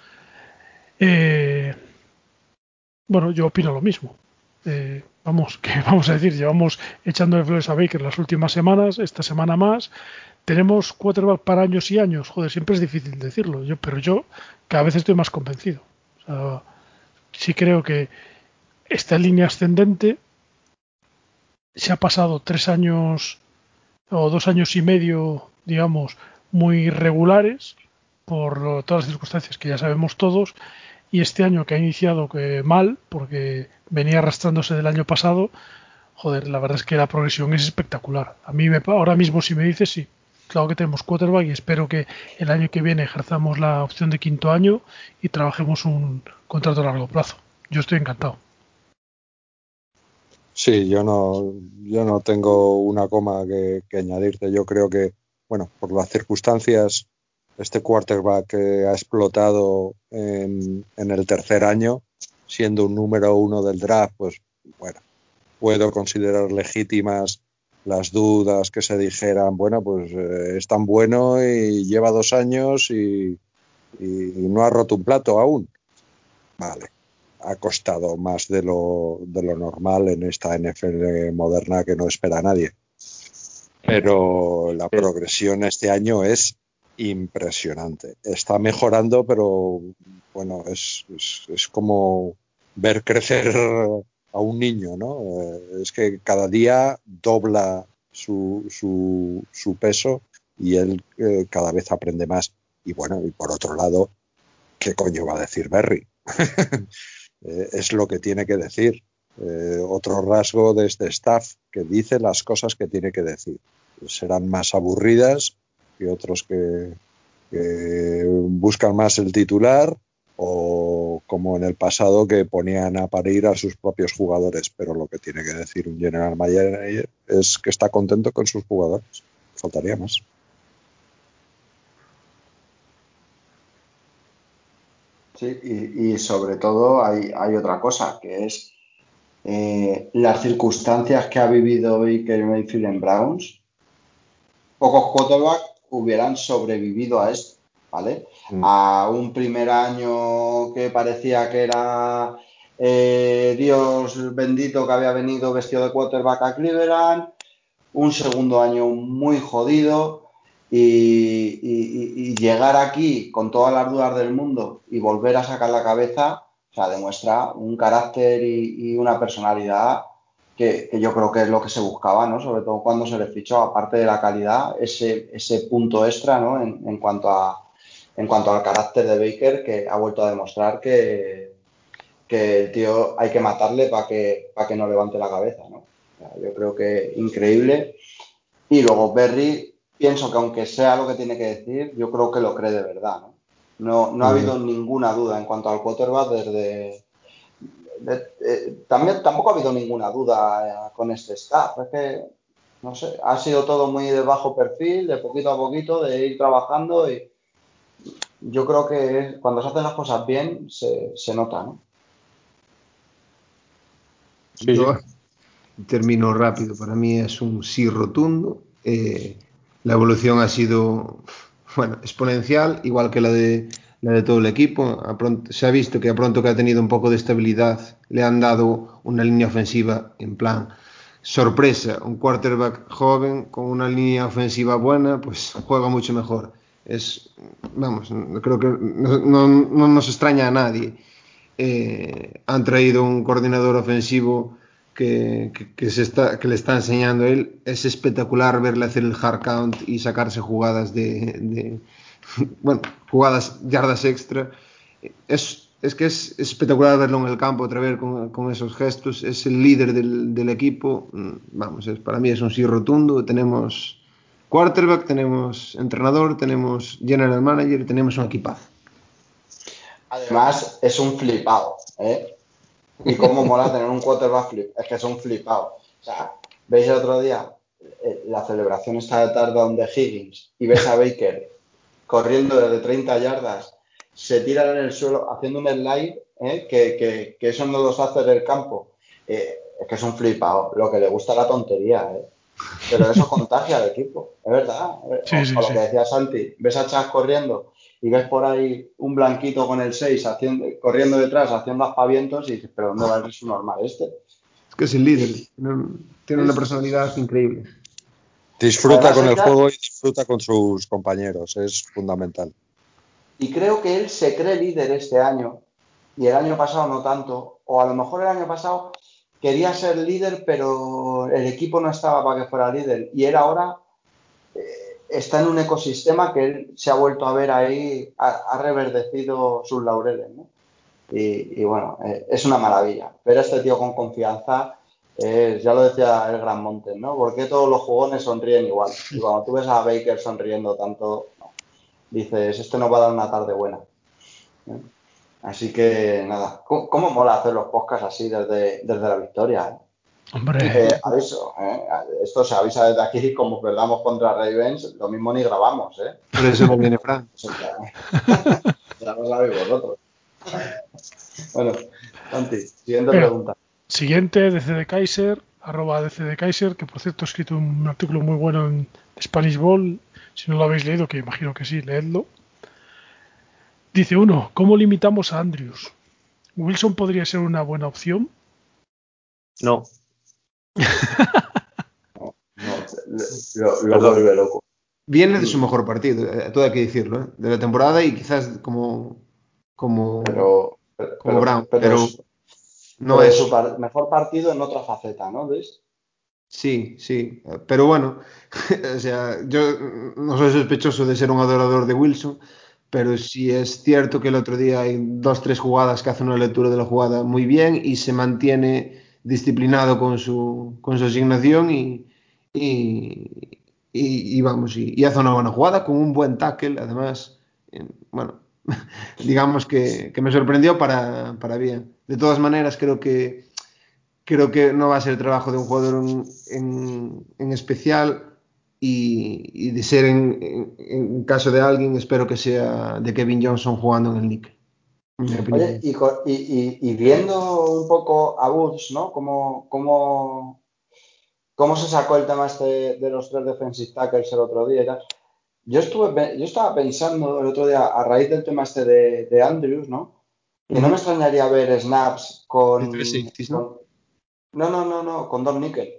Eh, bueno, yo opino lo mismo. Eh, vamos, que vamos a decir, llevamos echándole flores a Baker las últimas semanas, esta semana más. Tenemos quarterback para años y años. Joder, siempre es difícil decirlo, yo, pero yo cada vez estoy más convencido. O sea, sí creo que esta línea ascendente se ha pasado tres años o dos años y medio, digamos, muy regulares por lo, todas las circunstancias que ya sabemos todos, y este año que ha iniciado que mal, porque venía arrastrándose del año pasado, joder, la verdad es que la progresión es espectacular. A mí me, ahora mismo si me dices, sí, claro que tenemos quarterback y espero que el año que viene ejerzamos la opción de quinto año y trabajemos un contrato a largo plazo. Yo estoy encantado. Sí, yo no, yo no tengo una coma que, que añadirte. Yo creo que, bueno, por las circunstancias, este quarterback que ha explotado en, en el tercer año, siendo un número uno del draft, pues bueno, puedo considerar legítimas las dudas que se dijeran, bueno, pues eh, es tan bueno y lleva dos años y, y no ha roto un plato aún. Vale. Ha costado más de lo, de lo normal en esta N F L moderna que no espera a nadie. Pero la progresión este año es impresionante. Está mejorando, pero bueno, es, es, es como ver crecer a un niño, ¿no? Eh, es que cada día dobla su, su, su peso y él eh, cada vez aprende más. Y bueno, y por otro lado, ¿qué coño va a decir Berry? Eh, es lo que tiene que decir. Eh, otro rasgo de este staff que dice las cosas que tiene que decir. Serán más aburridas que otros que, que buscan más el titular o como en el pasado que ponían a parir a sus propios jugadores, pero lo que tiene que decir un general manager es que está contento con sus jugadores. Faltaría más. Sí, y, y sobre todo hay, hay otra cosa, que es eh, las circunstancias que ha vivido Baker Mayfield en Browns. Pocos quarterbacks hubieran sobrevivido a esto, ¿vale? Mm. A un primer año que parecía que era eh, Dios bendito que había venido vestido de quarterback a Cleveland, un segundo año muy jodido. Y, y, y llegar aquí con todas las dudas del mundo y volver a sacar la cabeza, o sea, demuestra un carácter y, y una personalidad que, que yo creo que es lo que se buscaba, ¿no? Sobre todo cuando se le fichó, aparte de la calidad, ese, ese punto extra, ¿no? En, en, cuanto a, en cuanto al carácter de Baker, que ha vuelto a demostrar que, que el tío hay que matarle para que, para que no levante la cabeza, ¿no? O sea, yo creo que increíble. Y luego Berry, pienso que aunque sea lo que tiene que decir, yo creo que lo cree de verdad, ¿no? No, no ha habido ninguna duda en cuanto al quarterback desde... De, eh, también tampoco ha habido ninguna duda eh, con este staff. Es que, no sé, ha sido todo muy de bajo perfil, de poquito a poquito, de ir trabajando y yo creo que cuando se hacen las cosas bien se, se nota, ¿no? Sí. Yo termino rápido. Para mí es un sí rotundo. Eh, la evolución ha sido, bueno, exponencial, igual que la de, la de todo el equipo. A pronto, se ha visto que a pronto que ha tenido un poco de estabilidad, le han dado una línea ofensiva en plan sorpresa. Un quarterback joven con una línea ofensiva buena, pues juega mucho mejor. Es, vamos, creo que no, no, no nos extraña a nadie. Eh, han traído un coordinador ofensivo que, que, que, se está, que le está enseñando él. Es espectacular verle hacer el hard count y sacarse jugadas de, de bueno, jugadas, yardas extra. Es, es que es espectacular verlo en el campo otra vez con, con esos gestos. Es el líder del, del equipo. Vamos, es, para mí es un sí rotundo. Tenemos quarterback, tenemos entrenador, tenemos general manager, tenemos un equipazo. Además, es un flipado, ¿eh? Y cómo mola tener un quarterback flip. Es que es un flipado. O sea, veis el otro día eh, la celebración esta de touchdown de Higgins y ves a Baker corriendo desde treinta yardas, se tiran en el suelo haciendo un slide, ¿eh? que, que, que eso no los hace del campo. Eh, es que es un flipado. Lo que le gusta la tontería, ¿eh? Pero eso contagia al equipo, es verdad. Sí, o, sí, o lo sí. que decía Santi, ves a Chas corriendo y ves por ahí un blanquito con el seis haciendo, corriendo detrás, haciendo aspavientos y dices, ¿pero dónde va a ir su normal este? Es que es el líder, tiene una personalidad increíble. Disfruta Además, con el ya... juego y disfruta con sus compañeros, es fundamental. Y creo que él se cree líder este año y el año pasado no tanto, o a lo mejor el año pasado quería ser líder, pero el equipo no estaba para que fuera líder. Y él ahora eh, está en un ecosistema que él se ha vuelto a ver ahí, ha, ha reverdecido sus laureles, ¿no? Y, y bueno, eh, es una maravilla. Ver a este tío con confianza, eh, ya lo decía el Gran Montes, ¿no? ¿Por qué todos los jugones sonríen igual? Y cuando tú ves a Baker sonriendo tanto, no, dices, este nos va a dar una tarde buena, ¿eh? Así que nada, ¿cómo, cómo mola hacer los podcasts así desde, desde la victoria? ¿Eh? Hombre, Eh, aviso, ¿eh? Esto se avisa desde aquí, como perdamos contra Ravens, lo mismo ni grabamos, ¿eh? Por eso no viene Fran. Eso ya, ya lo sabéis vosotros. Bueno, Santi, siguiente venga, pregunta. siguiente, D C de Kaiser, arroba D C de Kaiser, que por cierto ha escrito un artículo muy bueno en Spanish Ball. Si no lo habéis leído, que imagino que sí, leedlo. Dice uno, ¿cómo limitamos a Andrews? ¿Wilson podría ser una buena opción? No, No, no, lo, lo perdón. vuelve loco. Viene de su mejor partido, eh, todo hay que decirlo, ¿eh? De la temporada y quizás como, como, Pero, pero, como Brown, pero, pero es, no pero de es. su par- mejor partido en otra faceta, ¿no? ¿Ves? Sí, sí, pero bueno, o sea, yo no soy sospechoso de ser un adorador de Wilson, pero sí es cierto que el otro día hay dos, tres jugadas que hace una lectura de la jugada muy bien y se mantiene disciplinado con su, con su asignación y, y, y- y vamos, y, y hace una buena jugada con un buen tackle, además, eh, bueno, digamos que, que me sorprendió para, para bien. De todas maneras, creo que creo que no va a ser trabajo de un jugador en, en- en especial y, y de ser en, en- en caso de alguien, espero que sea de Kevin Johnson jugando en el Nick, en mi Oye, opinión. y, co- y, y- y viendo un poco a Woods, ¿no? ¿Cómo, cómo, cómo se sacó el tema este de los tres defensive tackles el otro día y tal? Yo estuve, pe- yo estaba pensando el otro día, a raíz del tema este de, de Andrews, ¿no? Que no me Ujú. extrañaría ver snaps De tres con, safeties, ¿no? con- no, no, no, no, con Don Nickel.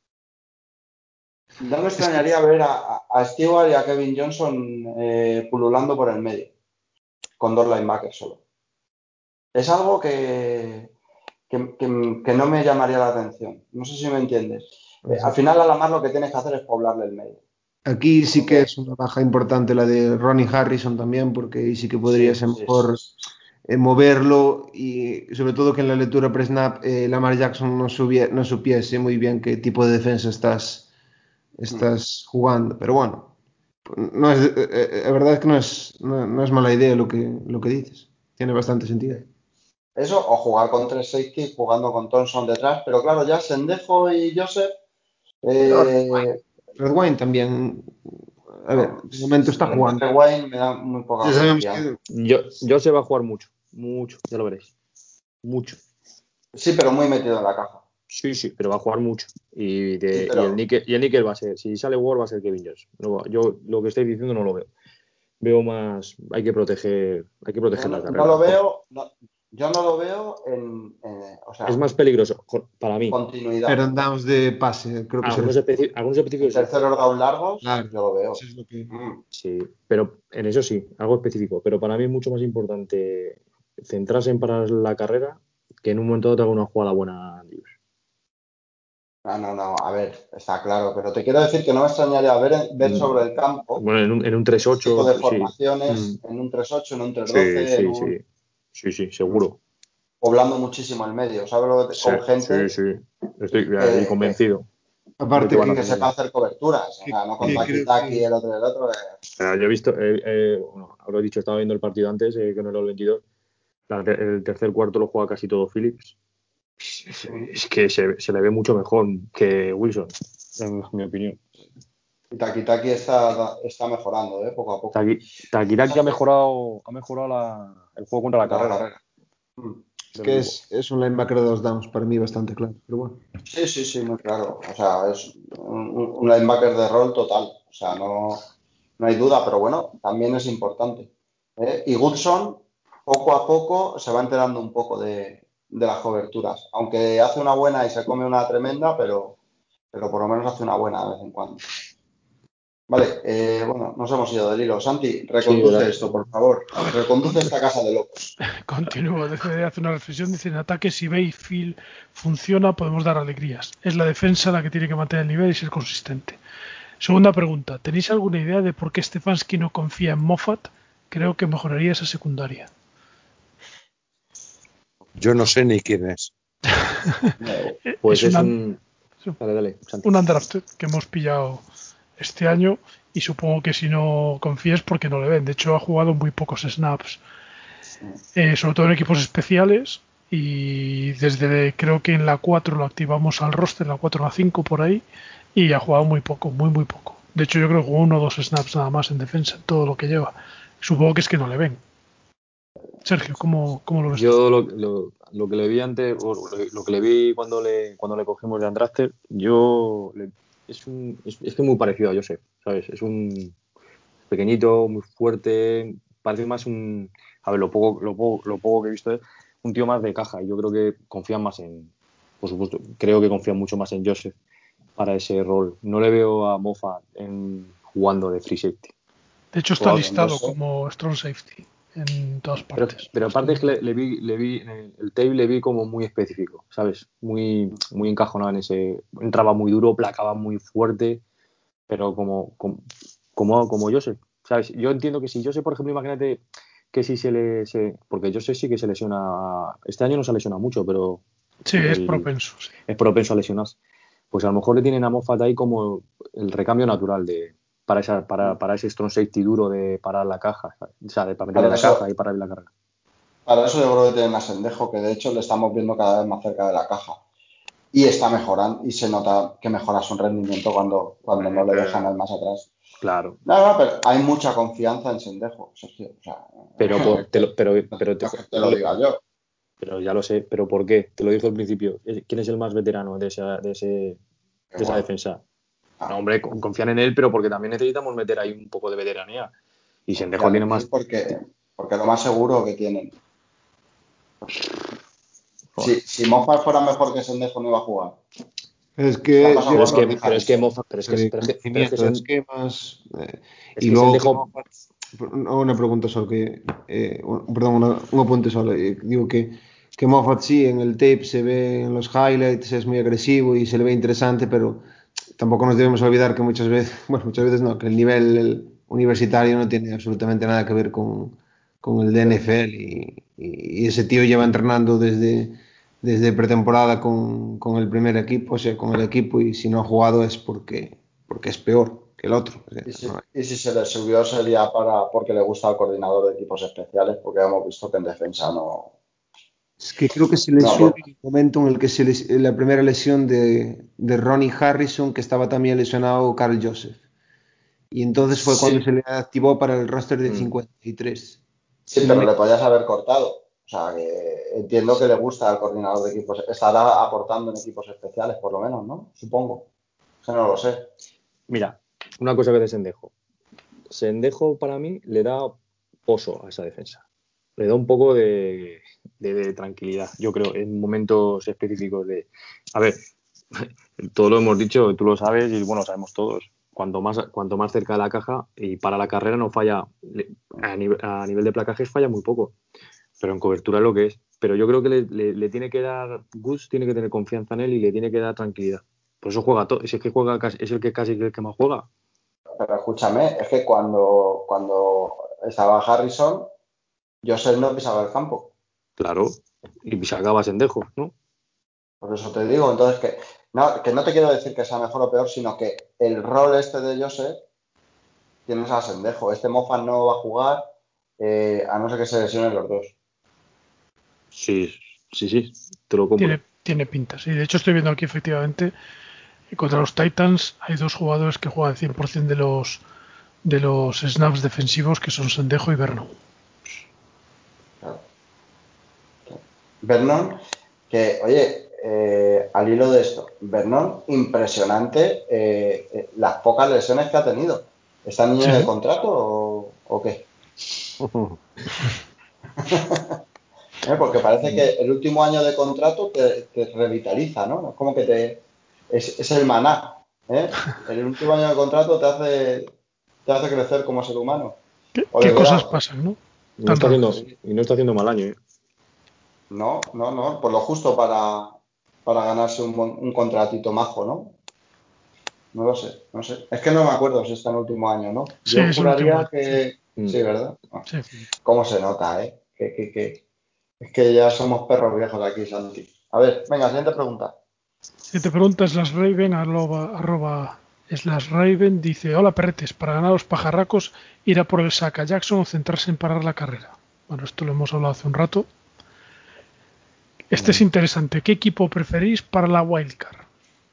No me Es que, extrañaría ver a, a- a Stewart y a Kevin Johnson eh, pululando por el medio, con dos linebackers solo. Es algo que, que, que- que no me llamaría la atención. No sé si me entiendes. Eh, al final, a la más lo que tienes que hacer es poblarle el medio. aquí sí que Porque, es una baja importante la de Ronnie Harrison también, porque ahí sí que podría sí, ser sí, sí, mejor eh, moverlo y sobre todo que en la lectura pre-snap eh, Lamar Jackson no, subie- no supiese muy bien qué tipo de defensa estás, sí. estás jugando. Pero bueno, no es, eh, eh, la verdad es que no es, no, no es mala idea lo que, lo que dices. Tiene bastante sentido. Eso, o jugar con tres safety, jugando con Thompson detrás. Pero claro, ya Sendejo y Joseph, Pero eh, Red Wine también, a ver, no, de momento está jugando. Wayne me da muy Ya poca sabemos confianza. que Yo, yo se va a jugar mucho, mucho, ya lo veréis. Mucho. Sí, pero muy metido en la caja. Sí, sí, pero va a jugar mucho. Y, Sí, de, y, el pero níquel, y el níquel va a ser, si sale Ward va a ser Kevin Jones. No va- yo lo que estáis diciendo no lo veo. Veo más, hay que proteger, hay que yo proteger la no, no carrera. lo veo, no, yo no lo veo en, en, o Es sea, más peligroso jo- para en mí. pero continuidad. en downs de pase, creo que se Algunos, refiere. especi- algunos En específicos sí, terceros down largos, Claro, yo lo veo. eso es lo que. Mm. sí, pero en eso sí, algo específico. Pero para mí es mucho más importante centrarse en parar la carrera que en un momento dado te haga una jugada buena, Andrews. No, no, no, a ver, está claro, pero te quiero decir que no me extrañaría ver, ver Mm, sobre el campo Bueno, en un, en un este tipo tres ocho, de sí. Mm. formaciones en un tres ocho, en un tres Sí, doce, en sí, sí. un Sí, sí, seguro. poblando muchísimo el medio, ¿sabes? Lo que te- Sí, con sí, gente sí. Estoy ahí que, que, convencido de que Aparte van a que que, sepa hacerlo. hacer coberturas, o que, sea, no con que Mm. creo taki-taki que el otro y el otro. eh. Eh, yo he visto, eh, eh, bueno, ahora he dicho, estaba viendo el partido antes, eh, que no era el veintidós. La- el tercer cuarto lo juega casi todo Phillips. Es, es que se, se le ve mucho mejor que Wilson, en mi opinión. Y Taki-Taki está, está mejorando, ¿eh? Poco a poco. Taki- Takiraki ha mejorado, ha mejorado la- el juego contra la Contra la carrera carrera. Mm. es del que equipo. es, es un linebacker de dos downs para mí bastante claro. Pero bueno, Sí, sí, sí, muy claro. O sea, es un, un linebacker de rol total. O sea, no, no hay duda, pero bueno, también es importante. ¿Eh? Y Goodson, poco a poco, se va enterando un poco de, de las coberturas. Aunque hace una buena y se come una tremenda, pero, pero por lo menos hace una buena de vez en cuando. Vale, eh, bueno, nos hemos ido del hilo. Santi, Sí, reconduce ¿verdad? esto, por favor. A ver, Reconduce con- esta casa de locos. continúo. D C D hace una reflexión. Dice: en ataque, si Bayfield funciona, podemos dar alegrías. Es la defensa la que tiene que mantener el nivel y ser consistente. Segunda pregunta. ¿Tenéis alguna idea de por qué Stefanski no confía en Moffat? Creo que mejoraría esa secundaria. Yo no sé ni quién es. No, Eh, Pues Es es una, un... Dale, dale, Santi. un undrafted que hemos pillado este año y supongo que si no confías porque no le ven. De hecho, ha jugado muy pocos snaps, eh, sobre todo en equipos especiales. Y desde creo que en la cuatro lo activamos al roster, la cuatro o la cinco por ahí, y ha jugado muy poco, muy, muy poco. De hecho, yo creo que jugó uno o dos snaps nada más en defensa, en todo lo que lleva. Supongo que es que no le ven. Sergio, ¿cómo, cómo lo ves tú? Yo lo, lo, lo que le vi antes, o lo, lo que le vi cuando le, cuando le cogimos de Andraster, yo le- es, un, es, es que es muy parecido a Joseph, ¿sabes? Es un pequeñito, muy fuerte, parece más un, a ver, lo poco, lo poco, lo poco que he visto es un tío más de caja. Y yo creo que confían más en, por supuesto, creo que confían mucho más en Joseph para ese rol. No le veo a Moffat en, jugando de free safety. De hecho, está jugador con listado dos, ¿eh? como strong safety en todas Pero, partes. pero Estoy aparte es que viendo. le, le vi, le vi, en el, el tape le vi como muy específico, ¿sabes? Muy, muy encajonado en ese. Entraba muy duro, placaba muy fuerte, pero como, como, como, como Joseph, ¿sabes? Yo entiendo que si Joseph, por ejemplo, imagínate que si se le. Se, porque Joseph sí que se lesiona. Este año no se ha lesionado mucho, pero Sí, es el, propenso, sí. es propenso a lesionarse. Pues a lo mejor le tienen a Moffat ahí como el recambio natural de. Para, esa, para, para ese strong safety duro de parar la caja, ¿sabes? O sea, de para meterle Para la eso, caja y parar la carga. para eso yo creo que tienen a Sendejo, que de hecho le estamos viendo cada vez más cerca de la caja. Y está mejorando, y se nota que mejora su rendimiento cuando, cuando no Eh, le dejan que- al más atrás. Claro, No, no, pero hay mucha confianza en Sendejo, Sergio. O sea, pero por, te lo, pero, pero, te, no es que te no lo le- diga yo. pero ya lo sé, pero ¿por qué? Te lo dije al principio. ¿Quién es el más veterano de esa, de ese, de esa Igual. defensa? No, Ah, hombre, con- confían en él, pero porque también necesitamos meter ahí un poco de veteranía. Y Sendejo confían tiene en él más. porque, porque lo más seguro que tienen. Si, Joder. si Moffat fuera mejor que Sendejo no iba a jugar. Es ¿Qué ha que pasado yo Pero con es que, Ronnie pero es que Harrison? Moffat, pero es que, de pero es que, pero es que, conocimiento de Sen- esquemas eh, es y que luego que Sendejo. Moffat, una pregunta solo que eh, un- perdón, una- un apunte solo, eh, digo que que Moffat sí en el tape se ve en los highlights es muy agresivo y se le ve interesante, pero tampoco nos debemos olvidar que muchas veces, bueno, muchas veces no, que el nivel el universitario no tiene absolutamente nada que ver con, con el de N F L y, y- y ese tío lleva entrenando desde desde pretemporada con, con el primer equipo, o sea, con el equipo, y si no ha jugado es porque, porque es peor que el otro. O sea, Y si, no hay- y si se le subió sería para, porque le gusta al coordinador de equipos especiales, porque hemos visto que en defensa no. Es que creo que se le No, sube por- en el momento en el que se les- la primera lesión de, de Ronnie Harrison, que estaba también lesionado Carl Joseph. Y entonces fue cuando sí, se le activó para el roster de mm, cincuenta y tres. sí, Si no pero me... le podías haber cortado. O sea, que entiendo que le gusta al coordinador de equipos. Estará aportando en equipos especiales, por lo menos, ¿no? Supongo. Que no lo sé. Mira, una cosa que de Sendejo. Sendejo para mí le da pozo a esa defensa. Le da un poco de, de- de tranquilidad, yo creo, en momentos específicos de. A ver, todo lo hemos dicho, tú lo sabes y bueno, lo sabemos todos. Cuanto más, cuanto más cerca de la caja y para la carrera no falla, le- a nivel, a nivel de placajes falla muy poco, pero en cobertura es lo que es. Pero yo creo que le, le- le tiene que dar, Gus tiene que tener confianza en él y le tiene que dar tranquilidad. Por eso juega todo, si es que juega casi- es el que casi el que más juega. Pero escúchame, es que cuando, cuando estaba Harrison, Joseph no pisaba el campo. Claro, y se acaba Sendejo, ¿no? Por eso te digo, entonces que no, que no te quiero decir que sea mejor o peor, sino que el rol este de Joseph tienes a Sendejo. Este Moffat no va a jugar eh, a no ser que se lesionen los dos. Sí, sí, sí, te lo compro. Tiene, tiene pintas. Y de hecho estoy viendo aquí efectivamente que contra los Titans hay dos jugadores que juegan cien por ciento de los de los snaps defensivos, que son Sendejo y Vernon. Claro. Vernon, que oye, eh, al hilo de esto, Vernon, impresionante eh, eh, las pocas lesiones que ha tenido. ¿Está niño de Sí, contrato o, o qué? ¿Eh? Porque parece que el último año de contrato te, te revitaliza, ¿no? Es como que te es, es el maná. ¿Eh? El último año de contrato te hace te hace crecer como ser humano. ¿Qué, O qué de cosas verdad. pasan, no? No Tan está haciendo, raras. y no está haciendo mal año, ¿eh? No, no, no, por lo justo para, para ganarse un, bon- un contratito majo, ¿no? No lo sé, no sé. Es que no me acuerdo si está en el último año, ¿no? Sí, Yo es el último juraría año. Sí, que... Mm. Sí, ¿verdad? No. sí. ¿Cómo se nota, eh? Que, que, que... Es que ya somos perros viejos aquí, Santi. A ver, venga, siguiente pregunta. Si te preguntas Slash Raven, arroba, arroba Slash Raven, dice: Hola perretes, para ganar a los pajarracos, ir a por el saca Jackson o centrarse en parar la carrera. Bueno, esto lo hemos hablado hace un rato. Este es interesante. ¿Qué equipo preferís para la wildcard?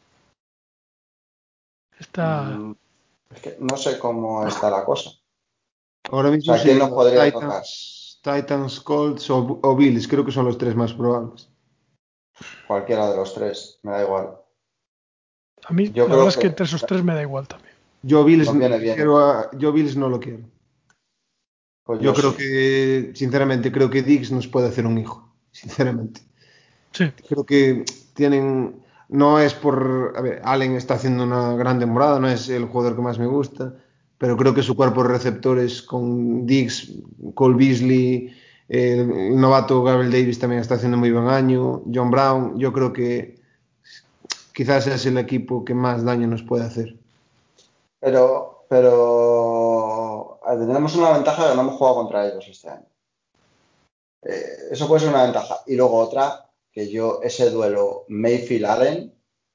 Esta, Mm, es que no sé cómo está la cosa. Ahora O mismo sea, ¿quién sería nos podría tocar? Titans, Titans, Colts o, o Bills. Creo que son los tres más probables. Cualquiera de los tres, me da igual. a mí, Yo la verdad creo es que que entre esos tres me da igual también. Yo Bills, nos viene bien. quiero a- yo Bills no lo quiero. Pues Yo yo creo sí. que, sinceramente, creo que Diggs nos puede hacer un hijo. Sinceramente. Sí, Creo que tienen. No es por. A ver, Allen está haciendo una gran temporada, no es el jugador que más me gusta, pero creo que su cuerpo de receptores con Diggs, Cole Beasley, el, el novato Gabriel Davis también está haciendo muy buen año, John Brown, yo creo que quizás es el equipo que más daño nos puede hacer. Pero, pero a ver, tenemos una ventaja que no hemos jugado contra ellos este año. Eh, eso puede ser una ventaja. Y luego otra, que yo, ese duelo Mayfield-Allen,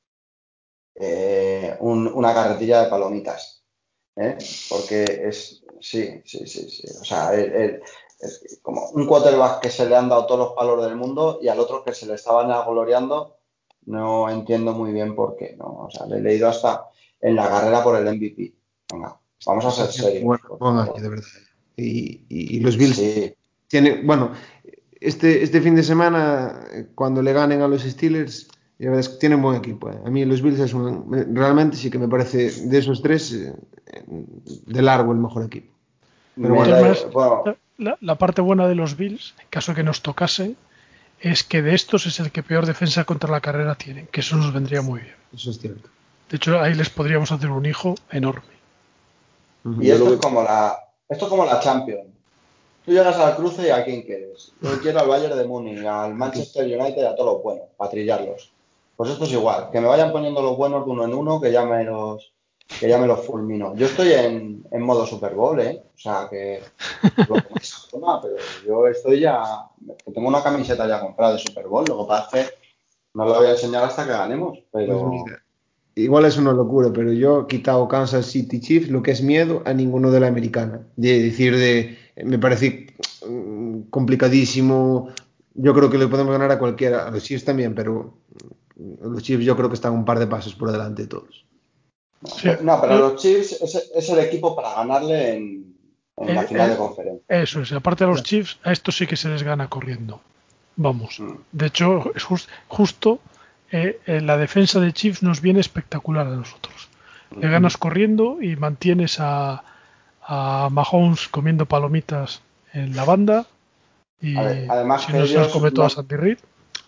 eh, un- una carretilla de palomitas. ¿Eh? Porque es, sí, sí, sí, sí. O sea, el- el- es como un quarterback que se le han dado todos los palos del mundo y al otro que se le estaban gloriando, no entiendo muy bien por qué, ¿no? O sea, le he leído hasta en la carrera por el M V P. Venga, vamos a Está ser haciendo serios, buen, por buen año, favor. de verdad. Y, y- y los Bills Sí, tienen. Bueno, este, este fin de semana, eh, cuando le ganen a los Steelers, ya verás que tienen buen equipo. eh. A mí los Bills es un, me- realmente sí que me parece de esos tres eh, de largo el mejor equipo. Pero de me bueno, todas da maneras, igual. Bueno, la, la- la parte buena de los Bills, en caso de que nos tocasen, es que de estos es el que peor defensa contra la carrera tienen, que eso nos vendría muy bien. eso es cierto. De hecho, ahí les podríamos hacer un hijo enorme. Ujú. y Yo lo esto es veo. como la, esto es como la Champions. Tú llegas al cruce y a quién quieres. Yo quiero al Bayern de Múnich, al Manchester United, a todos los buenos, para trillarlos. Pues esto es igual, que me vayan poniendo los buenos de uno en uno, que ya me los, que ya me los fulmino. Yo estoy en, en modo Super Bowl, ¿eh? O sea, que lo tomáis a broma, pero yo estoy ya, que tengo una camiseta ya comprada de Super Bowl, lo que pasa es que no la voy a enseñar hasta que ganemos, Pues pero mira, igual es una locura, pero yo he quitado Kansas City Chiefs, lo que es miedo, a ninguno de la americana. De decir, de, me parece mm, complicadísimo. Yo creo que le podemos ganar a cualquiera, a los Chiefs también, pero mm, los Chiefs yo creo que están un par de pasos por delante de todos. no, Sí, pero, no, pero eh, los Chiefs es, es el equipo para ganarle en, en la eh, final de eh, conferencia. eso es, aparte de los Chiefs, a estos sí que se les gana corriendo. Vamos. Mm. De hecho, es jus- justo eh, eh, la defensa de Chiefs nos viene espectacular a nosotros. Le ganas corriendo y mantienes a, a Mahomes comiendo palomitas en la banda. A ver, Y además si que no se las ellos come todas no, Andy Reid,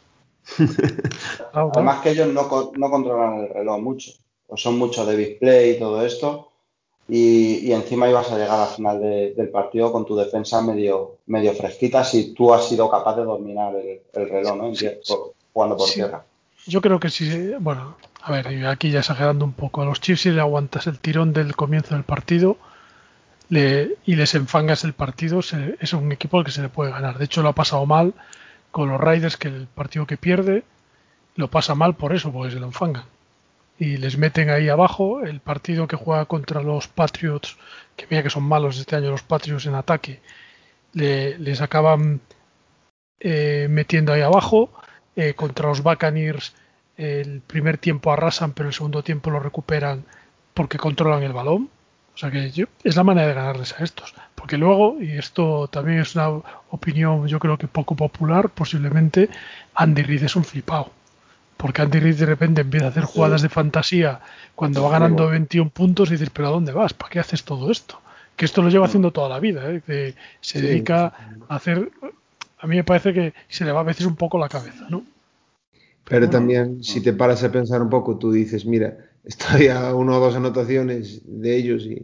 claro, claro. además que ellos no, co- no controlan el reloj mucho. Pues son mucho de big play y todo esto. Y, y encima ibas a llegar al final de- del partido con tu defensa medio, medio fresquita si tú has sido capaz de dominar el, el reloj, ¿no? En Sí, tie- sí, por- jugando por sí. tierra. Yo creo que sí. Bueno, a ver, y aquí ya exagerando un poco. A los Chiefs si le aguantas el tirón del comienzo del partido le, y les enfangas el partido, se- es un equipo al que se le puede ganar. De hecho, lo ha pasado mal con los Raiders, que el partido que pierde lo pasa mal por eso, porque se lo enfangan. Y les meten ahí abajo. El partido que juega contra los Patriots, que mira que son malos este año los Patriots en ataque, le, les acaban eh, metiendo ahí abajo. Eh, contra los Buccaneers el primer tiempo arrasan, pero el segundo tiempo lo recuperan porque controlan el balón. O sea que yo, es la manera de ganarles a estos. Porque luego, y esto también es una opinión yo creo que poco popular, posiblemente, Andy Reid es un flipado. Porque Andy Reid de repente empieza a hacer jugadas Sí, de fantasía cuando va ganando horrible. veintiún puntos y dices, pero ¿a dónde vas? ¿Para qué haces todo esto? Que esto lo lleva Mm. haciendo toda la vida, ¿eh? Que se Sí, dedica a hacer... A mí me parece que se le va a veces un poco la cabeza, ¿no? Pero pero bueno, Mm, también si mm. te paras a pensar un poco, tú dices, mira, estoy a una o dos anotaciones de ellos y,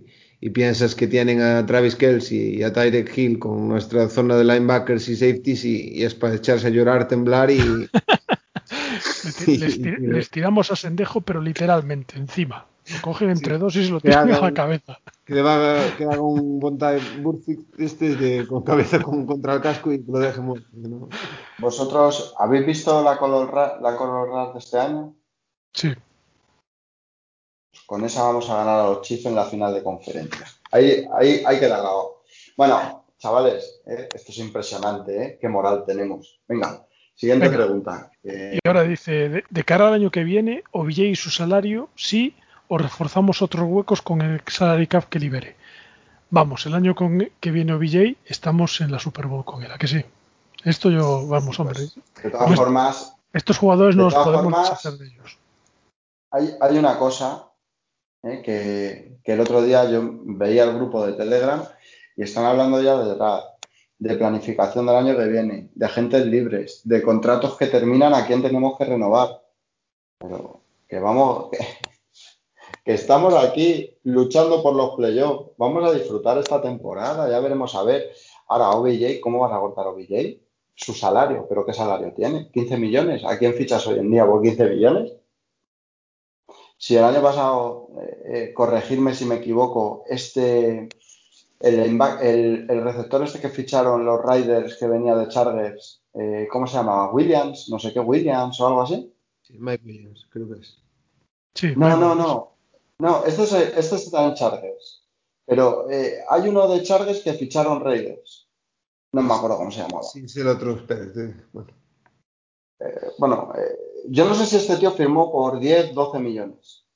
y piensas que tienen a Travis Kelce y a Tyreek Hill con nuestra zona de linebackers y safeties y, y es para echarse a llorar, temblar y... les, tir- les tiramos a Sendejo, pero literalmente, encima. Lo cogen entre sí, dos y se lo que tiran a hagan, la cabeza. que, le haga, que haga un Bontai Burfict este de, con cabeza con, contra el casco y que lo deje muerto, ¿no? ¿Vosotros habéis visto la Color Rush, la Color Rush de este año? Sí. Con esa vamos a ganar a los Chiefs en la final de conferencia. Ahí, ahí hay que darla. Bueno, chavales, eh, esto es impresionante, ¿eh? Qué moral tenemos. Venga, siguiente Venga. pregunta. Eh, Y ahora dice, de, de cara al año que viene, O B J y su salario, sí, o reforzamos otros huecos con el salary cap que libere. Vamos, el año con, que viene O B J, estamos en la Super Bowl con él, ¿a que sí? Esto yo, vamos, hombre. pues, de todas No es- formas, estos jugadores no de los todas podemos deshacer formas, de ellos. hay, hay una cosa eh, que, que el otro día yo veía el grupo de Telegram y están hablando ya de draft, de planificación del año que viene, de agentes libres, de contratos que terminan a quién tenemos que renovar. Pero que vamos, que, que estamos aquí luchando por los playoffs. Vamos a disfrutar esta temporada, ya veremos a ver. Ahora, O B J, ¿cómo vas a cortar a O B J? Su salario, ¿pero qué salario tiene? ¿quince millones? ¿A quién fichas hoy en día por quince millones? Si el año pasado, eh, eh, corregirme si me equivoco, este, el, el, el receptor este que ficharon los Raiders que venía de Chargers, eh, ¿cómo se llamaba? Williams, no sé qué, Williams o algo así. Sí, Mike Williams, creo que es. Sí, No, Mike no, Williams. no. No, este, es, este está en Chargers. Pero eh, hay uno de Chargers que ficharon Raiders. No me acuerdo cómo se llamaba. Sin ser otro, espérate. Bueno. Eh, bueno, eh, yo no sé si este tío firmó por diez, doce millones.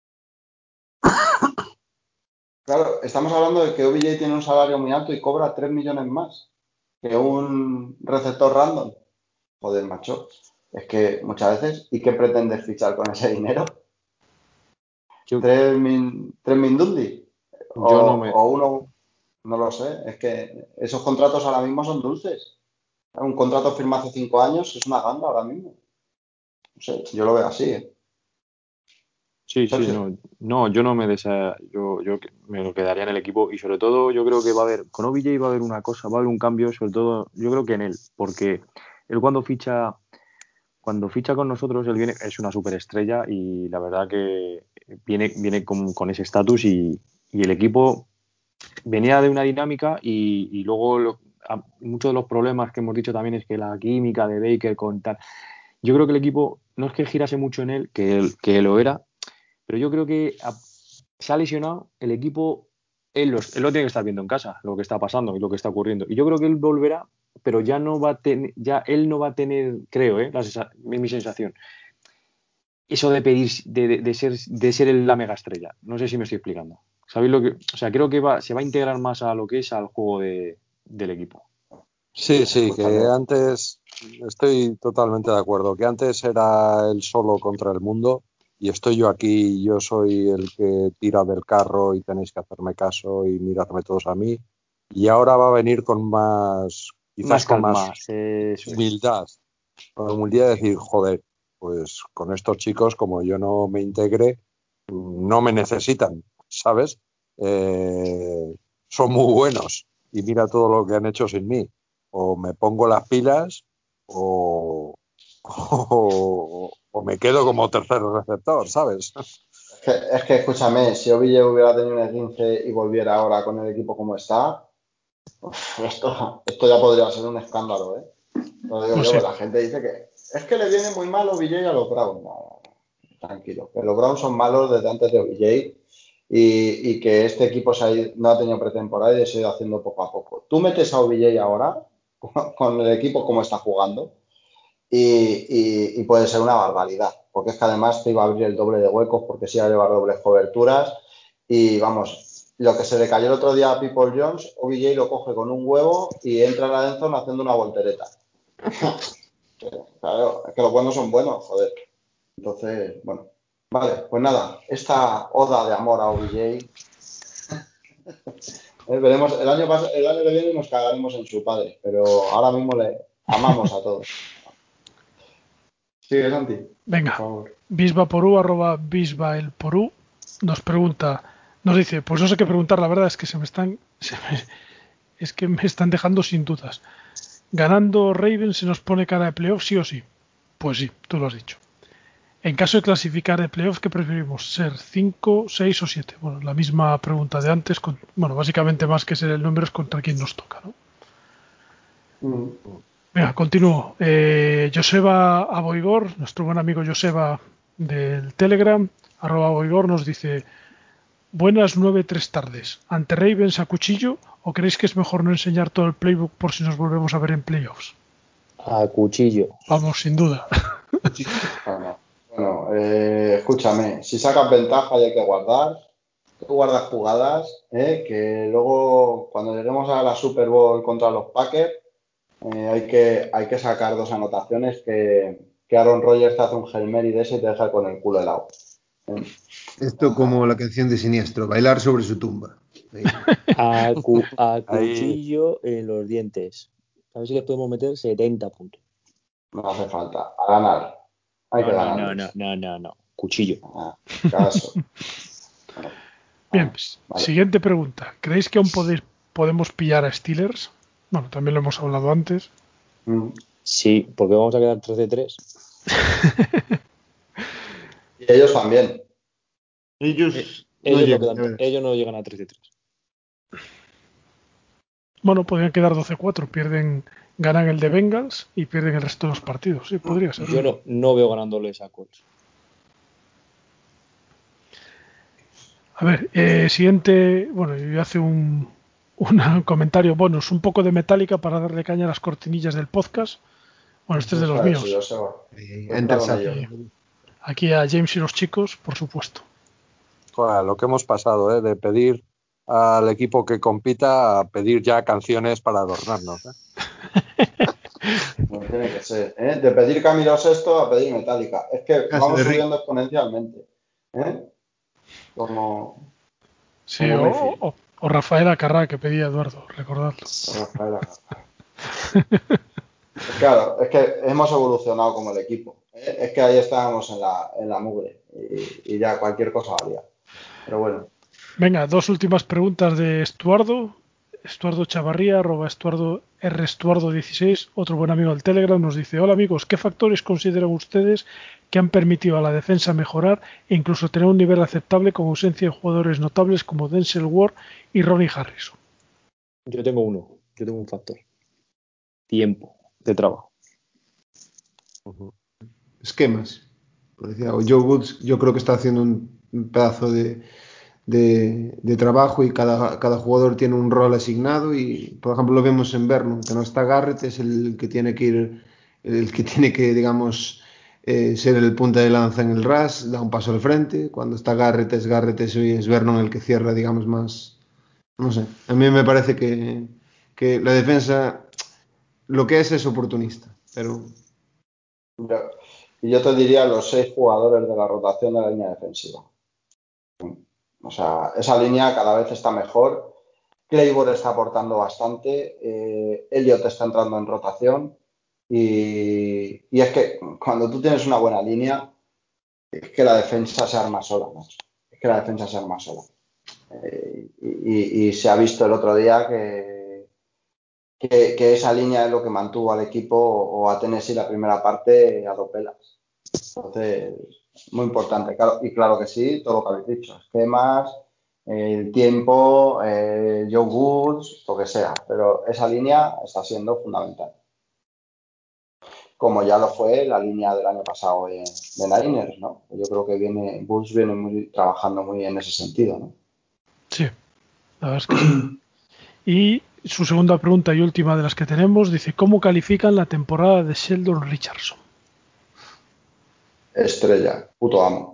Claro, estamos hablando de que O B J tiene un salario muy alto y cobra tres millones más que un receptor random. Joder, macho. Es que muchas veces, ¿y qué pretendes fichar con ese dinero? Yo, ¿Tres, min, tres mindundi? O, yo no me. o uno, no lo sé. Es que esos contratos ahora mismo son dulces. Un contrato firmado hace cinco años es una ganga ahora mismo. No sé, yo lo veo así, ¿eh? Sí, sí, Sergio. no, no, yo no me desa, yo, yo me lo quedaría en el equipo y sobre todo yo creo que va a haber, con O B J va a haber una cosa, va a haber un cambio, sobre todo yo creo que en él, porque él cuando ficha, cuando ficha con nosotros, él viene, es una superestrella y la verdad que viene, viene con, con ese estatus y, y el equipo venía de una dinámica y, y luego lo- a- muchos de los problemas que hemos dicho también es que la química de Baker con tal, yo creo que el equipo no es que girase mucho en él, que él, que lo era, pero yo creo que a- se ha lesionado el equipo, él, los- él lo tiene que estar viendo en casa, lo que está pasando y lo que está ocurriendo. Y yo creo que él volverá, pero ya no va a tener, ya él no va a tener, creo, ¿eh? La sensa- mi, mi sensación, eso de pedir, de, de- de ser, de ser el- la mega estrella. No sé si me estoy explicando. ¿Sabéis lo que? O sea, creo que va, se va a integrar más a lo que es al juego de, del equipo. Sí, sí, que Escúchame. antes estoy totalmente de acuerdo, que antes era él solo contra el mundo y estoy yo aquí, yo soy el que tira del carro y tenéis que hacerme caso y mirarme todos a mí. Y ahora va a venir con más, quizás Más con calma, más eso es. humildad, con humildad de decir, joder, pues con estos chicos, como yo no me integre, no me necesitan, ¿sabes? Eh, son muy buenos y mira todo lo que han hecho sin mí. O me pongo las pilas o, o, o me quedo como tercer receptor, ¿sabes? Es que, es que escúchame, si O B J hubiera tenido un esguince y volviera ahora con el equipo como está, uf, esto, esto ya podría ser un escándalo, ¿eh? Lo digo Pues yo, sí. pues la gente dice que es que le viene muy mal O B J a los Browns. No, tranquilo, que los Browns son malos desde antes de O B J y, y que este equipo se ha ido- no ha tenido pretemporada y se ha ido haciendo poco a poco. Tú metes a O B J ahora con, con el equipo como está jugando y, y- y puede ser una barbaridad, porque es que además te iba a abrir el doble de huecos porque sí iba a llevar dobles coberturas y vamos, lo que se le cayó el otro día a People Jones, O B J lo coge con un huevo y entra a la endzone haciendo una voltereta. Claro, es que los buenos son buenos, joder. Entonces, bueno. Vale, pues nada, esta oda de amor a O B J, eh, veremos, el año, pas- el año que viene nos cagaremos en su padre, pero ahora mismo le amamos a todos. Sigue, Santi, por Venga, favor. bisvaporú, arroba bisbaelporú, nos pregunta, Nos dice, pues no sé qué preguntar, la verdad es que se me están, se me- es que me están dejando sin dudas. Ganando Ravens se nos pone cara de playoff, sí o sí. Pues sí, tú lo has dicho. En caso de clasificar de playoff, ¿qué preferimos? ¿Ser cinco, seis o siete? Bueno, la misma pregunta de antes. Con, bueno, básicamente más que ser el número es contra quién nos toca, ¿no? Mm. Venga, continúo. Eh, Joseba Aboigor, nuestro buen amigo Joseba del Telegram, arroba Aboigor, nos dice: buenas nueve tres tardes. ¿Ante Ravens a cuchillo o creéis que es mejor no enseñar todo el playbook por si nos volvemos a ver en playoffs? A cuchillo. Vamos, sin duda. Bueno, bueno eh, escúchame, si sacas ventaja y hay que guardar, tú guardas jugadas, ¿eh? Que luego cuando lleguemos a la Super Bowl contra los Packers, eh, hay, que, hay que sacar dos anotaciones que, que Aaron Rodgers te hace un Hail Mary de ese y te deja con el culo helado. ¿Eh? Esto como la canción de Siniestro, bailar sobre su tumba. Ahí. A, cu- a Ahí. cuchillo en los dientes. A ver si le podemos meter setenta puntos. No hace falta, a ganar. Hay que No, no, ganar. no, no, no, no, no. Cuchillo. Ah, caso. Bueno, Bien, ah, pues, vale. siguiente pregunta. ¿Creéis que aún podéis, podemos pillar a Steelers? Bueno, también lo hemos hablado antes. Mm. Sí, porque vamos a quedar tres de tres. Y ellos también. Ellos no Ellos no, llegan, quedan, ya verás. ellos no llegan a tres de tres. Bueno, podrían quedar doce cuatro. Pierden, ganan el de Bengals y pierden el resto de los partidos. Sí, podría ser. Yo no, no veo ganándoles a Colts. A ver, eh, siguiente. Bueno, y hace un, un comentario bonus, un poco de Metallica para darle caña a las cortinillas del podcast. Bueno, este es de los Eso ha hecho míos. Joseba. Ahí, ahí, Cuenta Enter con Satan. ello. Aquí a James y los chicos, por supuesto. Joder, lo que hemos pasado, ¿eh? De pedir al equipo que compita a pedir ya canciones para adornarnos, ¿eh? No tiene que ser. ¿Eh? De pedir Camilo Sesto a pedir Metallica. Es que Casi vamos de Rick. subiendo exponencialmente. ¿Eh? Como, Sí, como o, Mayfield. o, o Rafael Acarrá, que pedía Eduardo, recordadlo. Rafael Acarrá. Claro, es que hemos evolucionado como el equipo. ¿Eh? Es que ahí estábamos en la, en la mugre y, y ya cualquier cosa valía. Pero bueno. Venga, dos últimas preguntas de Estuardo. Estuardo Chavarría, arroba Estuardo R Estuardo dieciséis, otro buen amigo del Telegram, nos dice: hola amigos, ¿qué factores consideran ustedes que han permitido a la defensa mejorar e incluso tener un nivel aceptable con ausencia de jugadores notables como Denzel Ward y Ronnie Harrison? Yo tengo uno. Yo tengo un factor. Tiempo de trabajo. Esquemas. Por decir algo. Joe Woods, yo creo que está haciendo un, un pedazo de, de, de trabajo y cada, cada jugador tiene un rol asignado y, por ejemplo, lo vemos en Vernon, que no está Garrett, es el que tiene que ir, el que tiene que, digamos, eh, ser el punta de lanza en el rush, da un paso al frente. Cuando está Garrett, es Garrett, es, es Vernon el que cierra, digamos, más. No sé. A mí me parece que, que la defensa lo que es es oportunista, pero Yo- y yo te diría los seis jugadores de la rotación de la línea defensiva. O sea, esa línea cada vez está mejor. Claiborne está aportando bastante. Eh, Elliott está entrando en rotación. Y, y es que cuando tú tienes una buena línea, es que la defensa se arma sola, macho. Es que la defensa se arma sola. Eh, y, y- y se ha visto el otro día que, que, que esa línea es lo que mantuvo al equipo o a Tennessee la primera parte a dos pelas. Entonces, muy importante. Claro, y claro que sí, todo lo que habéis dicho. Esquemas, eh, el tiempo, eh, Joe Woods, lo que sea. Pero esa línea está siendo fundamental. Como ya lo fue la línea del año pasado de, de Niners, ¿no? Yo creo que viene, Woods viene muy, trabajando muy en ese sentido, ¿no? Sí, la verdad es que sí. Y su segunda pregunta y última de las que tenemos dice: ¿cómo califican la temporada de Sheldon Richardson? Estrella, puto amo.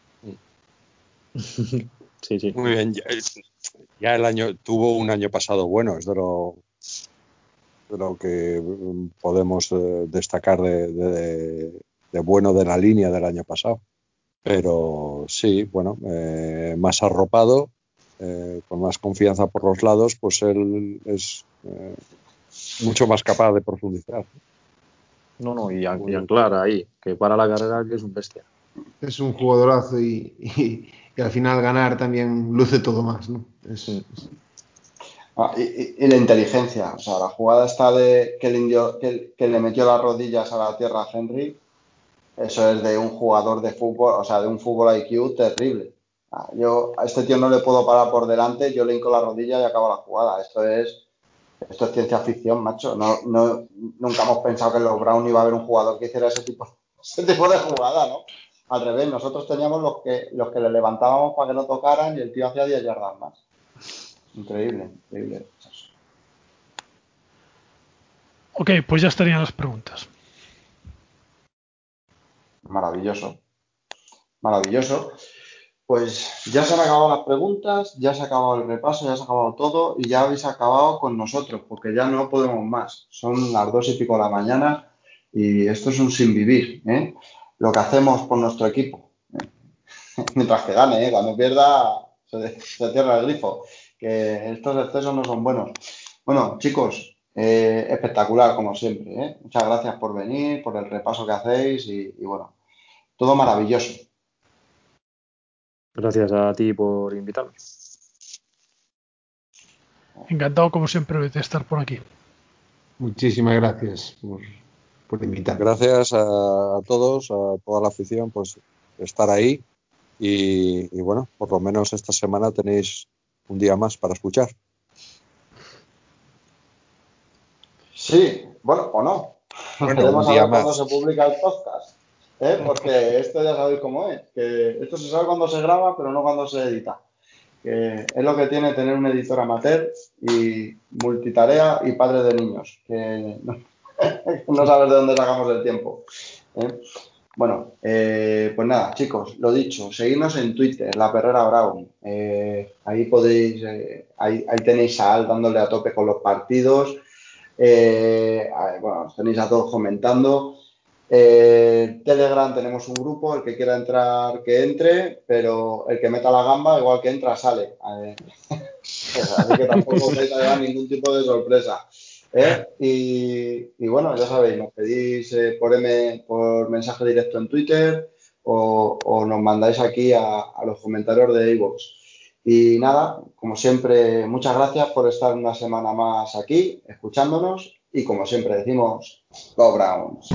Sí, sí. Muy bien, ya, ya el año tuvo un año pasado bueno, es de lo, de lo que mm, podemos eh, destacar de, de, de bueno de la línea del año pasado. Pero sí, bueno, eh, más arropado, eh, con más confianza por los lados, pues él es eh, mucho más capaz de profundizar. No, no, y, an- Muy y bien. anclar ahí, que para la carrera que es un bestia. es un jugadorazo y, y, y al final ganar también luce todo más, ¿no? Es, es... Ah, y, y, y la inteligencia, o sea, la jugada esta de que, el indio, que, que le metió las rodillas a la tierra a Henry, eso es de un jugador de fútbol, o sea, de un fútbol I Q terrible. Ah, yo a este tío no le puedo parar por delante, yo le hinco la rodilla y acabo la jugada. Esto es, esto es ciencia ficción, macho. No, no, nunca hemos pensado que en los Brown iba a haber un jugador que hiciera ese tipo, ese tipo de jugada, ¿no? Al revés, nosotros teníamos los que, los que le levantábamos para que no tocaran y el tío hacía diez yardas más. Increíble, increíble. Ok, pues ya estarían las preguntas. Maravilloso, maravilloso. Pues ya se han acabado las preguntas, ya se ha acabado el repaso, ya se ha acabado todo y ya habéis acabado con nosotros, porque ya no podemos más. Son las dos y pico de la mañana y esto es un sin vivir, ¿eh? Lo que hacemos por nuestro equipo. ¿eh? Mientras que gane, ¿eh? Cuando pierda se, se cierra el grifo, que estos excesos no son buenos. Bueno, chicos, eh, espectacular como siempre, ¿eh? Muchas gracias por venir, por el repaso que hacéis y, y bueno, todo maravilloso. Gracias a ti por invitarme. Encantado, como siempre, de estar por aquí. Muchísimas gracias por, por invitarme. Gracias a, a todos, a toda la afición, pues estar ahí y, y bueno, por lo menos esta semana tenéis un día más para escuchar. Sí, bueno, o no. Bueno, Veremos un a día ver cuándo más. se publica el podcast, ¿eh? Porque esto ya sabéis cómo es, que esto se sabe cuando se graba, pero no cuando se edita. Que es lo que tiene tener un editor amateur y multitarea y padre de niños, que no, no sabes de dónde sacamos el tiempo, ¿eh? Bueno, eh, pues nada, chicos, lo dicho, seguidnos en Twitter, La Perrera Brown. Eh, ahí podéis, eh, ahí, ahí tenéis a Al dándole a tope con los partidos. Eh, bueno, os tenéis a todos comentando. Eh, Telegram tenemos un grupo, el que quiera entrar que entre, pero el que meta la gamba, igual que entra, sale. Eh, así que tampoco os vais a llevar ningún tipo de sorpresa. ¿eh? Y, y bueno, ya sabéis, nos pedís eh, por, M, por mensaje directo en Twitter o, o nos mandáis aquí a, a los comentarios de iVoox. Y nada, como siempre, muchas gracias por estar una semana más aquí, escuchándonos. Y como siempre decimos, Go Browns.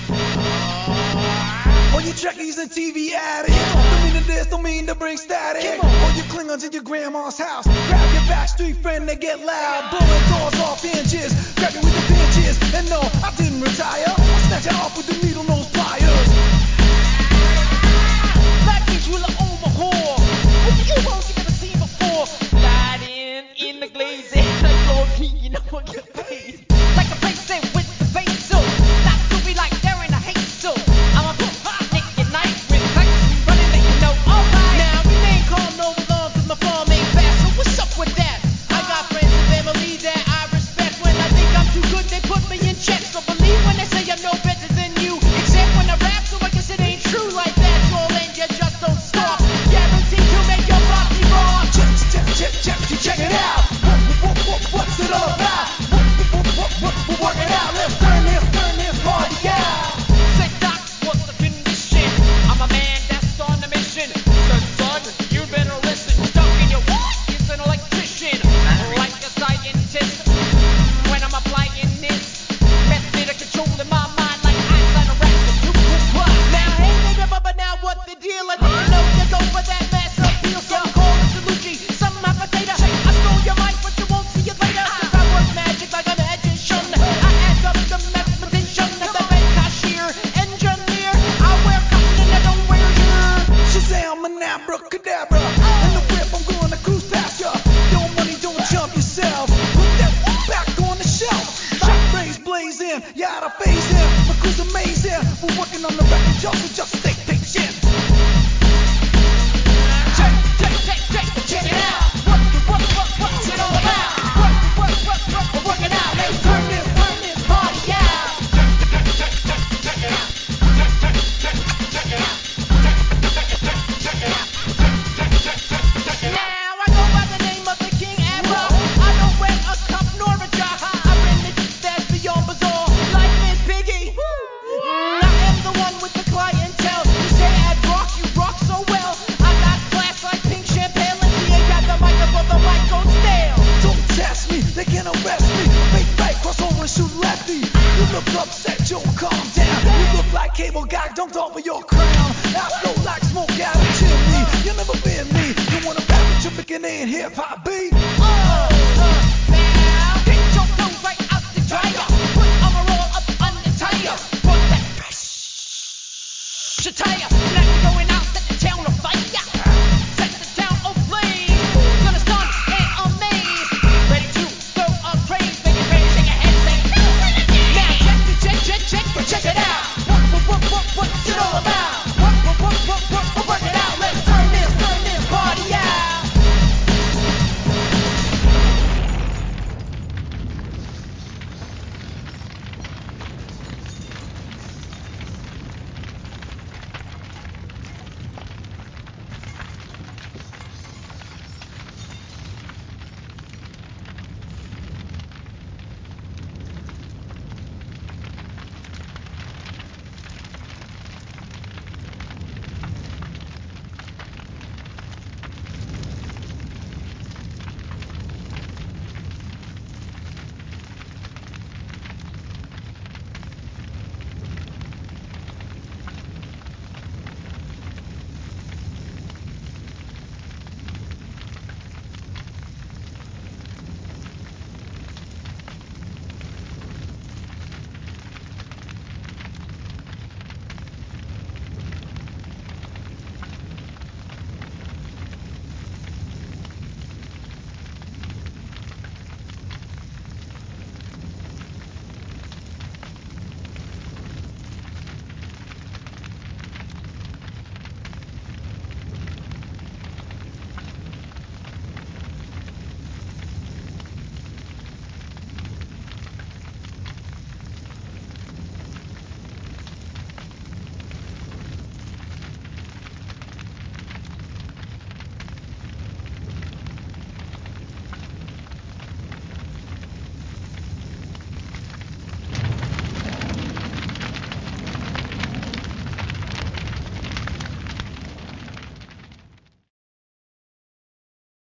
All you Trekkies and T V addicts, don't mean to this, don't mean to bring static. All you Klingons in your grandma's house, grab your backstreet friend, they get loud, blowing doors off hinges, grab you with the pinches. And no, I didn't retire, I snatch it off with the needle nose pliers. Black things will overhaul. What you won't you never seen before? Sliding in the glazing, like Lord King, you know what?